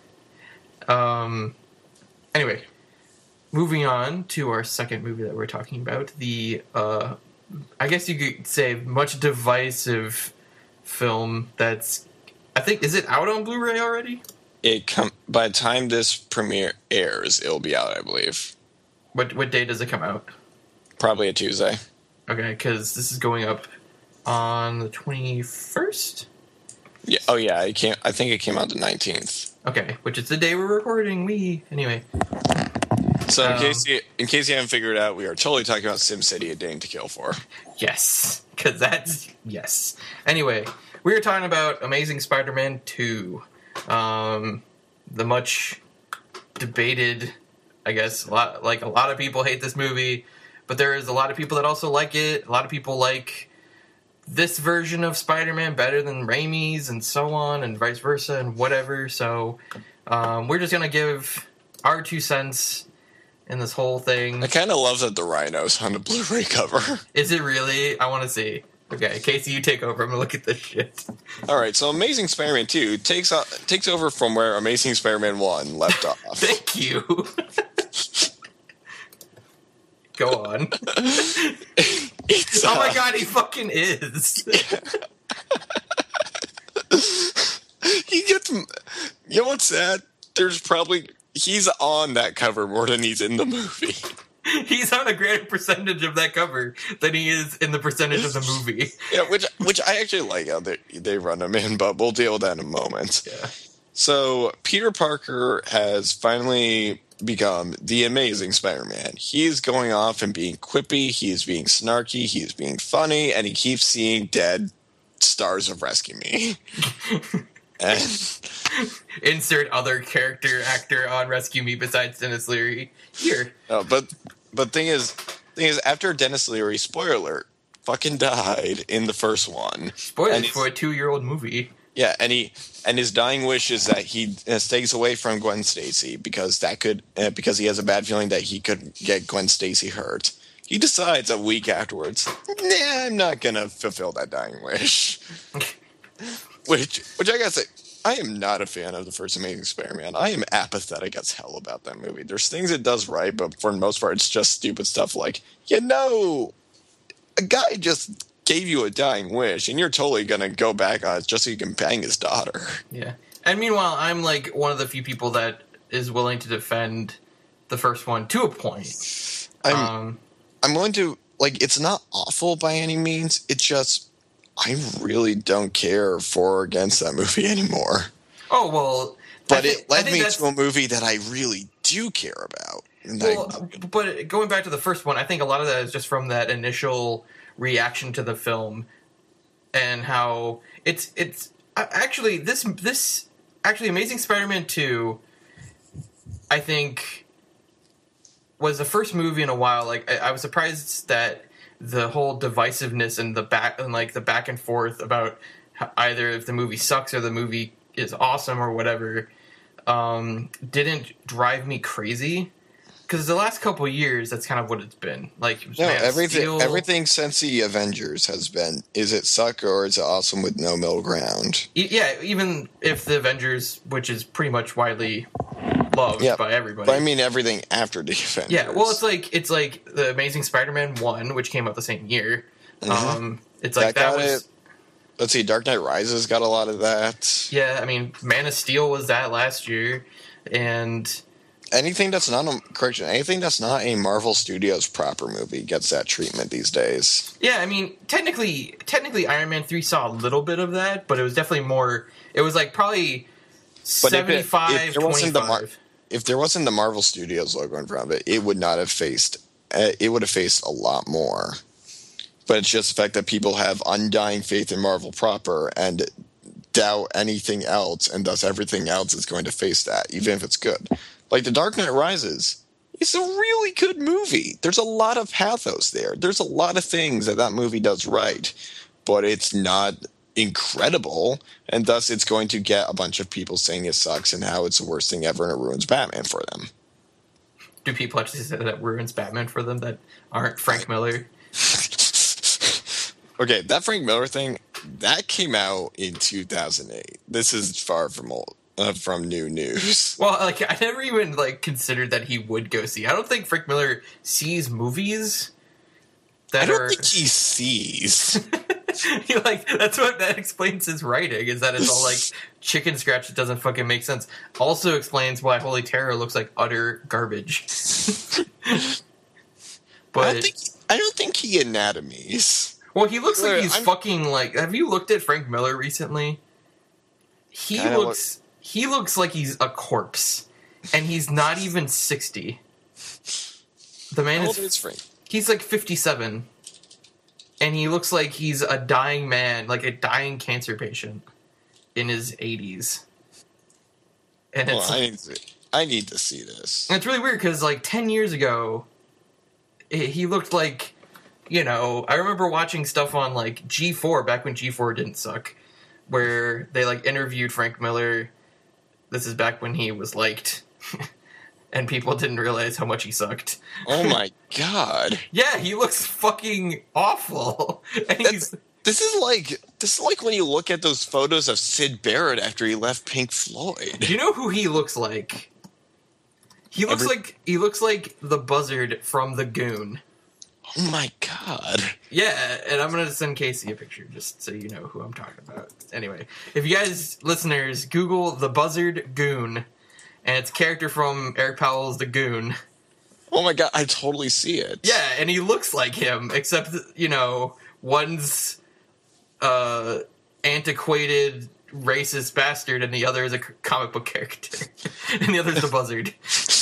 Um. Anyway, moving on to our second movie that we're talking about, the uh, I guess you could say much divisive film that's, I think, is it out on Blu-ray already? It come by the time this premiere airs, it'll be out, I believe. What what day does it come out? Probably a Tuesday. Okay, because this is going up on the twenty-first. Yeah. Oh yeah. I can't. I think it came out the nineteenth. Okay, which is the day we're recording. We anyway. So in Um, case you in case you haven't figured it out, we are totally talking about SimCity: A Day to Kill For. Yes, because that's yes. Anyway, we were talking about Amazing Spider-Man two, um, the much debated. I guess a lot like a lot of people hate this movie, but there is a lot of people that also like it. A lot of people like this version of Spider-Man better than Raimi's, and so on, and vice versa, and whatever. So um, we're just gonna give our two cents in this whole thing. I kind of love that the rhino's on the Blu-ray cover. Is it really? I want to see. Okay, Casey, you take over. I'm gonna look at this shit. All right, so Amazing Spider-Man two takes o- takes over from where Amazing Spider-Man one left off. Thank you. Go on. It's, Oh my uh, god, he fucking is. he gets. You know what's sad? There's probably he's on that cover more than he's in the movie. He's on a greater percentage of that cover than he is in the percentage of the movie. Yeah, which which I actually like how they they run him in, but we'll deal with that in a moment. Yeah. So Peter Parker has finally become the Amazing Spider-Man. He's going off and being quippy, he's being snarky, he's being funny, and he keeps seeing dead stars of Rescue Me. And insert other character actor on Rescue Me besides Dennis Leary. Here. No, but but thing is, thing is, after Dennis Leary, spoiler alert, fucking died in the first one. Spoilers for a two-year-old movie. Yeah, and he and his dying wish is that he uh, stays away from Gwen Stacy because that could uh, because he has a bad feeling that he could get Gwen Stacy hurt. He decides a week afterwards, nah, I'm not gonna fulfill that dying wish. which which I gotta say, I am not a fan of the first Amazing Spider-Man. I am apathetic as hell about that movie. There's things it does right, but for the most part, it's just stupid stuff like, you know, a guy just gave you a dying wish, and you're totally going to go back on it just so you can bang his daughter. Yeah. And meanwhile, I'm like one of the few people that is willing to defend the first one to a point. I'm, um, I'm willing to, like, it's not awful by any means. It's just, I really don't care for or against that movie anymore. Oh, well. But th- it led me to a movie that I really do care about. And well, I, but going back to the first one, I think a lot of that is just from that initial reaction to the film and how it's it's actually this this actually Amazing Spider-Man two I think was the first movie in a while. Like I, I was surprised that the whole divisiveness and the back and like the back and forth about how either if the movie sucks or the movie is awesome or whatever um, didn't drive me crazy. Because the last couple of years, that's kind of what it's been. Like, no, Man of everything, Steel. everything since the Avengers has been, is it suck or is it awesome with no middle ground? E- yeah, even if the Avengers, which is pretty much widely loved Yeah, by everybody. But I mean everything after the Avengers. Yeah, well, it's like it's like the Amazing Spider-Man one, which came out the same year. Mhm. Um, it's like that, got was. it. Let's see, Dark Knight Rises got a lot of that. Yeah, I mean, Man of Steel was that last year, and Anything that's not a correction, anything that's not a Marvel Studios proper movie gets that treatment these days. yeah, I mean, technically, technically, Iron Man three saw a little bit of that, but it was definitely more. It was like probably But if, it, seventy-five, if there wasn't the Mar- twenty-five. if there wasn't the Marvel Studios logo in front of it, it would not have faced. Uh, it would have faced a lot more. But it's just the fact that people have undying faith in Marvel proper and doubt anything else, and thus everything else is going to face that, even if it's good. Like The Dark Knight Rises, it's a really good movie. There's a lot of pathos there. There's a lot of things that that movie does right, but it's not incredible, and thus it's going to get a bunch of people saying it sucks and how it's the worst thing ever and it ruins Batman for them. Do people actually say that ruins Batman for them that aren't Frank Miller? Okay, that Frank Miller thing, that came out in two thousand eight. This is far from old. Uh, from new news. Well, like I never even like considered that he would go see. I don't think Frank Miller sees movies that I don't are. think he sees. he, like that's what that explains his writing is that it's all like chicken scratch that doesn't fucking make sense. Also explains why Holy Terror looks like utter garbage. But I don't think I don't think he anatomies. Well, he looks like he's I'm, fucking like. Have you looked at Frank Miller recently? He Kinda looks. Look, he looks like he's a corpse, and he's not even sixty. The man how is. old is Frank? He's like fifty-seven, and he looks like he's a dying man, like a dying cancer patient, in his eighties. And well, it's. I need to, I need to see this. And it's really weird because like ten years ago, it, he looked like. You know, I remember watching stuff on like G four back when G four didn't suck, where they like interviewed Frank Miller. This is back when he was liked, and people didn't realize how much he sucked. Oh my god! Yeah, he looks fucking awful. And he's, this is like this is like when you look at those photos of Syd Barrett after he left Pink Floyd. Do you know who he looks like? He looks Every- like he looks like the Buzzard from The Goon. Oh my god. Yeah, and I'm gonna send Casey a picture just so you know who I'm talking about. Anyway, if you guys, listeners, Google the Buzzard Goon, and it's a character from Eric Powell's The Goon. Oh my god, I totally see it. Yeah, and he looks like him, except, you know, one's uh, antiquated racist bastard and the other is a comic book character. And the other's the Buzzard.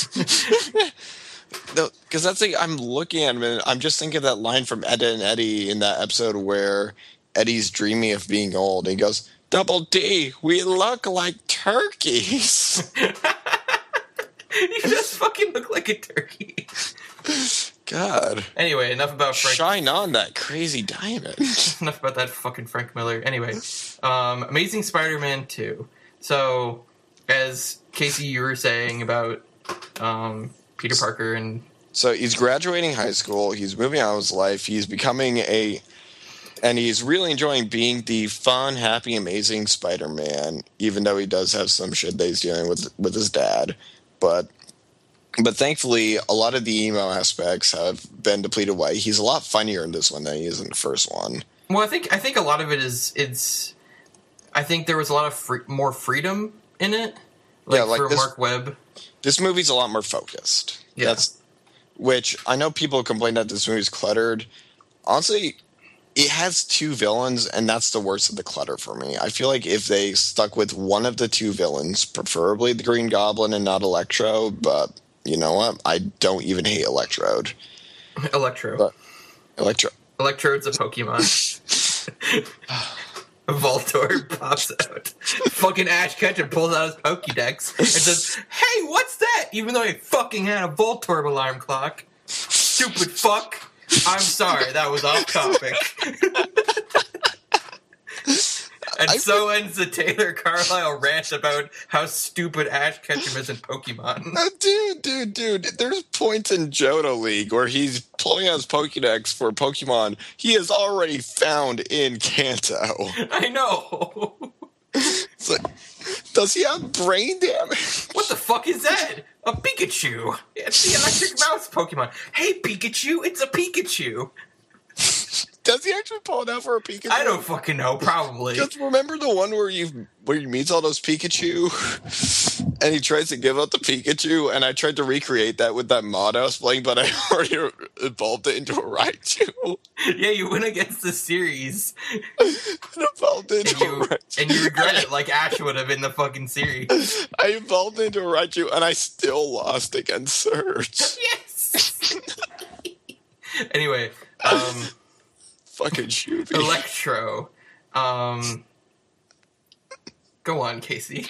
No, because that's like, I'm looking at him and I'm just thinking of that line from Ed and Eddie in that episode where Eddie's dreaming of being old. And he goes, Double D, we look like turkeys. You just fucking look like a turkey. God. Anyway, enough about Frank. Shine on that crazy diamond. Enough about that fucking Frank Miller. Anyway, um, Amazing Spider-Man two. So, as Casey, you were saying about um, Peter Parker and... So he's graduating high school. He's moving on with his life. He's becoming a... And he's really enjoying being the fun, happy, amazing Spider-Man, even though he does have some shit that he's dealing with with his dad. But... But thankfully, a lot of the emo aspects have been depleted away. He's a lot funnier in this one than he is in the first one. Well, I think I think a lot of it is it's. I think there was a lot of free, more freedom in it, like, yeah, like for this, Mark Webb. This movie's a lot more focused. Yeah. That's, which I know people complain that this movie's cluttered. Honestly, it has two villains, and that's the worst of the clutter for me. I feel like if they stuck with one of the two villains, preferably the Green Goblin and not Electro, but. You know what? I don't even hate Electrode. Electro. But Electro. Electrode's a Pokemon. Voltorb pops out. Fucking Ash Ketchum pulls out his Pokédex and says, hey, what's that? Even though he fucking had a Voltorb alarm clock. Stupid fuck. I'm sorry, that was off topic. And I so ends the Taylor Carlisle rant about how stupid Ash Ketchum is in Pokemon. Uh, dude, dude, dude. There's points in Johto League where he's pulling out his Pokédex for Pokemon he has already found in Kanto. I know. It's like, does he have brain damage? What the fuck is that? A Pikachu. It's the electric mouse Pokemon. Hey, Pikachu, it's a Pikachu. Does he actually pull it out for a Pikachu? I don't fucking know, probably. Just remember the one where you where you meet all those Pikachu and he tries to give up the Pikachu, and I tried to recreate that with that mod I was playing, but I already evolved it into a Raichu. Yeah, you went against the series. It evolved into and you, a Raichu. And you regret it like Ash would have in the fucking series. I evolved into a Raichu, and I still lost against Surge. Yes! Anyway, um... fucking Shuby. Electro. Um, go on, Casey.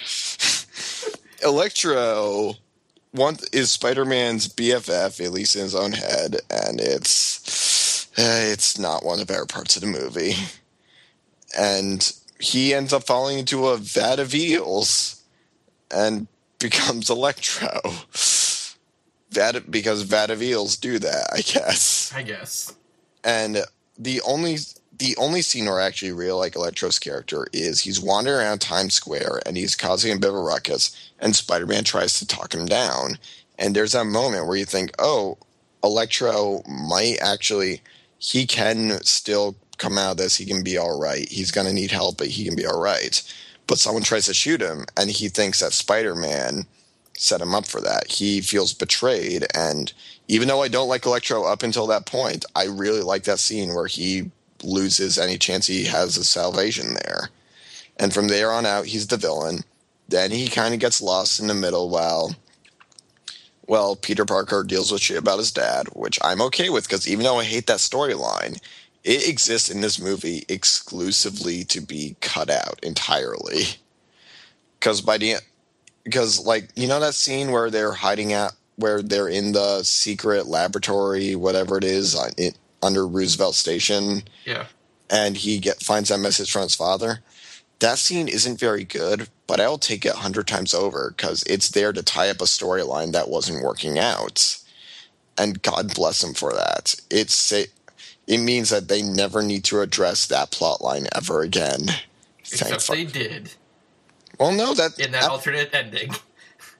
Electro one is Spider-Man's B F F, at least in his own head, and it's uh, it's not one of the better parts of the movie. And he ends up falling into a vat of eels and becomes Electro. Vat because vat of eels do that, I guess. I guess. And The only the only scene where I actually really like Electro's character is he's wandering around Times Square and he's causing a bit of a ruckus, and Spider-Man tries to talk him down. And there's that moment where you think, oh, Electro might actually, he can still come out of this, he can be all right. He's going to need help, but he can be all right. But someone tries to shoot him, and he thinks that Spider-Man set him up for that. He feels betrayed, and even though I don't like Electro up until that point, I really like that scene where he loses any chance he has of salvation there. And from there on out, he's the villain. Then he kind of gets lost in the middle while, well, Peter Parker deals with shit about his dad, which I'm okay with, because even though I hate that storyline, it exists in this movie exclusively to be cut out entirely. Because by the end, because, like, you know that scene where they're hiding out, where they're in the secret laboratory, whatever it is, on it, under Roosevelt Station. Yeah. And he get finds that message from his father. That scene isn't very good, but I'll take it a hundred times over because it's there to tie up a storyline that wasn't working out. And God bless him for that. It's it, it means that they never need to address that plot line ever again. Except they did. Well, no, that in that, that alternate ending.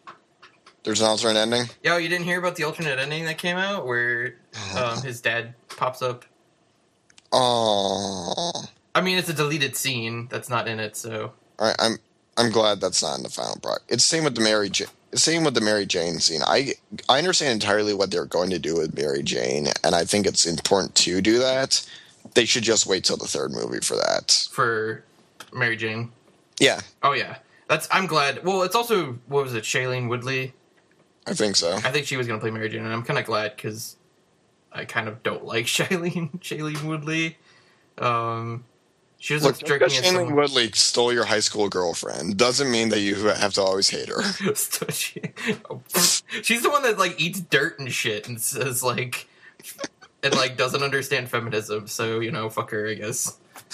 There's an alternate ending? Yo, you didn't hear about the alternate ending that came out where um, his dad pops up. Oh. I mean, it's a deleted scene that's not in it, so. I, I'm I'm glad that's not in the final product. It's same with the Mary Jane. Same with the Mary Jane scene. I I understand entirely what they're going to do with Mary Jane, and I think it's important to do that. They should just wait till the third movie for that. For Mary Jane. Yeah. Oh yeah, that's. I'm glad. Well, it's also what was it, Shailene Woodley? I think so. I think she was going to play Mary Jane, and I'm kind of glad because I kind of don't like Shailene Shailene Woodley. Um, she doesn't Look, strike me as Shailene someone... Woodley stole your high school girlfriend doesn't mean that you have to always hate her. She's the one that like eats dirt and shit and says like and like doesn't understand feminism. So you know, fuck her, I guess.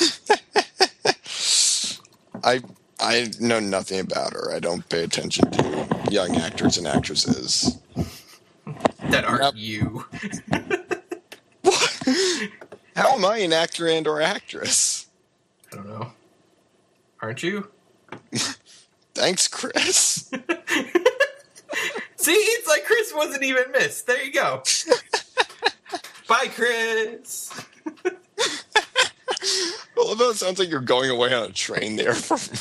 I I know nothing about her. I don't pay attention to young actors and actresses that aren't yep. you. What? How am I an actor and or actress? I don't know. Aren't you? Thanks, Chris. See, it's like Chris wasn't even missed. There you go. Bye, Chris. Although it sounds like you're going away on a train there for a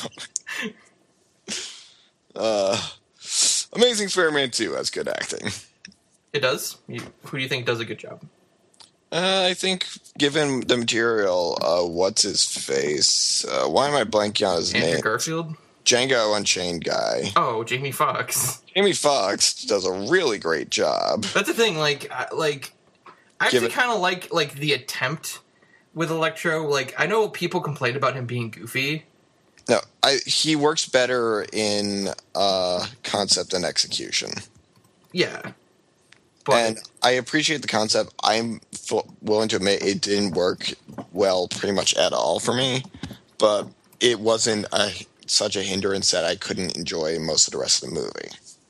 moment. Uh, Amazing Spider-Man two has good acting. It does? You, who do you think does a good job? Uh, I think, given the material, uh, what's his face? Uh, why am I blanking on his Andrew name? Garfield? Django Unchained guy. Oh, Jamie Foxx. Jamie Foxx does a really great job. That's the thing, like, I- like, I actually it- kind of like, like, the attempt with Electro. Like, I know people complain about him being goofy. No, I, he works better in uh, concept and execution. Yeah. But, and I appreciate the concept. I'm f- willing to admit it didn't work well pretty much at all for me, but it wasn't a, such a hindrance that I couldn't enjoy most of the rest of the movie.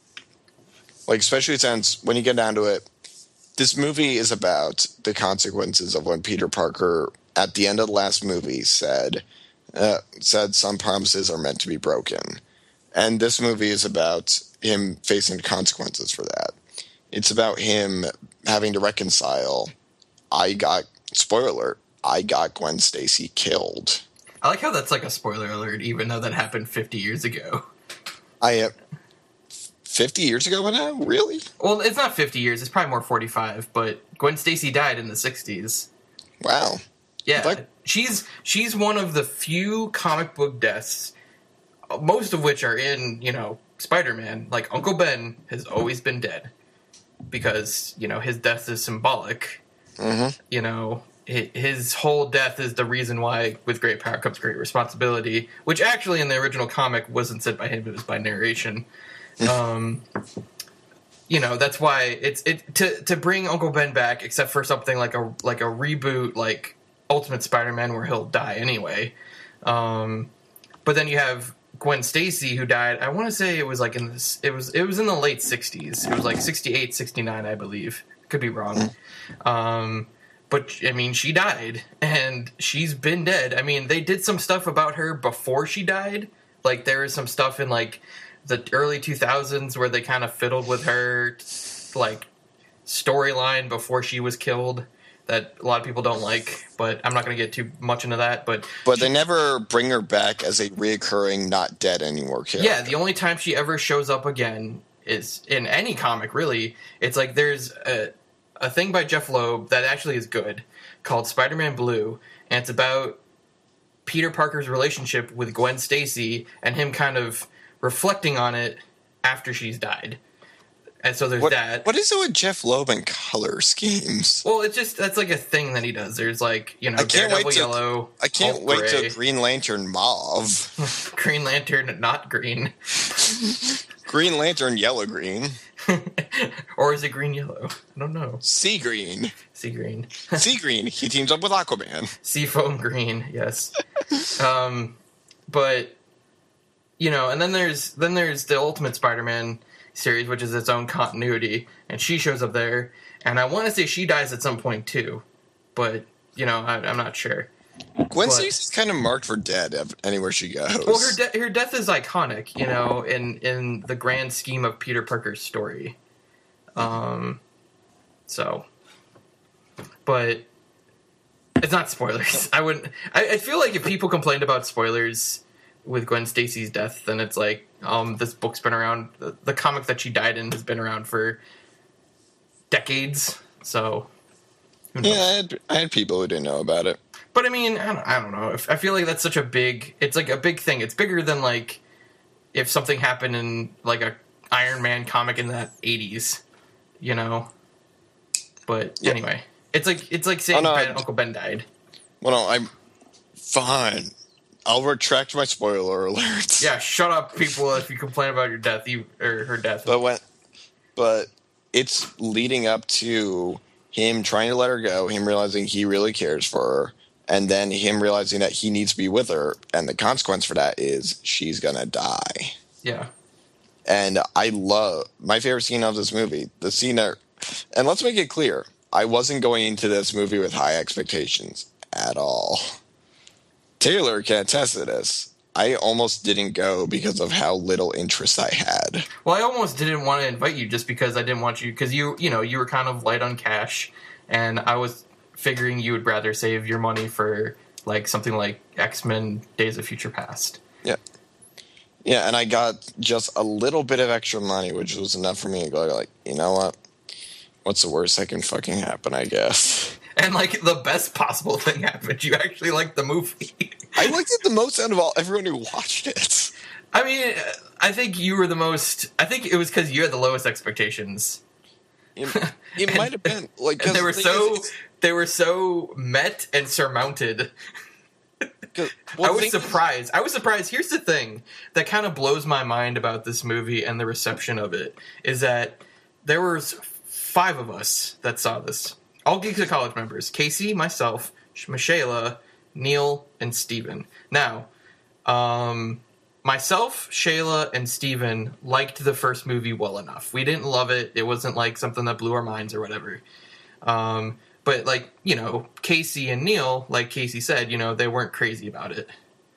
Like, especially since when you get down to it, this movie is about the consequences of when Peter Parker, at the end of the last movie, said, uh, said some promises are meant to be broken. And this movie is about him facing the consequences for that. It's about him having to reconcile. I got, spoiler alert, I got Gwen Stacy killed. I like how that's like a spoiler alert, even though that happened fifty years ago. I, uh, fifty years ago now? Really? Well, it's not fifty years, it's probably more forty-five, but Gwen Stacy died in the sixties. Wow. Yeah, That- she's she's one of the few comic book deaths, most of which are in, you know, Spider-Man. Like, Uncle Ben has always been dead. Because, you know, his death is symbolic. Mm-hmm. You know, his whole death is the reason why with great power comes great responsibility, which actually in the original comic wasn't said by him, it was by narration. um, you know, that's why it's it to to bring Uncle Ben back, except for something like a like a reboot like Ultimate Spider-Man where he'll die anyway. Um, but then you have Gwen Stacy, who died, I want to say it was like in this, it was it was in the late sixties. It was like sixty-eight, sixty-nine, I believe. Could be wrong. Um, but I mean, she died, and she's been dead. I mean, they did some stuff about her before she died. Like, there is some stuff in like the early two thousands where they kind of fiddled with her like storyline before she was killed. That a lot of people don't like, but I'm not going to get too much into that. But But they never bring her back as a reoccurring, not dead anymore character. yeah, the only time she ever shows up again is in any comic, really. It's like there's a, a thing by Jeff Loeb that actually is good called Spider-Man Blue, and it's about Peter Parker's relationship with Gwen Stacy and him kind of reflecting on it after she's died. And so there's what, that. What is it with Jeff Loeb and color schemes? Well, it's just that's like a thing that he does. There's like, you know, I can't Daredevil wait to, yellow. I can't Hulk wait gray. to Green Lantern mauve. Green Lantern, not green. Green Lantern yellow green. Or is it green yellow? I don't know. Sea green. Sea green. Sea green. He teams up with Aquaman. Seafoam green, yes. um, but you know, and then there's then there's the Ultimate Spider-Man series, which is its own continuity, and she shows up there, and I want to say she dies at some point too, but you know, I, I'm not sure. Gwen But- Stacy's kind of marked for dead ev- anywhere she goes. Well, her de- her death is iconic, you know, in in the grand scheme of Peter Parker's story. Um, so, but It's not spoilers. I wouldn't. I, I feel like if people complained about spoilers with Gwen Stacy's death, then it's like, um, this book's been around. The, the comic that she died in has been around for decades. So, who knows? Yeah, I had, I had people who didn't know about it. But I mean, I don't, I don't know. If, I feel like that's such a big. It's like a big thing. It's bigger than like if something happened in like a Iron Man comic in the eighties, you know. But yeah. anyway, it's like it's like saying oh, no, ben, I, Uncle Ben died. Well, no, I'm fine. I'll retract my spoiler alerts. Yeah, shut up, people! If you complain about your death, you or her death. But when, but it's leading up to him trying to let her go, him realizing he really cares for her, and then him realizing that he needs to be with her, and the consequence for that is she's gonna die. Yeah. And I love my favorite scene of this movie, the scene that, and let's make it clear, I wasn't going into this movie with high expectations at all. Taylor can attest to this. I almost didn't go because of how little interest I had. Well, I almost didn't want to invite you just because I didn't want you, because you, you know, you were kind of light on cash, and I was figuring you would rather save your money for like something like X-Men Days of Future Past. Yeah. Yeah, and I got just a little bit of extra money, which was enough for me to go like, you know what? What's the worst that can fucking happen, I guess. And like the best possible thing happened. You actually liked the movie. I liked it the most out of all everyone who watched it. I mean, I think you were the most. I think it was because you had the lowest expectations. It, it and, might have been like and they were the so is, they were so met and surmounted. Well, I was surprised. I was surprised. Here's the thing that kind of blows my mind about this movie and the reception of it is that there was five of us that saw this. All Geeks of College members. Casey, myself, Michaela, Neil, and Steven. Now, um, myself, Shayla, and Steven liked the first movie well enough. We didn't love it. It wasn't like something that blew our minds or whatever. Um, but like, you know, Casey and Neil, like Casey said, you know, they weren't crazy about it.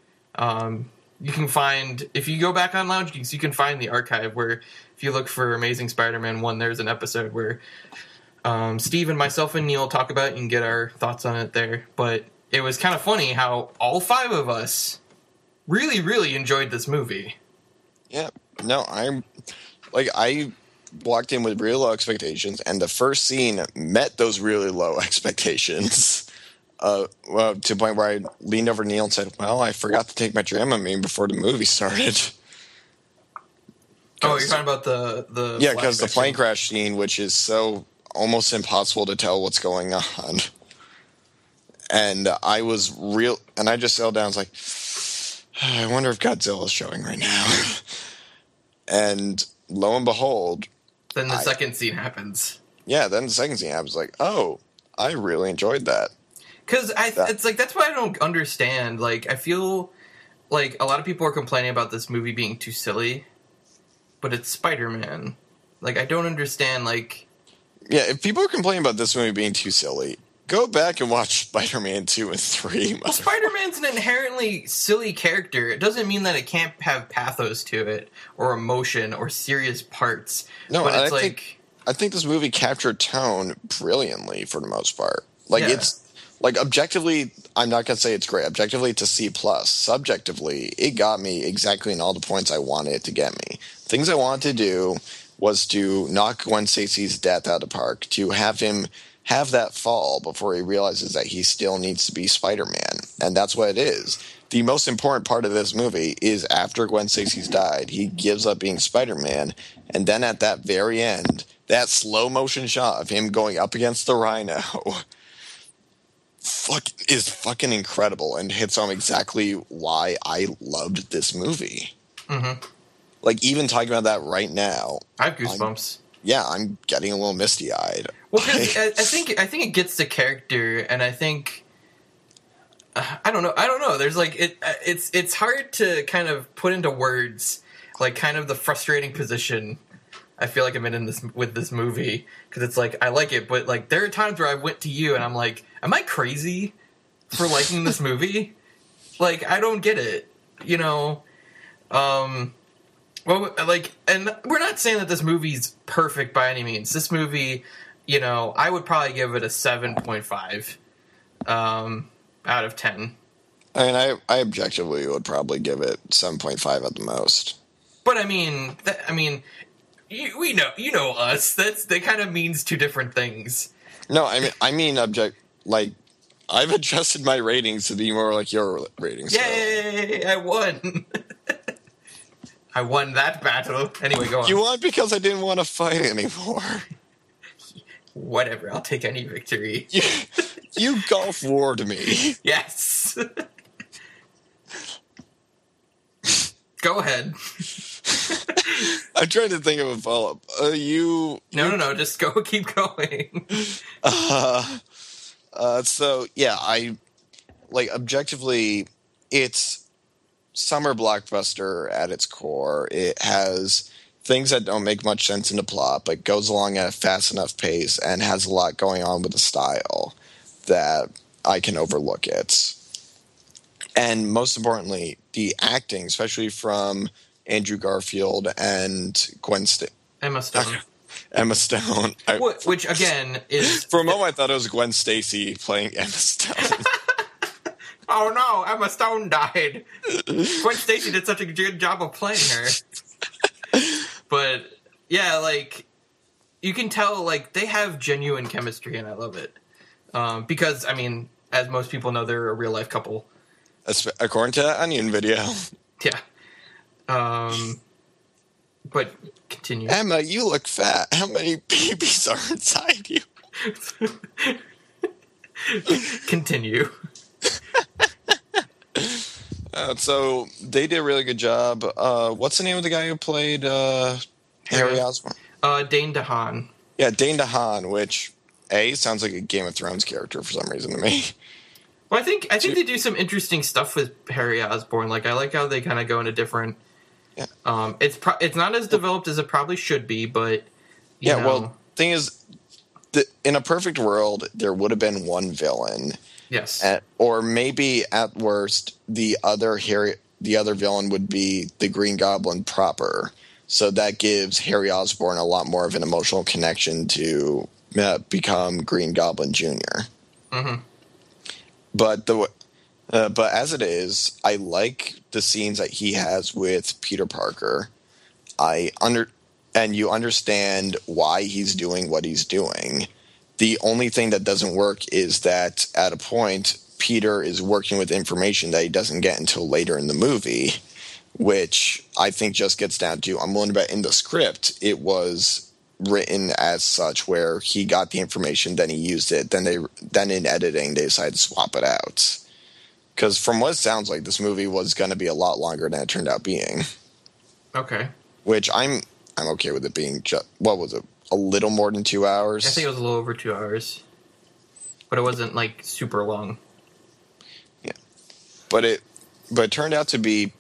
Um, you can find, if you go back on Lounge Geeks, you can find the archive where if you look for Amazing Spider-Man one, there's an episode where um, Steve and myself and Neil talk about it. You can get our thoughts on it there. But it was kind of funny how all five of us really, really enjoyed this movie. Yeah. No, I'm like, I walked in with real low expectations, and the first scene met those really low expectations. Uh, well, to the point where I leaned over Neil and said, well, I forgot to take my Dramamine before the movie started. Oh, you're talking about the... the yeah, because the plane crash scene, which is so almost impossible to tell what's going on. And I was real... And I just settled down and was like, I wonder if Godzilla's showing right now. And lo and behold... Then the I, second scene happens. Yeah, then the second scene, I was like, oh, I really enjoyed that. Because I, it's like, that's what I don't understand. Like, I feel like a lot of people are complaining about this movie being too silly, but it's Spider-Man. Like, I don't understand, like... Yeah, if people are complaining about this movie being too silly, go back and watch Spider-Man two and three. Well, Spider-Man's an inherently silly character. It doesn't mean that it can't have pathos to it, or emotion, or serious parts. No, but it's I like... think, I think this movie captured tone brilliantly for the most part. Like, yeah. it's... Like, objectively, I'm not going to say it's great. Objectively, it's a C plus. Subjectively, it got me exactly in all the points I wanted it to get me. Things I wanted to do was to knock Gwen Stacy's death out of the park, to have him have that fall before he realizes that he still needs to be Spider-Man. And that's what it is. The most important part of this movie is after Gwen Stacy's died, he gives up being Spider-Man, and then at that very end, that slow motion shot of him going up against the Rhino... Fuck is fucking incredible and hits home exactly why I loved this movie. Mm-hmm. Like, even talking about that right now, I have goosebumps. I'm, yeah, I'm getting a little misty eyed. Well, because I, I think I think it gets the character, and I think uh, I don't know. I don't know. There's like it. Uh, it's it's hard to kind of put into words, like kind of the frustrating position I feel like I'm in, in this with this movie, because it's like I like it, but like there are times where I went to you and I'm like, am I crazy for liking this movie? Like, I don't get it, you know. Um, well, like, and we're not saying that this movie's perfect by any means. This movie, you know, I would probably give it a seven point five. um, out of ten. I mean, I, I objectively would probably give it seven point five at the most. But I mean, that, I mean, you, we know, you know us. That's that kind of means two different things. No, I mean, I mean, object like I've adjusted my ratings to be more like your ratings. Yay! I won. I won that battle. Anyway, go on. You won because I didn't want to fight anymore. Whatever. I'll take any victory. You, you golf warred me. Yes. Go ahead. I'm trying to think of a follow-up. Uh, you... No, you, no, no. Just go. Keep going. Uh, uh, so, yeah, I... Like, objectively, it's summer blockbuster at its core. It has things that don't make much sense in the plot, but goes along at a fast enough pace and has a lot going on with the style that I can overlook it. And most importantly, the acting, especially from Andrew Garfield and Gwen St- Emma Stone. Emma Stone. I, Which, again, is... For a moment, I thought it was Gwen Stacy playing Emma Stone. Oh, no, Emma Stone died. Gwen Stacy did such a good job of playing her. But, yeah, like, you can tell, like, they have genuine chemistry, and I love it. Um, because, I mean, as most people know, they're a real-life couple. According to that Onion video. Yeah. Um, but continue. Emma, you look fat. How many babies are inside you? Continue. uh, so they did a really good job. Uh, what's the name of the guy who played uh, Harry Osborn? Uh, Dane DeHaan. Yeah, Dane DeHaan, which A sounds like a Game of Thrones character for some reason to me. Well, I think I think they do some interesting stuff with Harry Osborn. Like, I like how they kind of go into different. Yeah. Um, it's pro- it's not as developed as it probably should be, but you yeah. know. Well, thing is, the, in a perfect world, there would have been one villain. Yes. At, or maybe at worst, the other Harry, the other villain would be the Green Goblin proper. So that gives Harry Osborn a lot more of an emotional connection to uh, become Green Goblin Junior Mm-hmm. But the uh, but as it is, I like the scenes that he has with Peter Parker. I under and you understand why he's doing what he's doing. The only thing that doesn't work is that at a point, Peter is working with information that he doesn't get until later in the movie, which I think just gets down to, I'm willing to bet in the script, it was written as such where he got the information, then he used it, then they then in editing they decided to swap it out. Because from what it sounds like, this movie was going to be a lot longer than it turned out being. Okay. Which I'm I'm okay with it being just, what was it, a little more than two hours? I think it was a little over two hours. But it wasn't, like, super long. Yeah. But it but it turned out to be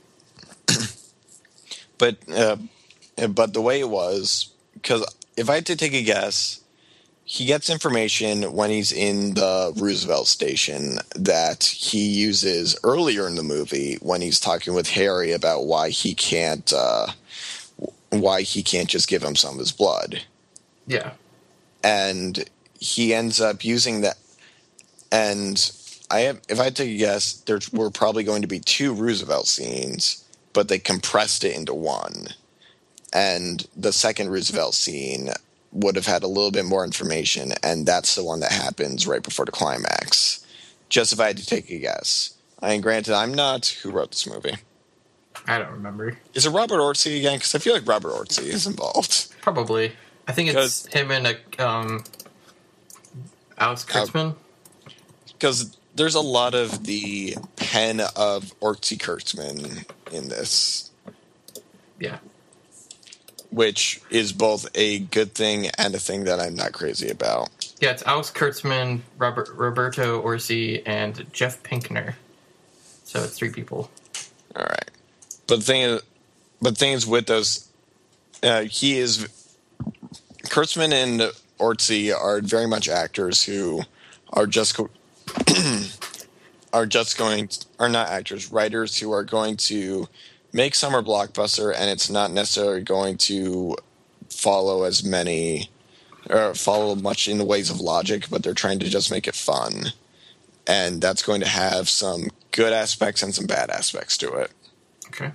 but uh, but the way it was, because if I had to take a guess, he gets information when he's in the Roosevelt station that he uses earlier in the movie when he's talking with Harry about why he can't uh, why he can't just give him some of his blood. Yeah. And he ends up using that. And I have, if I had to take a guess, there were probably going to be two Roosevelt scenes, but they compressed it into one. And the second Roosevelt scene would have had a little bit more information, and that's the one that happens right before the climax. Just if I had to take a guess. I mean, granted, I'm not who wrote this movie. I don't remember. Is it Robert Orci again? Because I feel like Robert Orci is involved. Probably. I think it's him and a, um, Alex Kurtzman. Because there's a lot of the pen of Orci Kurtzman in this. Yeah. Which is both a good thing and a thing that I'm not crazy about. Yeah, it's Alex Kurtzman, Robert, Roberto Orci, and Jeff Pinkner. So it's three people. All right. But the thing is, but the thing is with those, uh, he is, Kurtzman and Orci are very much actors who are just, go- are just going, are not actors, writers who are going to make summer blockbuster, and it's not necessarily going to follow as many or follow much in the ways of logic, but they're trying to just make it fun. and that's going to have some good aspects and some bad aspects to it. Okay.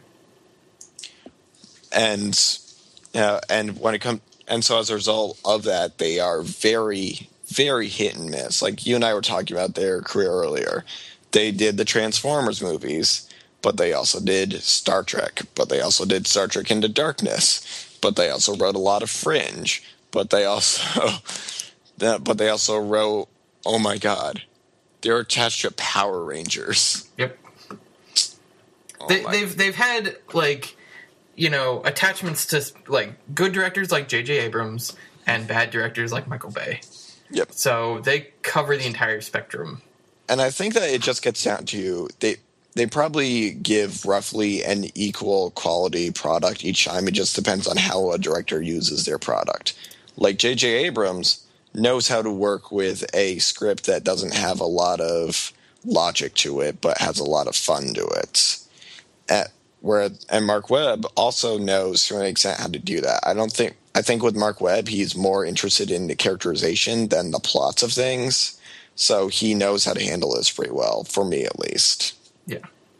And uh, and when it comes, and so as a result of that, they are very, very hit and miss. Like you and I were talking about their career earlier. They did the Transformers movies, but they also did Star Trek, but they also did Star Trek Into Darkness, but they also wrote a lot of Fringe, but they also, but they also wrote, oh my God, they're attached to Power Rangers. Yep. Oh they, my- they've they've had like, you know, attachments to like good directors like J J Abrams and bad directors like Michael Bay. Yep. So they cover the entire spectrum. And I think that it just gets down to they they probably give roughly an equal quality product each time. It just depends on how a director uses their product. Like J J Abrams knows how to work with a script that doesn't have a lot of logic to it, but has a lot of fun to it. At, where and Mark Webb also knows to an extent how to do that. I don't think I think with Mark Webb, he's more interested in the characterization than the plots of things. So he knows how to handle this pretty well, for me at least. Yeah.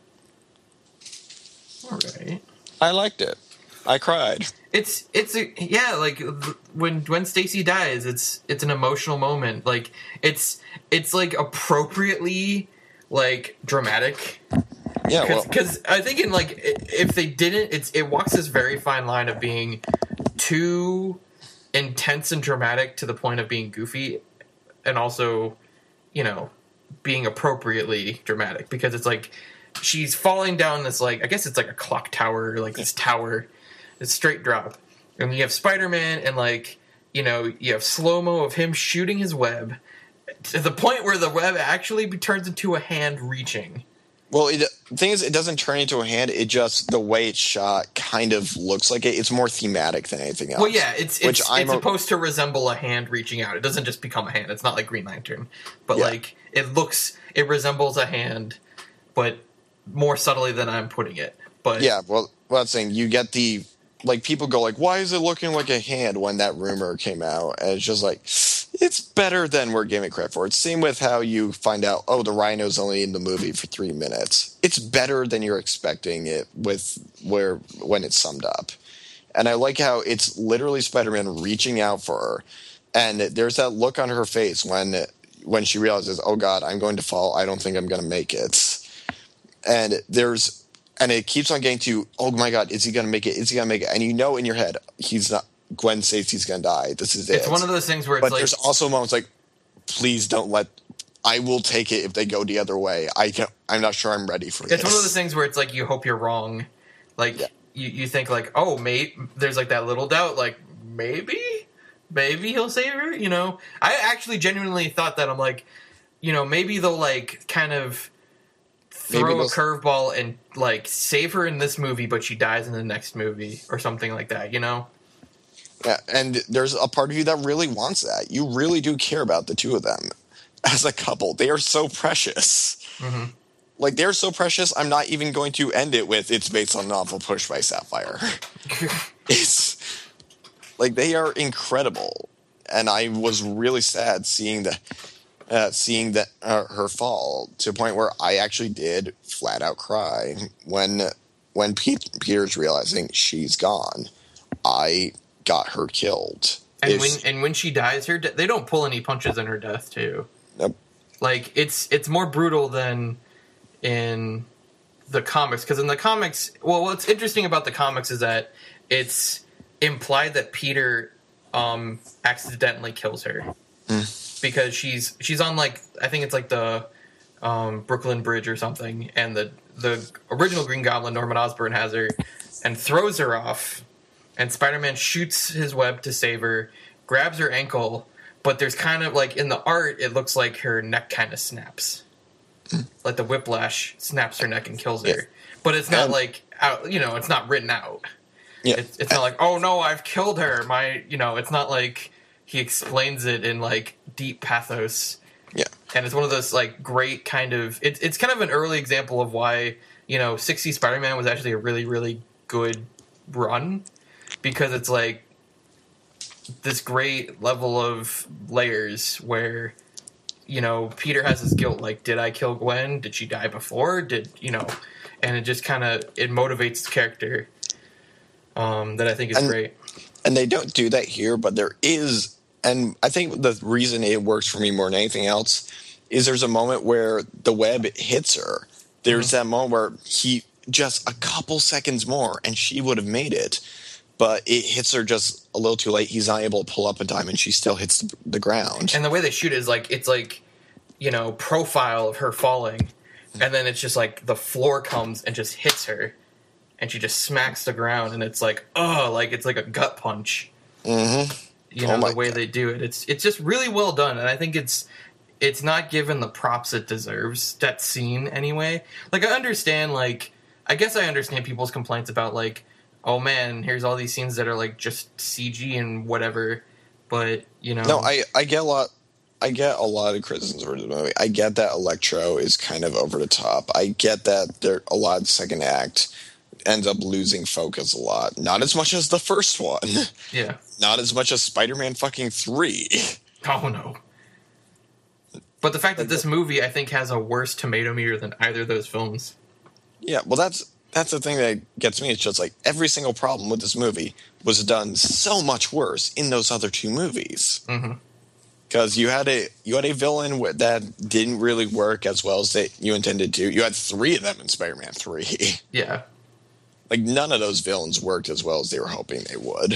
All right. I liked it. I cried. It's it's a yeah, like when when Stacy dies, it's it's an emotional moment. Like it's it's like appropriately like dramatic. Yeah, well, because I think in like if they didn't, it's it walks this very fine line of being too intense and dramatic to the point of being goofy, and also, you know, being appropriately dramatic, because it's like she's falling down this, like, I guess it's like a clock tower, like this tower, this straight drop, and you have Spider-Man, and like, you know, you have slow-mo of him shooting his web to the point where the web actually turns into a hand reaching. Well, it, the thing is, it doesn't turn into a hand. It just, the way it's shot kind of looks like it. It's more thematic than anything else. Well, yeah, it's it's, which it's I'm a- supposed to resemble a hand reaching out. It doesn't just become a hand. It's not like Green Lantern. But, Yeah. like, it looks, it resembles a hand, but more subtly than I'm putting it. But Yeah, well, well, I'm saying you get the, like, people go like, why is it looking like a hand when that rumor came out? And it's just like, it's better than we're giving it credit for. It's same with how you find out, oh, the rhino's only in the movie for three minutes. It's better than you're expecting it with where when it's summed up. And I like how it's literally Spider-Man reaching out for her, and there's that look on her face when when she realizes, oh God, I'm going to fall. I don't think I'm going to make it. And there's and it keeps on getting to, oh my God, is he going to make it? Is he going to make it? And you know in your head, he's not. Gwen Stacy's going to die. This is it. it's one of those things where it's But like, there's also moments like, please don't let. I will take it if they go the other way. I can. I'm not sure I'm ready for it's this. one of those things where it's like you hope you're wrong. Like, Yeah. you, you think like, oh, mate, there's like that little doubt, like, maybe? Maybe he'll save her, you know? I actually genuinely thought that. I'm like, you know, maybe they'll like kind of Maybe throw a they'll- curveball and like save her in this movie, but she dies in the next movie or something like that, you know? Yeah, and there's a part of you that really wants that. You really do care about the two of them as a couple. They are so precious. Mm-hmm. Like, they're so precious, I'm not even going to end it with, it's based on a novel pushed by Sapphire. It's, like, they are incredible. And I was really sad seeing the, uh, seeing that uh, her fall to a point where I actually did flat out cry when, when Pete, Peter's realizing she's gone. I got her killed. And If- when and when she dies, her de- they don't pull any punches in her death too. Nope. Like it's it's more brutal than in the comics, because in the comics, well, what's interesting about the comics is that it's implied that Peter um, accidentally kills her because she's she's on like I think it's like the um, Brooklyn Bridge or something, and the the original Green Goblin Norman Osborn has her and throws her off. And Spider-Man shoots his web to save her, grabs her ankle, but there's kind of like in the art, it looks like her neck kind of snaps, like the whiplash snaps her neck and kills her. Yeah. But it's not And- like out, you know, it's not written out. Yeah. It's, it's not like, oh no, I've killed her. My, you know, it's not like he explains it in like deep pathos. Yeah. And it's one of those like great kind of. It's it's kind of an early example of why, you know, sixties Spider-Man was actually a really really good run. Because it's like this great level of layers where you know, Peter has his guilt. Like, did I kill Gwen? Did she die before? Did, you know, and it just kind of, it motivates the character um, that I think is and, great. And they don't do that here, but there is, and I think the reason it works for me more than anything else is there's a moment where the web hits her. There's mm-hmm. that moment where he, just a couple seconds more, and she would have made it. But it hits her just a little too late. He's not able to pull up in time, and she still hits the, the ground. And the way they shoot it is like, it's like, you know, profile of her falling. And then it's just like the floor comes and just hits her. And she just smacks the ground. And it's like, oh, like it's like a gut punch. Mm-hmm. You know, oh the way God. they do it. It's it's just really well done. And I think it's it's not given the props it deserves, that scene anyway. Like, I understand, like, I guess I understand people's complaints about, like, oh man, here's all these scenes that are like just C G and whatever, but you know. No, I, I get a lot. I get a lot of criticisms for the movie. I get that Electro is kind of over the top. I get that there a lot of second act ends up losing focus a lot. Not as much as the first one. Yeah. Not as much as Spider-Man fucking three. Oh no. But the fact that this movie, I think, has a worse tomato meter than either of those films. Yeah, well, that's. That's the thing that gets me. It's just like every single problem with this movie was done so much worse in those other two movies. Because mm-hmm. you had a you had a villain that didn't really work as well as they, you intended to. You had three of them in Spider-Man three. Yeah, like none of those villains worked as well as they were hoping they would.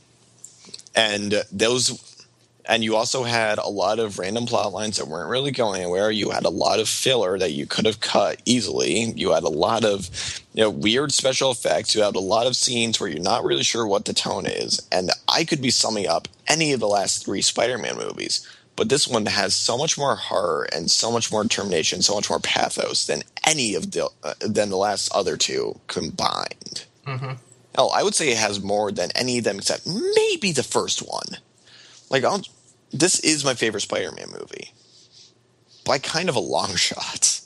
And those. And you also had a lot of random plot lines that weren't really going anywhere. You had a lot of filler that you could have cut easily. You had a lot of, you know, weird special effects. You had a lot of scenes where you're not really sure what the tone is. And I could be summing up any of the last three Spider-Man movies, but this one has so much more horror and so much more determination, so much more pathos than any of the uh, than the last other two combined. Mm-hmm. Hell, I would say it has more than any of them except maybe the first one. Like, I'll, this is my favorite Spider-Man movie, by kind of a long shot.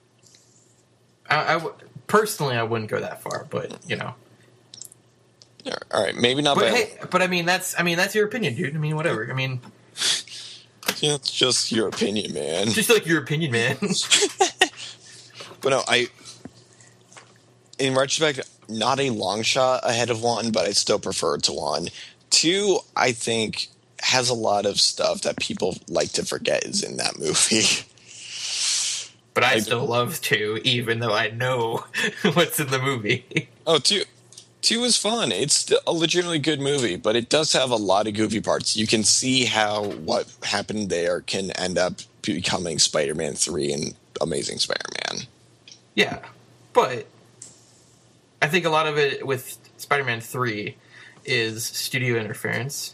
I, I w- personally, I wouldn't go that far, but you know. All right, maybe not. But by hey, but I mean, that's I mean, that's your opinion, dude. I mean, whatever. I mean, yeah, it's just your opinion, man. Just like your opinion, man. But no, I, in retrospect, not a long shot ahead of one, but I still prefer it to one. Two, I think, has a lot of stuff that people like to forget is in that movie. But I, I still love two, even though I know what's in the movie. Oh, two, two is fun. It's still a legitimately good movie, but it does have a lot of goofy parts. You can see how what happened there can end up becoming Spider-Man three and Amazing Spider-Man. Yeah, but I think a lot of it with Spider-Man three is studio interference.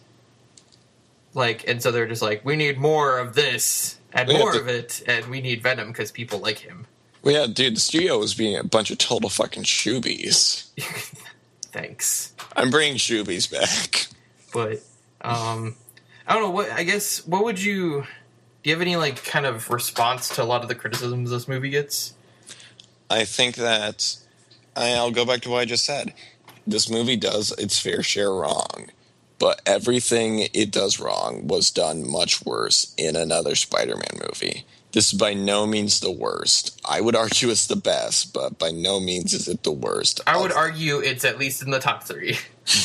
Like, and so they're just like, we need more of this and yeah, more the, of it, and we need Venom because people like him. Well, yeah, dude, the studio was being a bunch of total fucking shoobies. Thanks. I'm bringing shoobies back. But, um, I don't know, what, I guess, what would you, do you have any, like, kind of response to a lot of the criticisms this movie gets? I think that, I'll go back to what I just said. This movie does its fair share wrong. But everything it does wrong was done much worse in another Spider-Man movie. This is by no means the worst. I would argue it's the best, but by no means is it the worst. I would argue it's at least in the top three.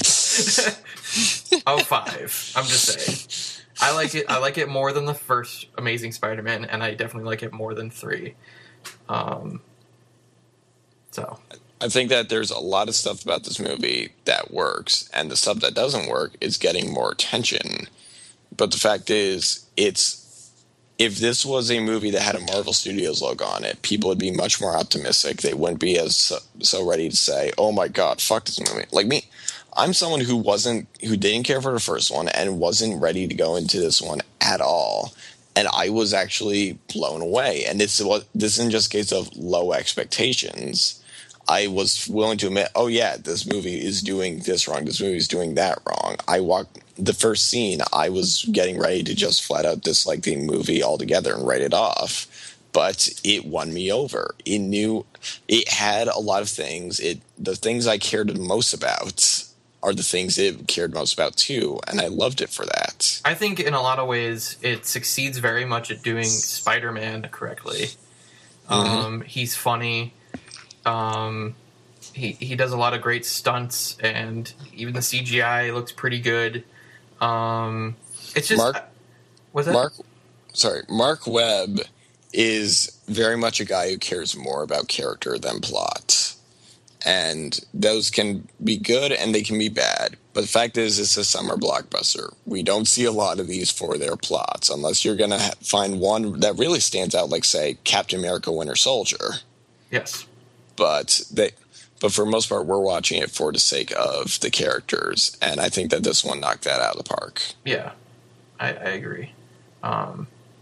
Of five. I'm just saying. I like it I like it more than the first Amazing Spider-Man, and I definitely like it more than three. Um, so... I think that there's a lot of stuff about this movie that works, and the stuff that doesn't work is getting more attention. But the fact is, it's if this was a movie that had a Marvel Studios logo on it, people would be much more optimistic. They wouldn't be as so, so ready to say, "Oh my god, fuck this movie." Like me, I'm someone who wasn't, who didn't care for the first one and wasn't ready to go into this one at all. And I was actually blown away. And this was this isn't just a case of low expectations. I was willing to admit, oh yeah, this movie is doing this wrong. This movie is doing that wrong. I walked the first scene. I was getting ready to just flat out dislike the movie altogether and write it off. But it won me over. It knew it had a lot of things. It the things I cared most about are the things it cared most about too, and I loved it for that. I think in a lot of ways it succeeds very much at doing Spider-Man correctly. Mm-hmm. Um, he's funny. Um, he he does a lot of great stunts, and even the C G I looks pretty good. Um, it's just Mark, what's that? Mark, sorry, Mark Webb is very much a guy who cares more about character than plot. And those can be good and they can be bad. But the fact is, it's a summer blockbuster. We don't see a lot of these for their plots, unless you're going to ha- find one that really stands out, like, say, Captain America Winter Soldier. Yes. But they, but for the most part, we're watching it for the sake of the characters. And I think that this one knocked that out of the park. Yeah, I, I agree. Um,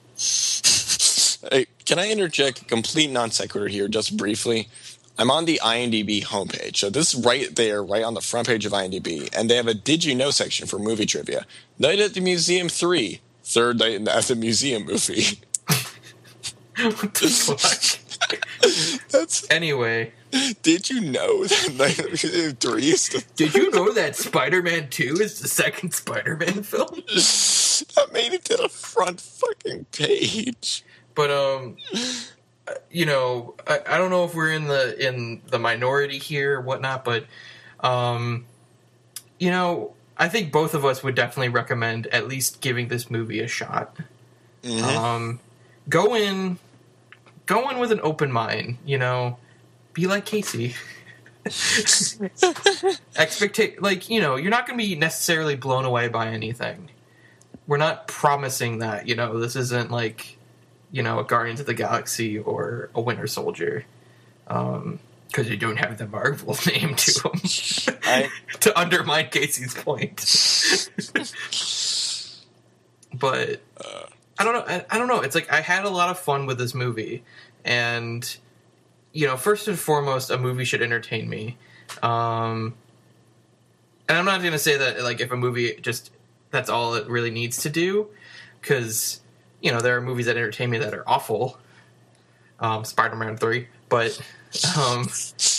hey, can I interject a complete non sequitur here just briefly? I'm on the IMDb homepage, so this is right there, right on the front page of IMDb, and they have a Did You Know section for movie trivia. Night at the Museum three, third night at the museum movie. What the fuck? That's, anyway. Did you know that Night at the Museum three is the Did you know that Spider-Man two is the second Spider-Man film? That made it to the front fucking page. But, um... you know, I, I don't know if we're in the in the minority here or whatnot, but, um, you know, I think both of us would definitely recommend at least giving this movie a shot. Mm-hmm. Um, go in, go in with an open mind. You know, be like Casey. Expecta- like you know, you're not going to be necessarily blown away by anything. We're not promising that. You know, this isn't like, you know, a Guardians of the Galaxy or a Winter Soldier, um, because you don't have the Marvel name to them. I... to undermine Casey's point. But uh, I don't know. I, I don't know. It's like I had a lot of fun with this movie, and you know, first and foremost, a movie should entertain me. Um, and I'm not going to say that like if a movie just that's all it really needs to do, because you know, there are movies that entertain me that are awful. Um, Spider-Man three. But, um,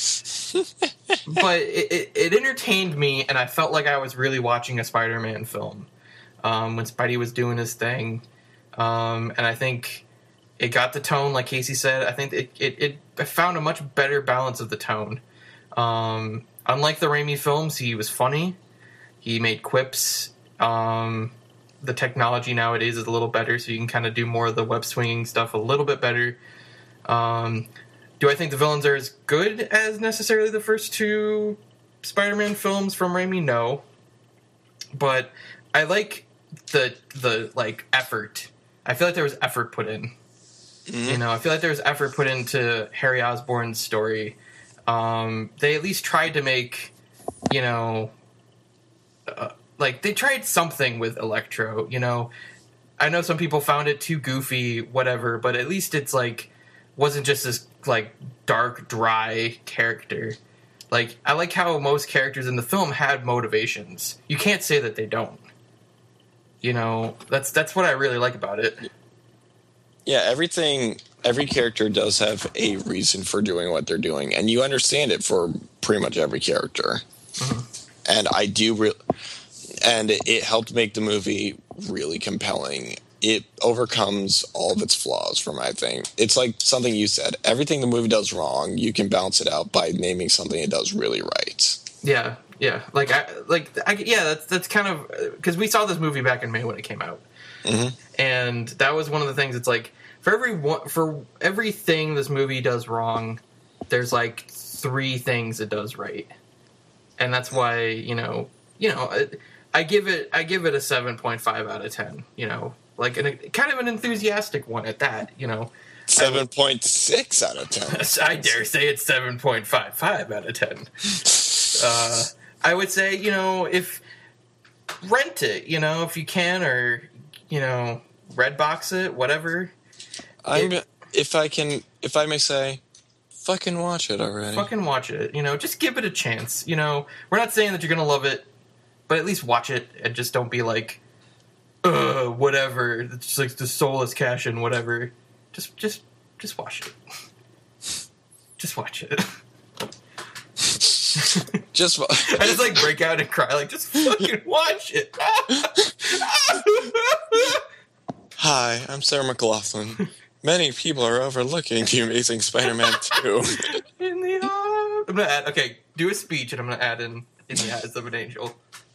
but it, it, it entertained me, and I felt like I was really watching a Spider-Man film. Um, when Spidey was doing his thing. Um, and I think it got the tone, like Casey said. I think it, it, it found a much better balance of the tone. Um, unlike the Raimi films, he was funny. He made quips. Um... The technology nowadays is a little better, so you can kind of do more of the web swinging stuff a little bit better. Um, do I think the villains are as good as necessarily the first two Spider-Man films from Raimi? No. But I like the the like effort. I feel like there was effort put in. Mm-hmm. You know, I feel like there was effort put into Harry Osborn's story. Um, they at least tried to make, you know. Uh, Like, they tried something with Electro, you know? I know some people found it too goofy, whatever, but at least it's, like, wasn't just this, like, dark, dry character. Like, I like how most characters in the film had motivations. You can't say that they don't. You know, that's that's what I really like about it. Yeah, everything, every character does have a reason for doing what they're doing, and you understand it for pretty much every character. Mm-hmm. And I do really... And it helped make the movie really compelling. It overcomes all of its flaws for my thing. It's like something you said. Everything the movie does wrong, you can balance it out by naming something it does really right. Yeah, yeah. Like, I, like, I, yeah. That's that's kind of because we saw this movie back in May when it came out, mm-hmm. and that was one of the things. It's like for every one, for everything this movie does wrong, there's like three things it does right, and that's why you know, you know. It, I give it I give it a seven point five out of ten, you know, like an, kind of an enthusiastic one at that, you know. seven point six out of ten. I dare say it's seven point five five out of ten. uh, I would say, you know, if rent it, you know, if you can, or, you know, Redbox it, whatever. I'm, it, if I can, if I may say, fucking watch it already. Fucking watch it, you know, just give it a chance, you know. We're not saying that you're going to love it, but at least watch it and just don't be like, uh, whatever. It's just like the soulless cash in, whatever. Just, just, just watch it. Just watch it. Just I just like break out and cry, like just fucking watch it. Hi, I'm Sarah McLachlan. Many people are overlooking The Amazing Spider-Man two. In the arms. I'm gonna add. Okay, do a speech, and I'm gonna add in in the eyes of an angel.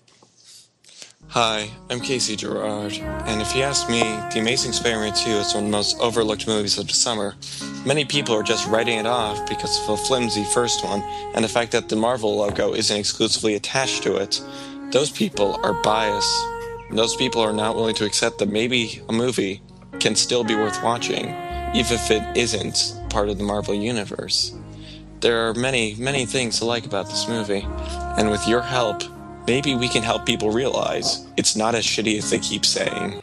Hi, I'm Casey Gerard, and if you ask me, The Amazing Spider-Man two is one of the most overlooked movies of the summer. Many people are just writing it off because of the flimsy first one, and the fact that the Marvel logo isn't exclusively attached to it. Those people are biased. And those people are not willing to accept that maybe a movie can still be worth watching, even if it isn't part of the Marvel Universe. There are many, many things to like about this movie, and with your help, maybe we can help people realize it's not as shitty as they keep saying.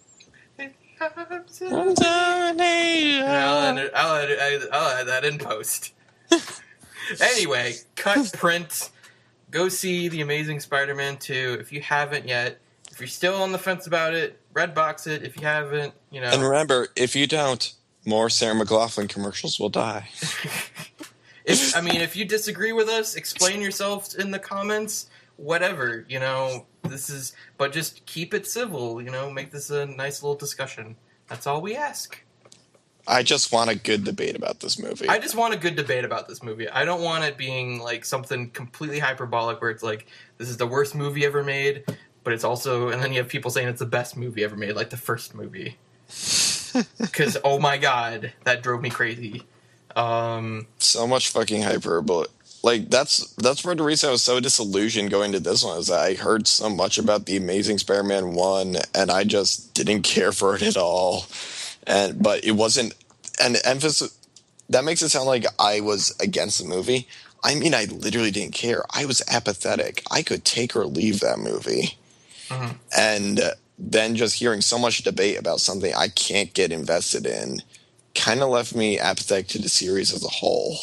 I'll add, I'll, add, I'll add that in post. Anyway, cut, print, go see The Amazing Spider-Man two. If you haven't yet, if you're still on the fence about it, Redbox it. If you haven't, you know. And remember, if you don't, more Sarah McLachlan commercials will die. If I mean, if you disagree with us, explain yourself in the comments. Whatever, you know, this is, but just keep it civil, you know, make this a nice little discussion. That's all we ask. I just want a good debate about this movie. I just want a good debate about this movie. I don't want it being like something completely hyperbolic where it's like, this is the worst movie ever made, but it's also, and then you have people saying it's the best movie ever made, like the first movie. Because, oh my god, that drove me crazy. Um, so much fucking hyperbole. Like, that's that's for the reason I was so disillusioned going to this one, is that I heard so much about The Amazing Spider-Man one, and I just didn't care for it at all. And But it wasn't... And the emphasis... That makes it sound like I was against the movie. I mean, I literally didn't care. I was apathetic. I could take or leave that movie. Mm-hmm. And then just hearing so much debate about something I can't get invested in kind of left me apathetic to the series as a whole.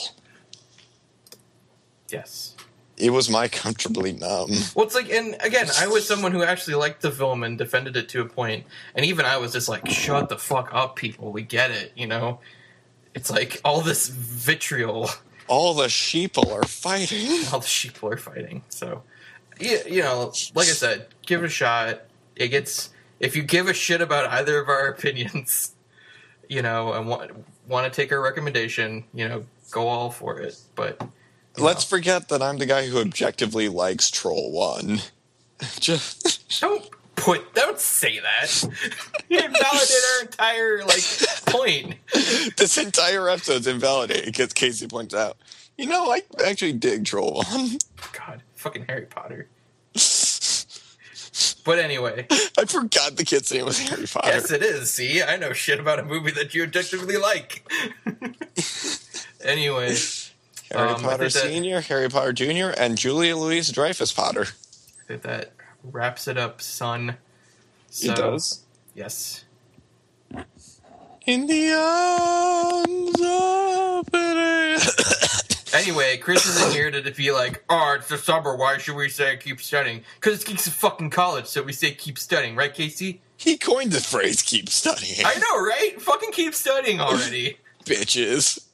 Yes. It was my comfortably numb. Well, it's like, and again, I was someone who actually liked the film and defended it to a point, and even I was just like, shut the fuck up, people, we get it, you know? It's like, all this vitriol. All the sheeple are fighting. All the sheeple are fighting, so... Yeah, you know, like I said, give it a shot. It gets... If you give a shit about either of our opinions, you know, and want, want to take our recommendation, you know, go all for it, but... Let's know. Forget that I'm the guy who objectively likes Troll one. Just don't put, don't say that. You invalidate our entire like point. This entire episode's invalidated because Casey points out, you know, I actually dig Troll one. God, fucking Harry Potter. But anyway, I forgot the kid's name was Harry Potter. Yes, it is. See, I know shit about a movie that you objectively like. Anyway. Harry um, Potter that, Senior, Harry Potter Junior, and Julia Louis-Dreyfus Potter. I think that wraps it up, son. So, it does? Yes. In the arms of it. Anyway, Chris isn't here to be like, oh, it's the summer, why should we say keep studying? Because it's fucking college, so we say keep studying, right, Casey? He coined the phrase keep studying. I know, right? Fucking keep studying already. Bitches.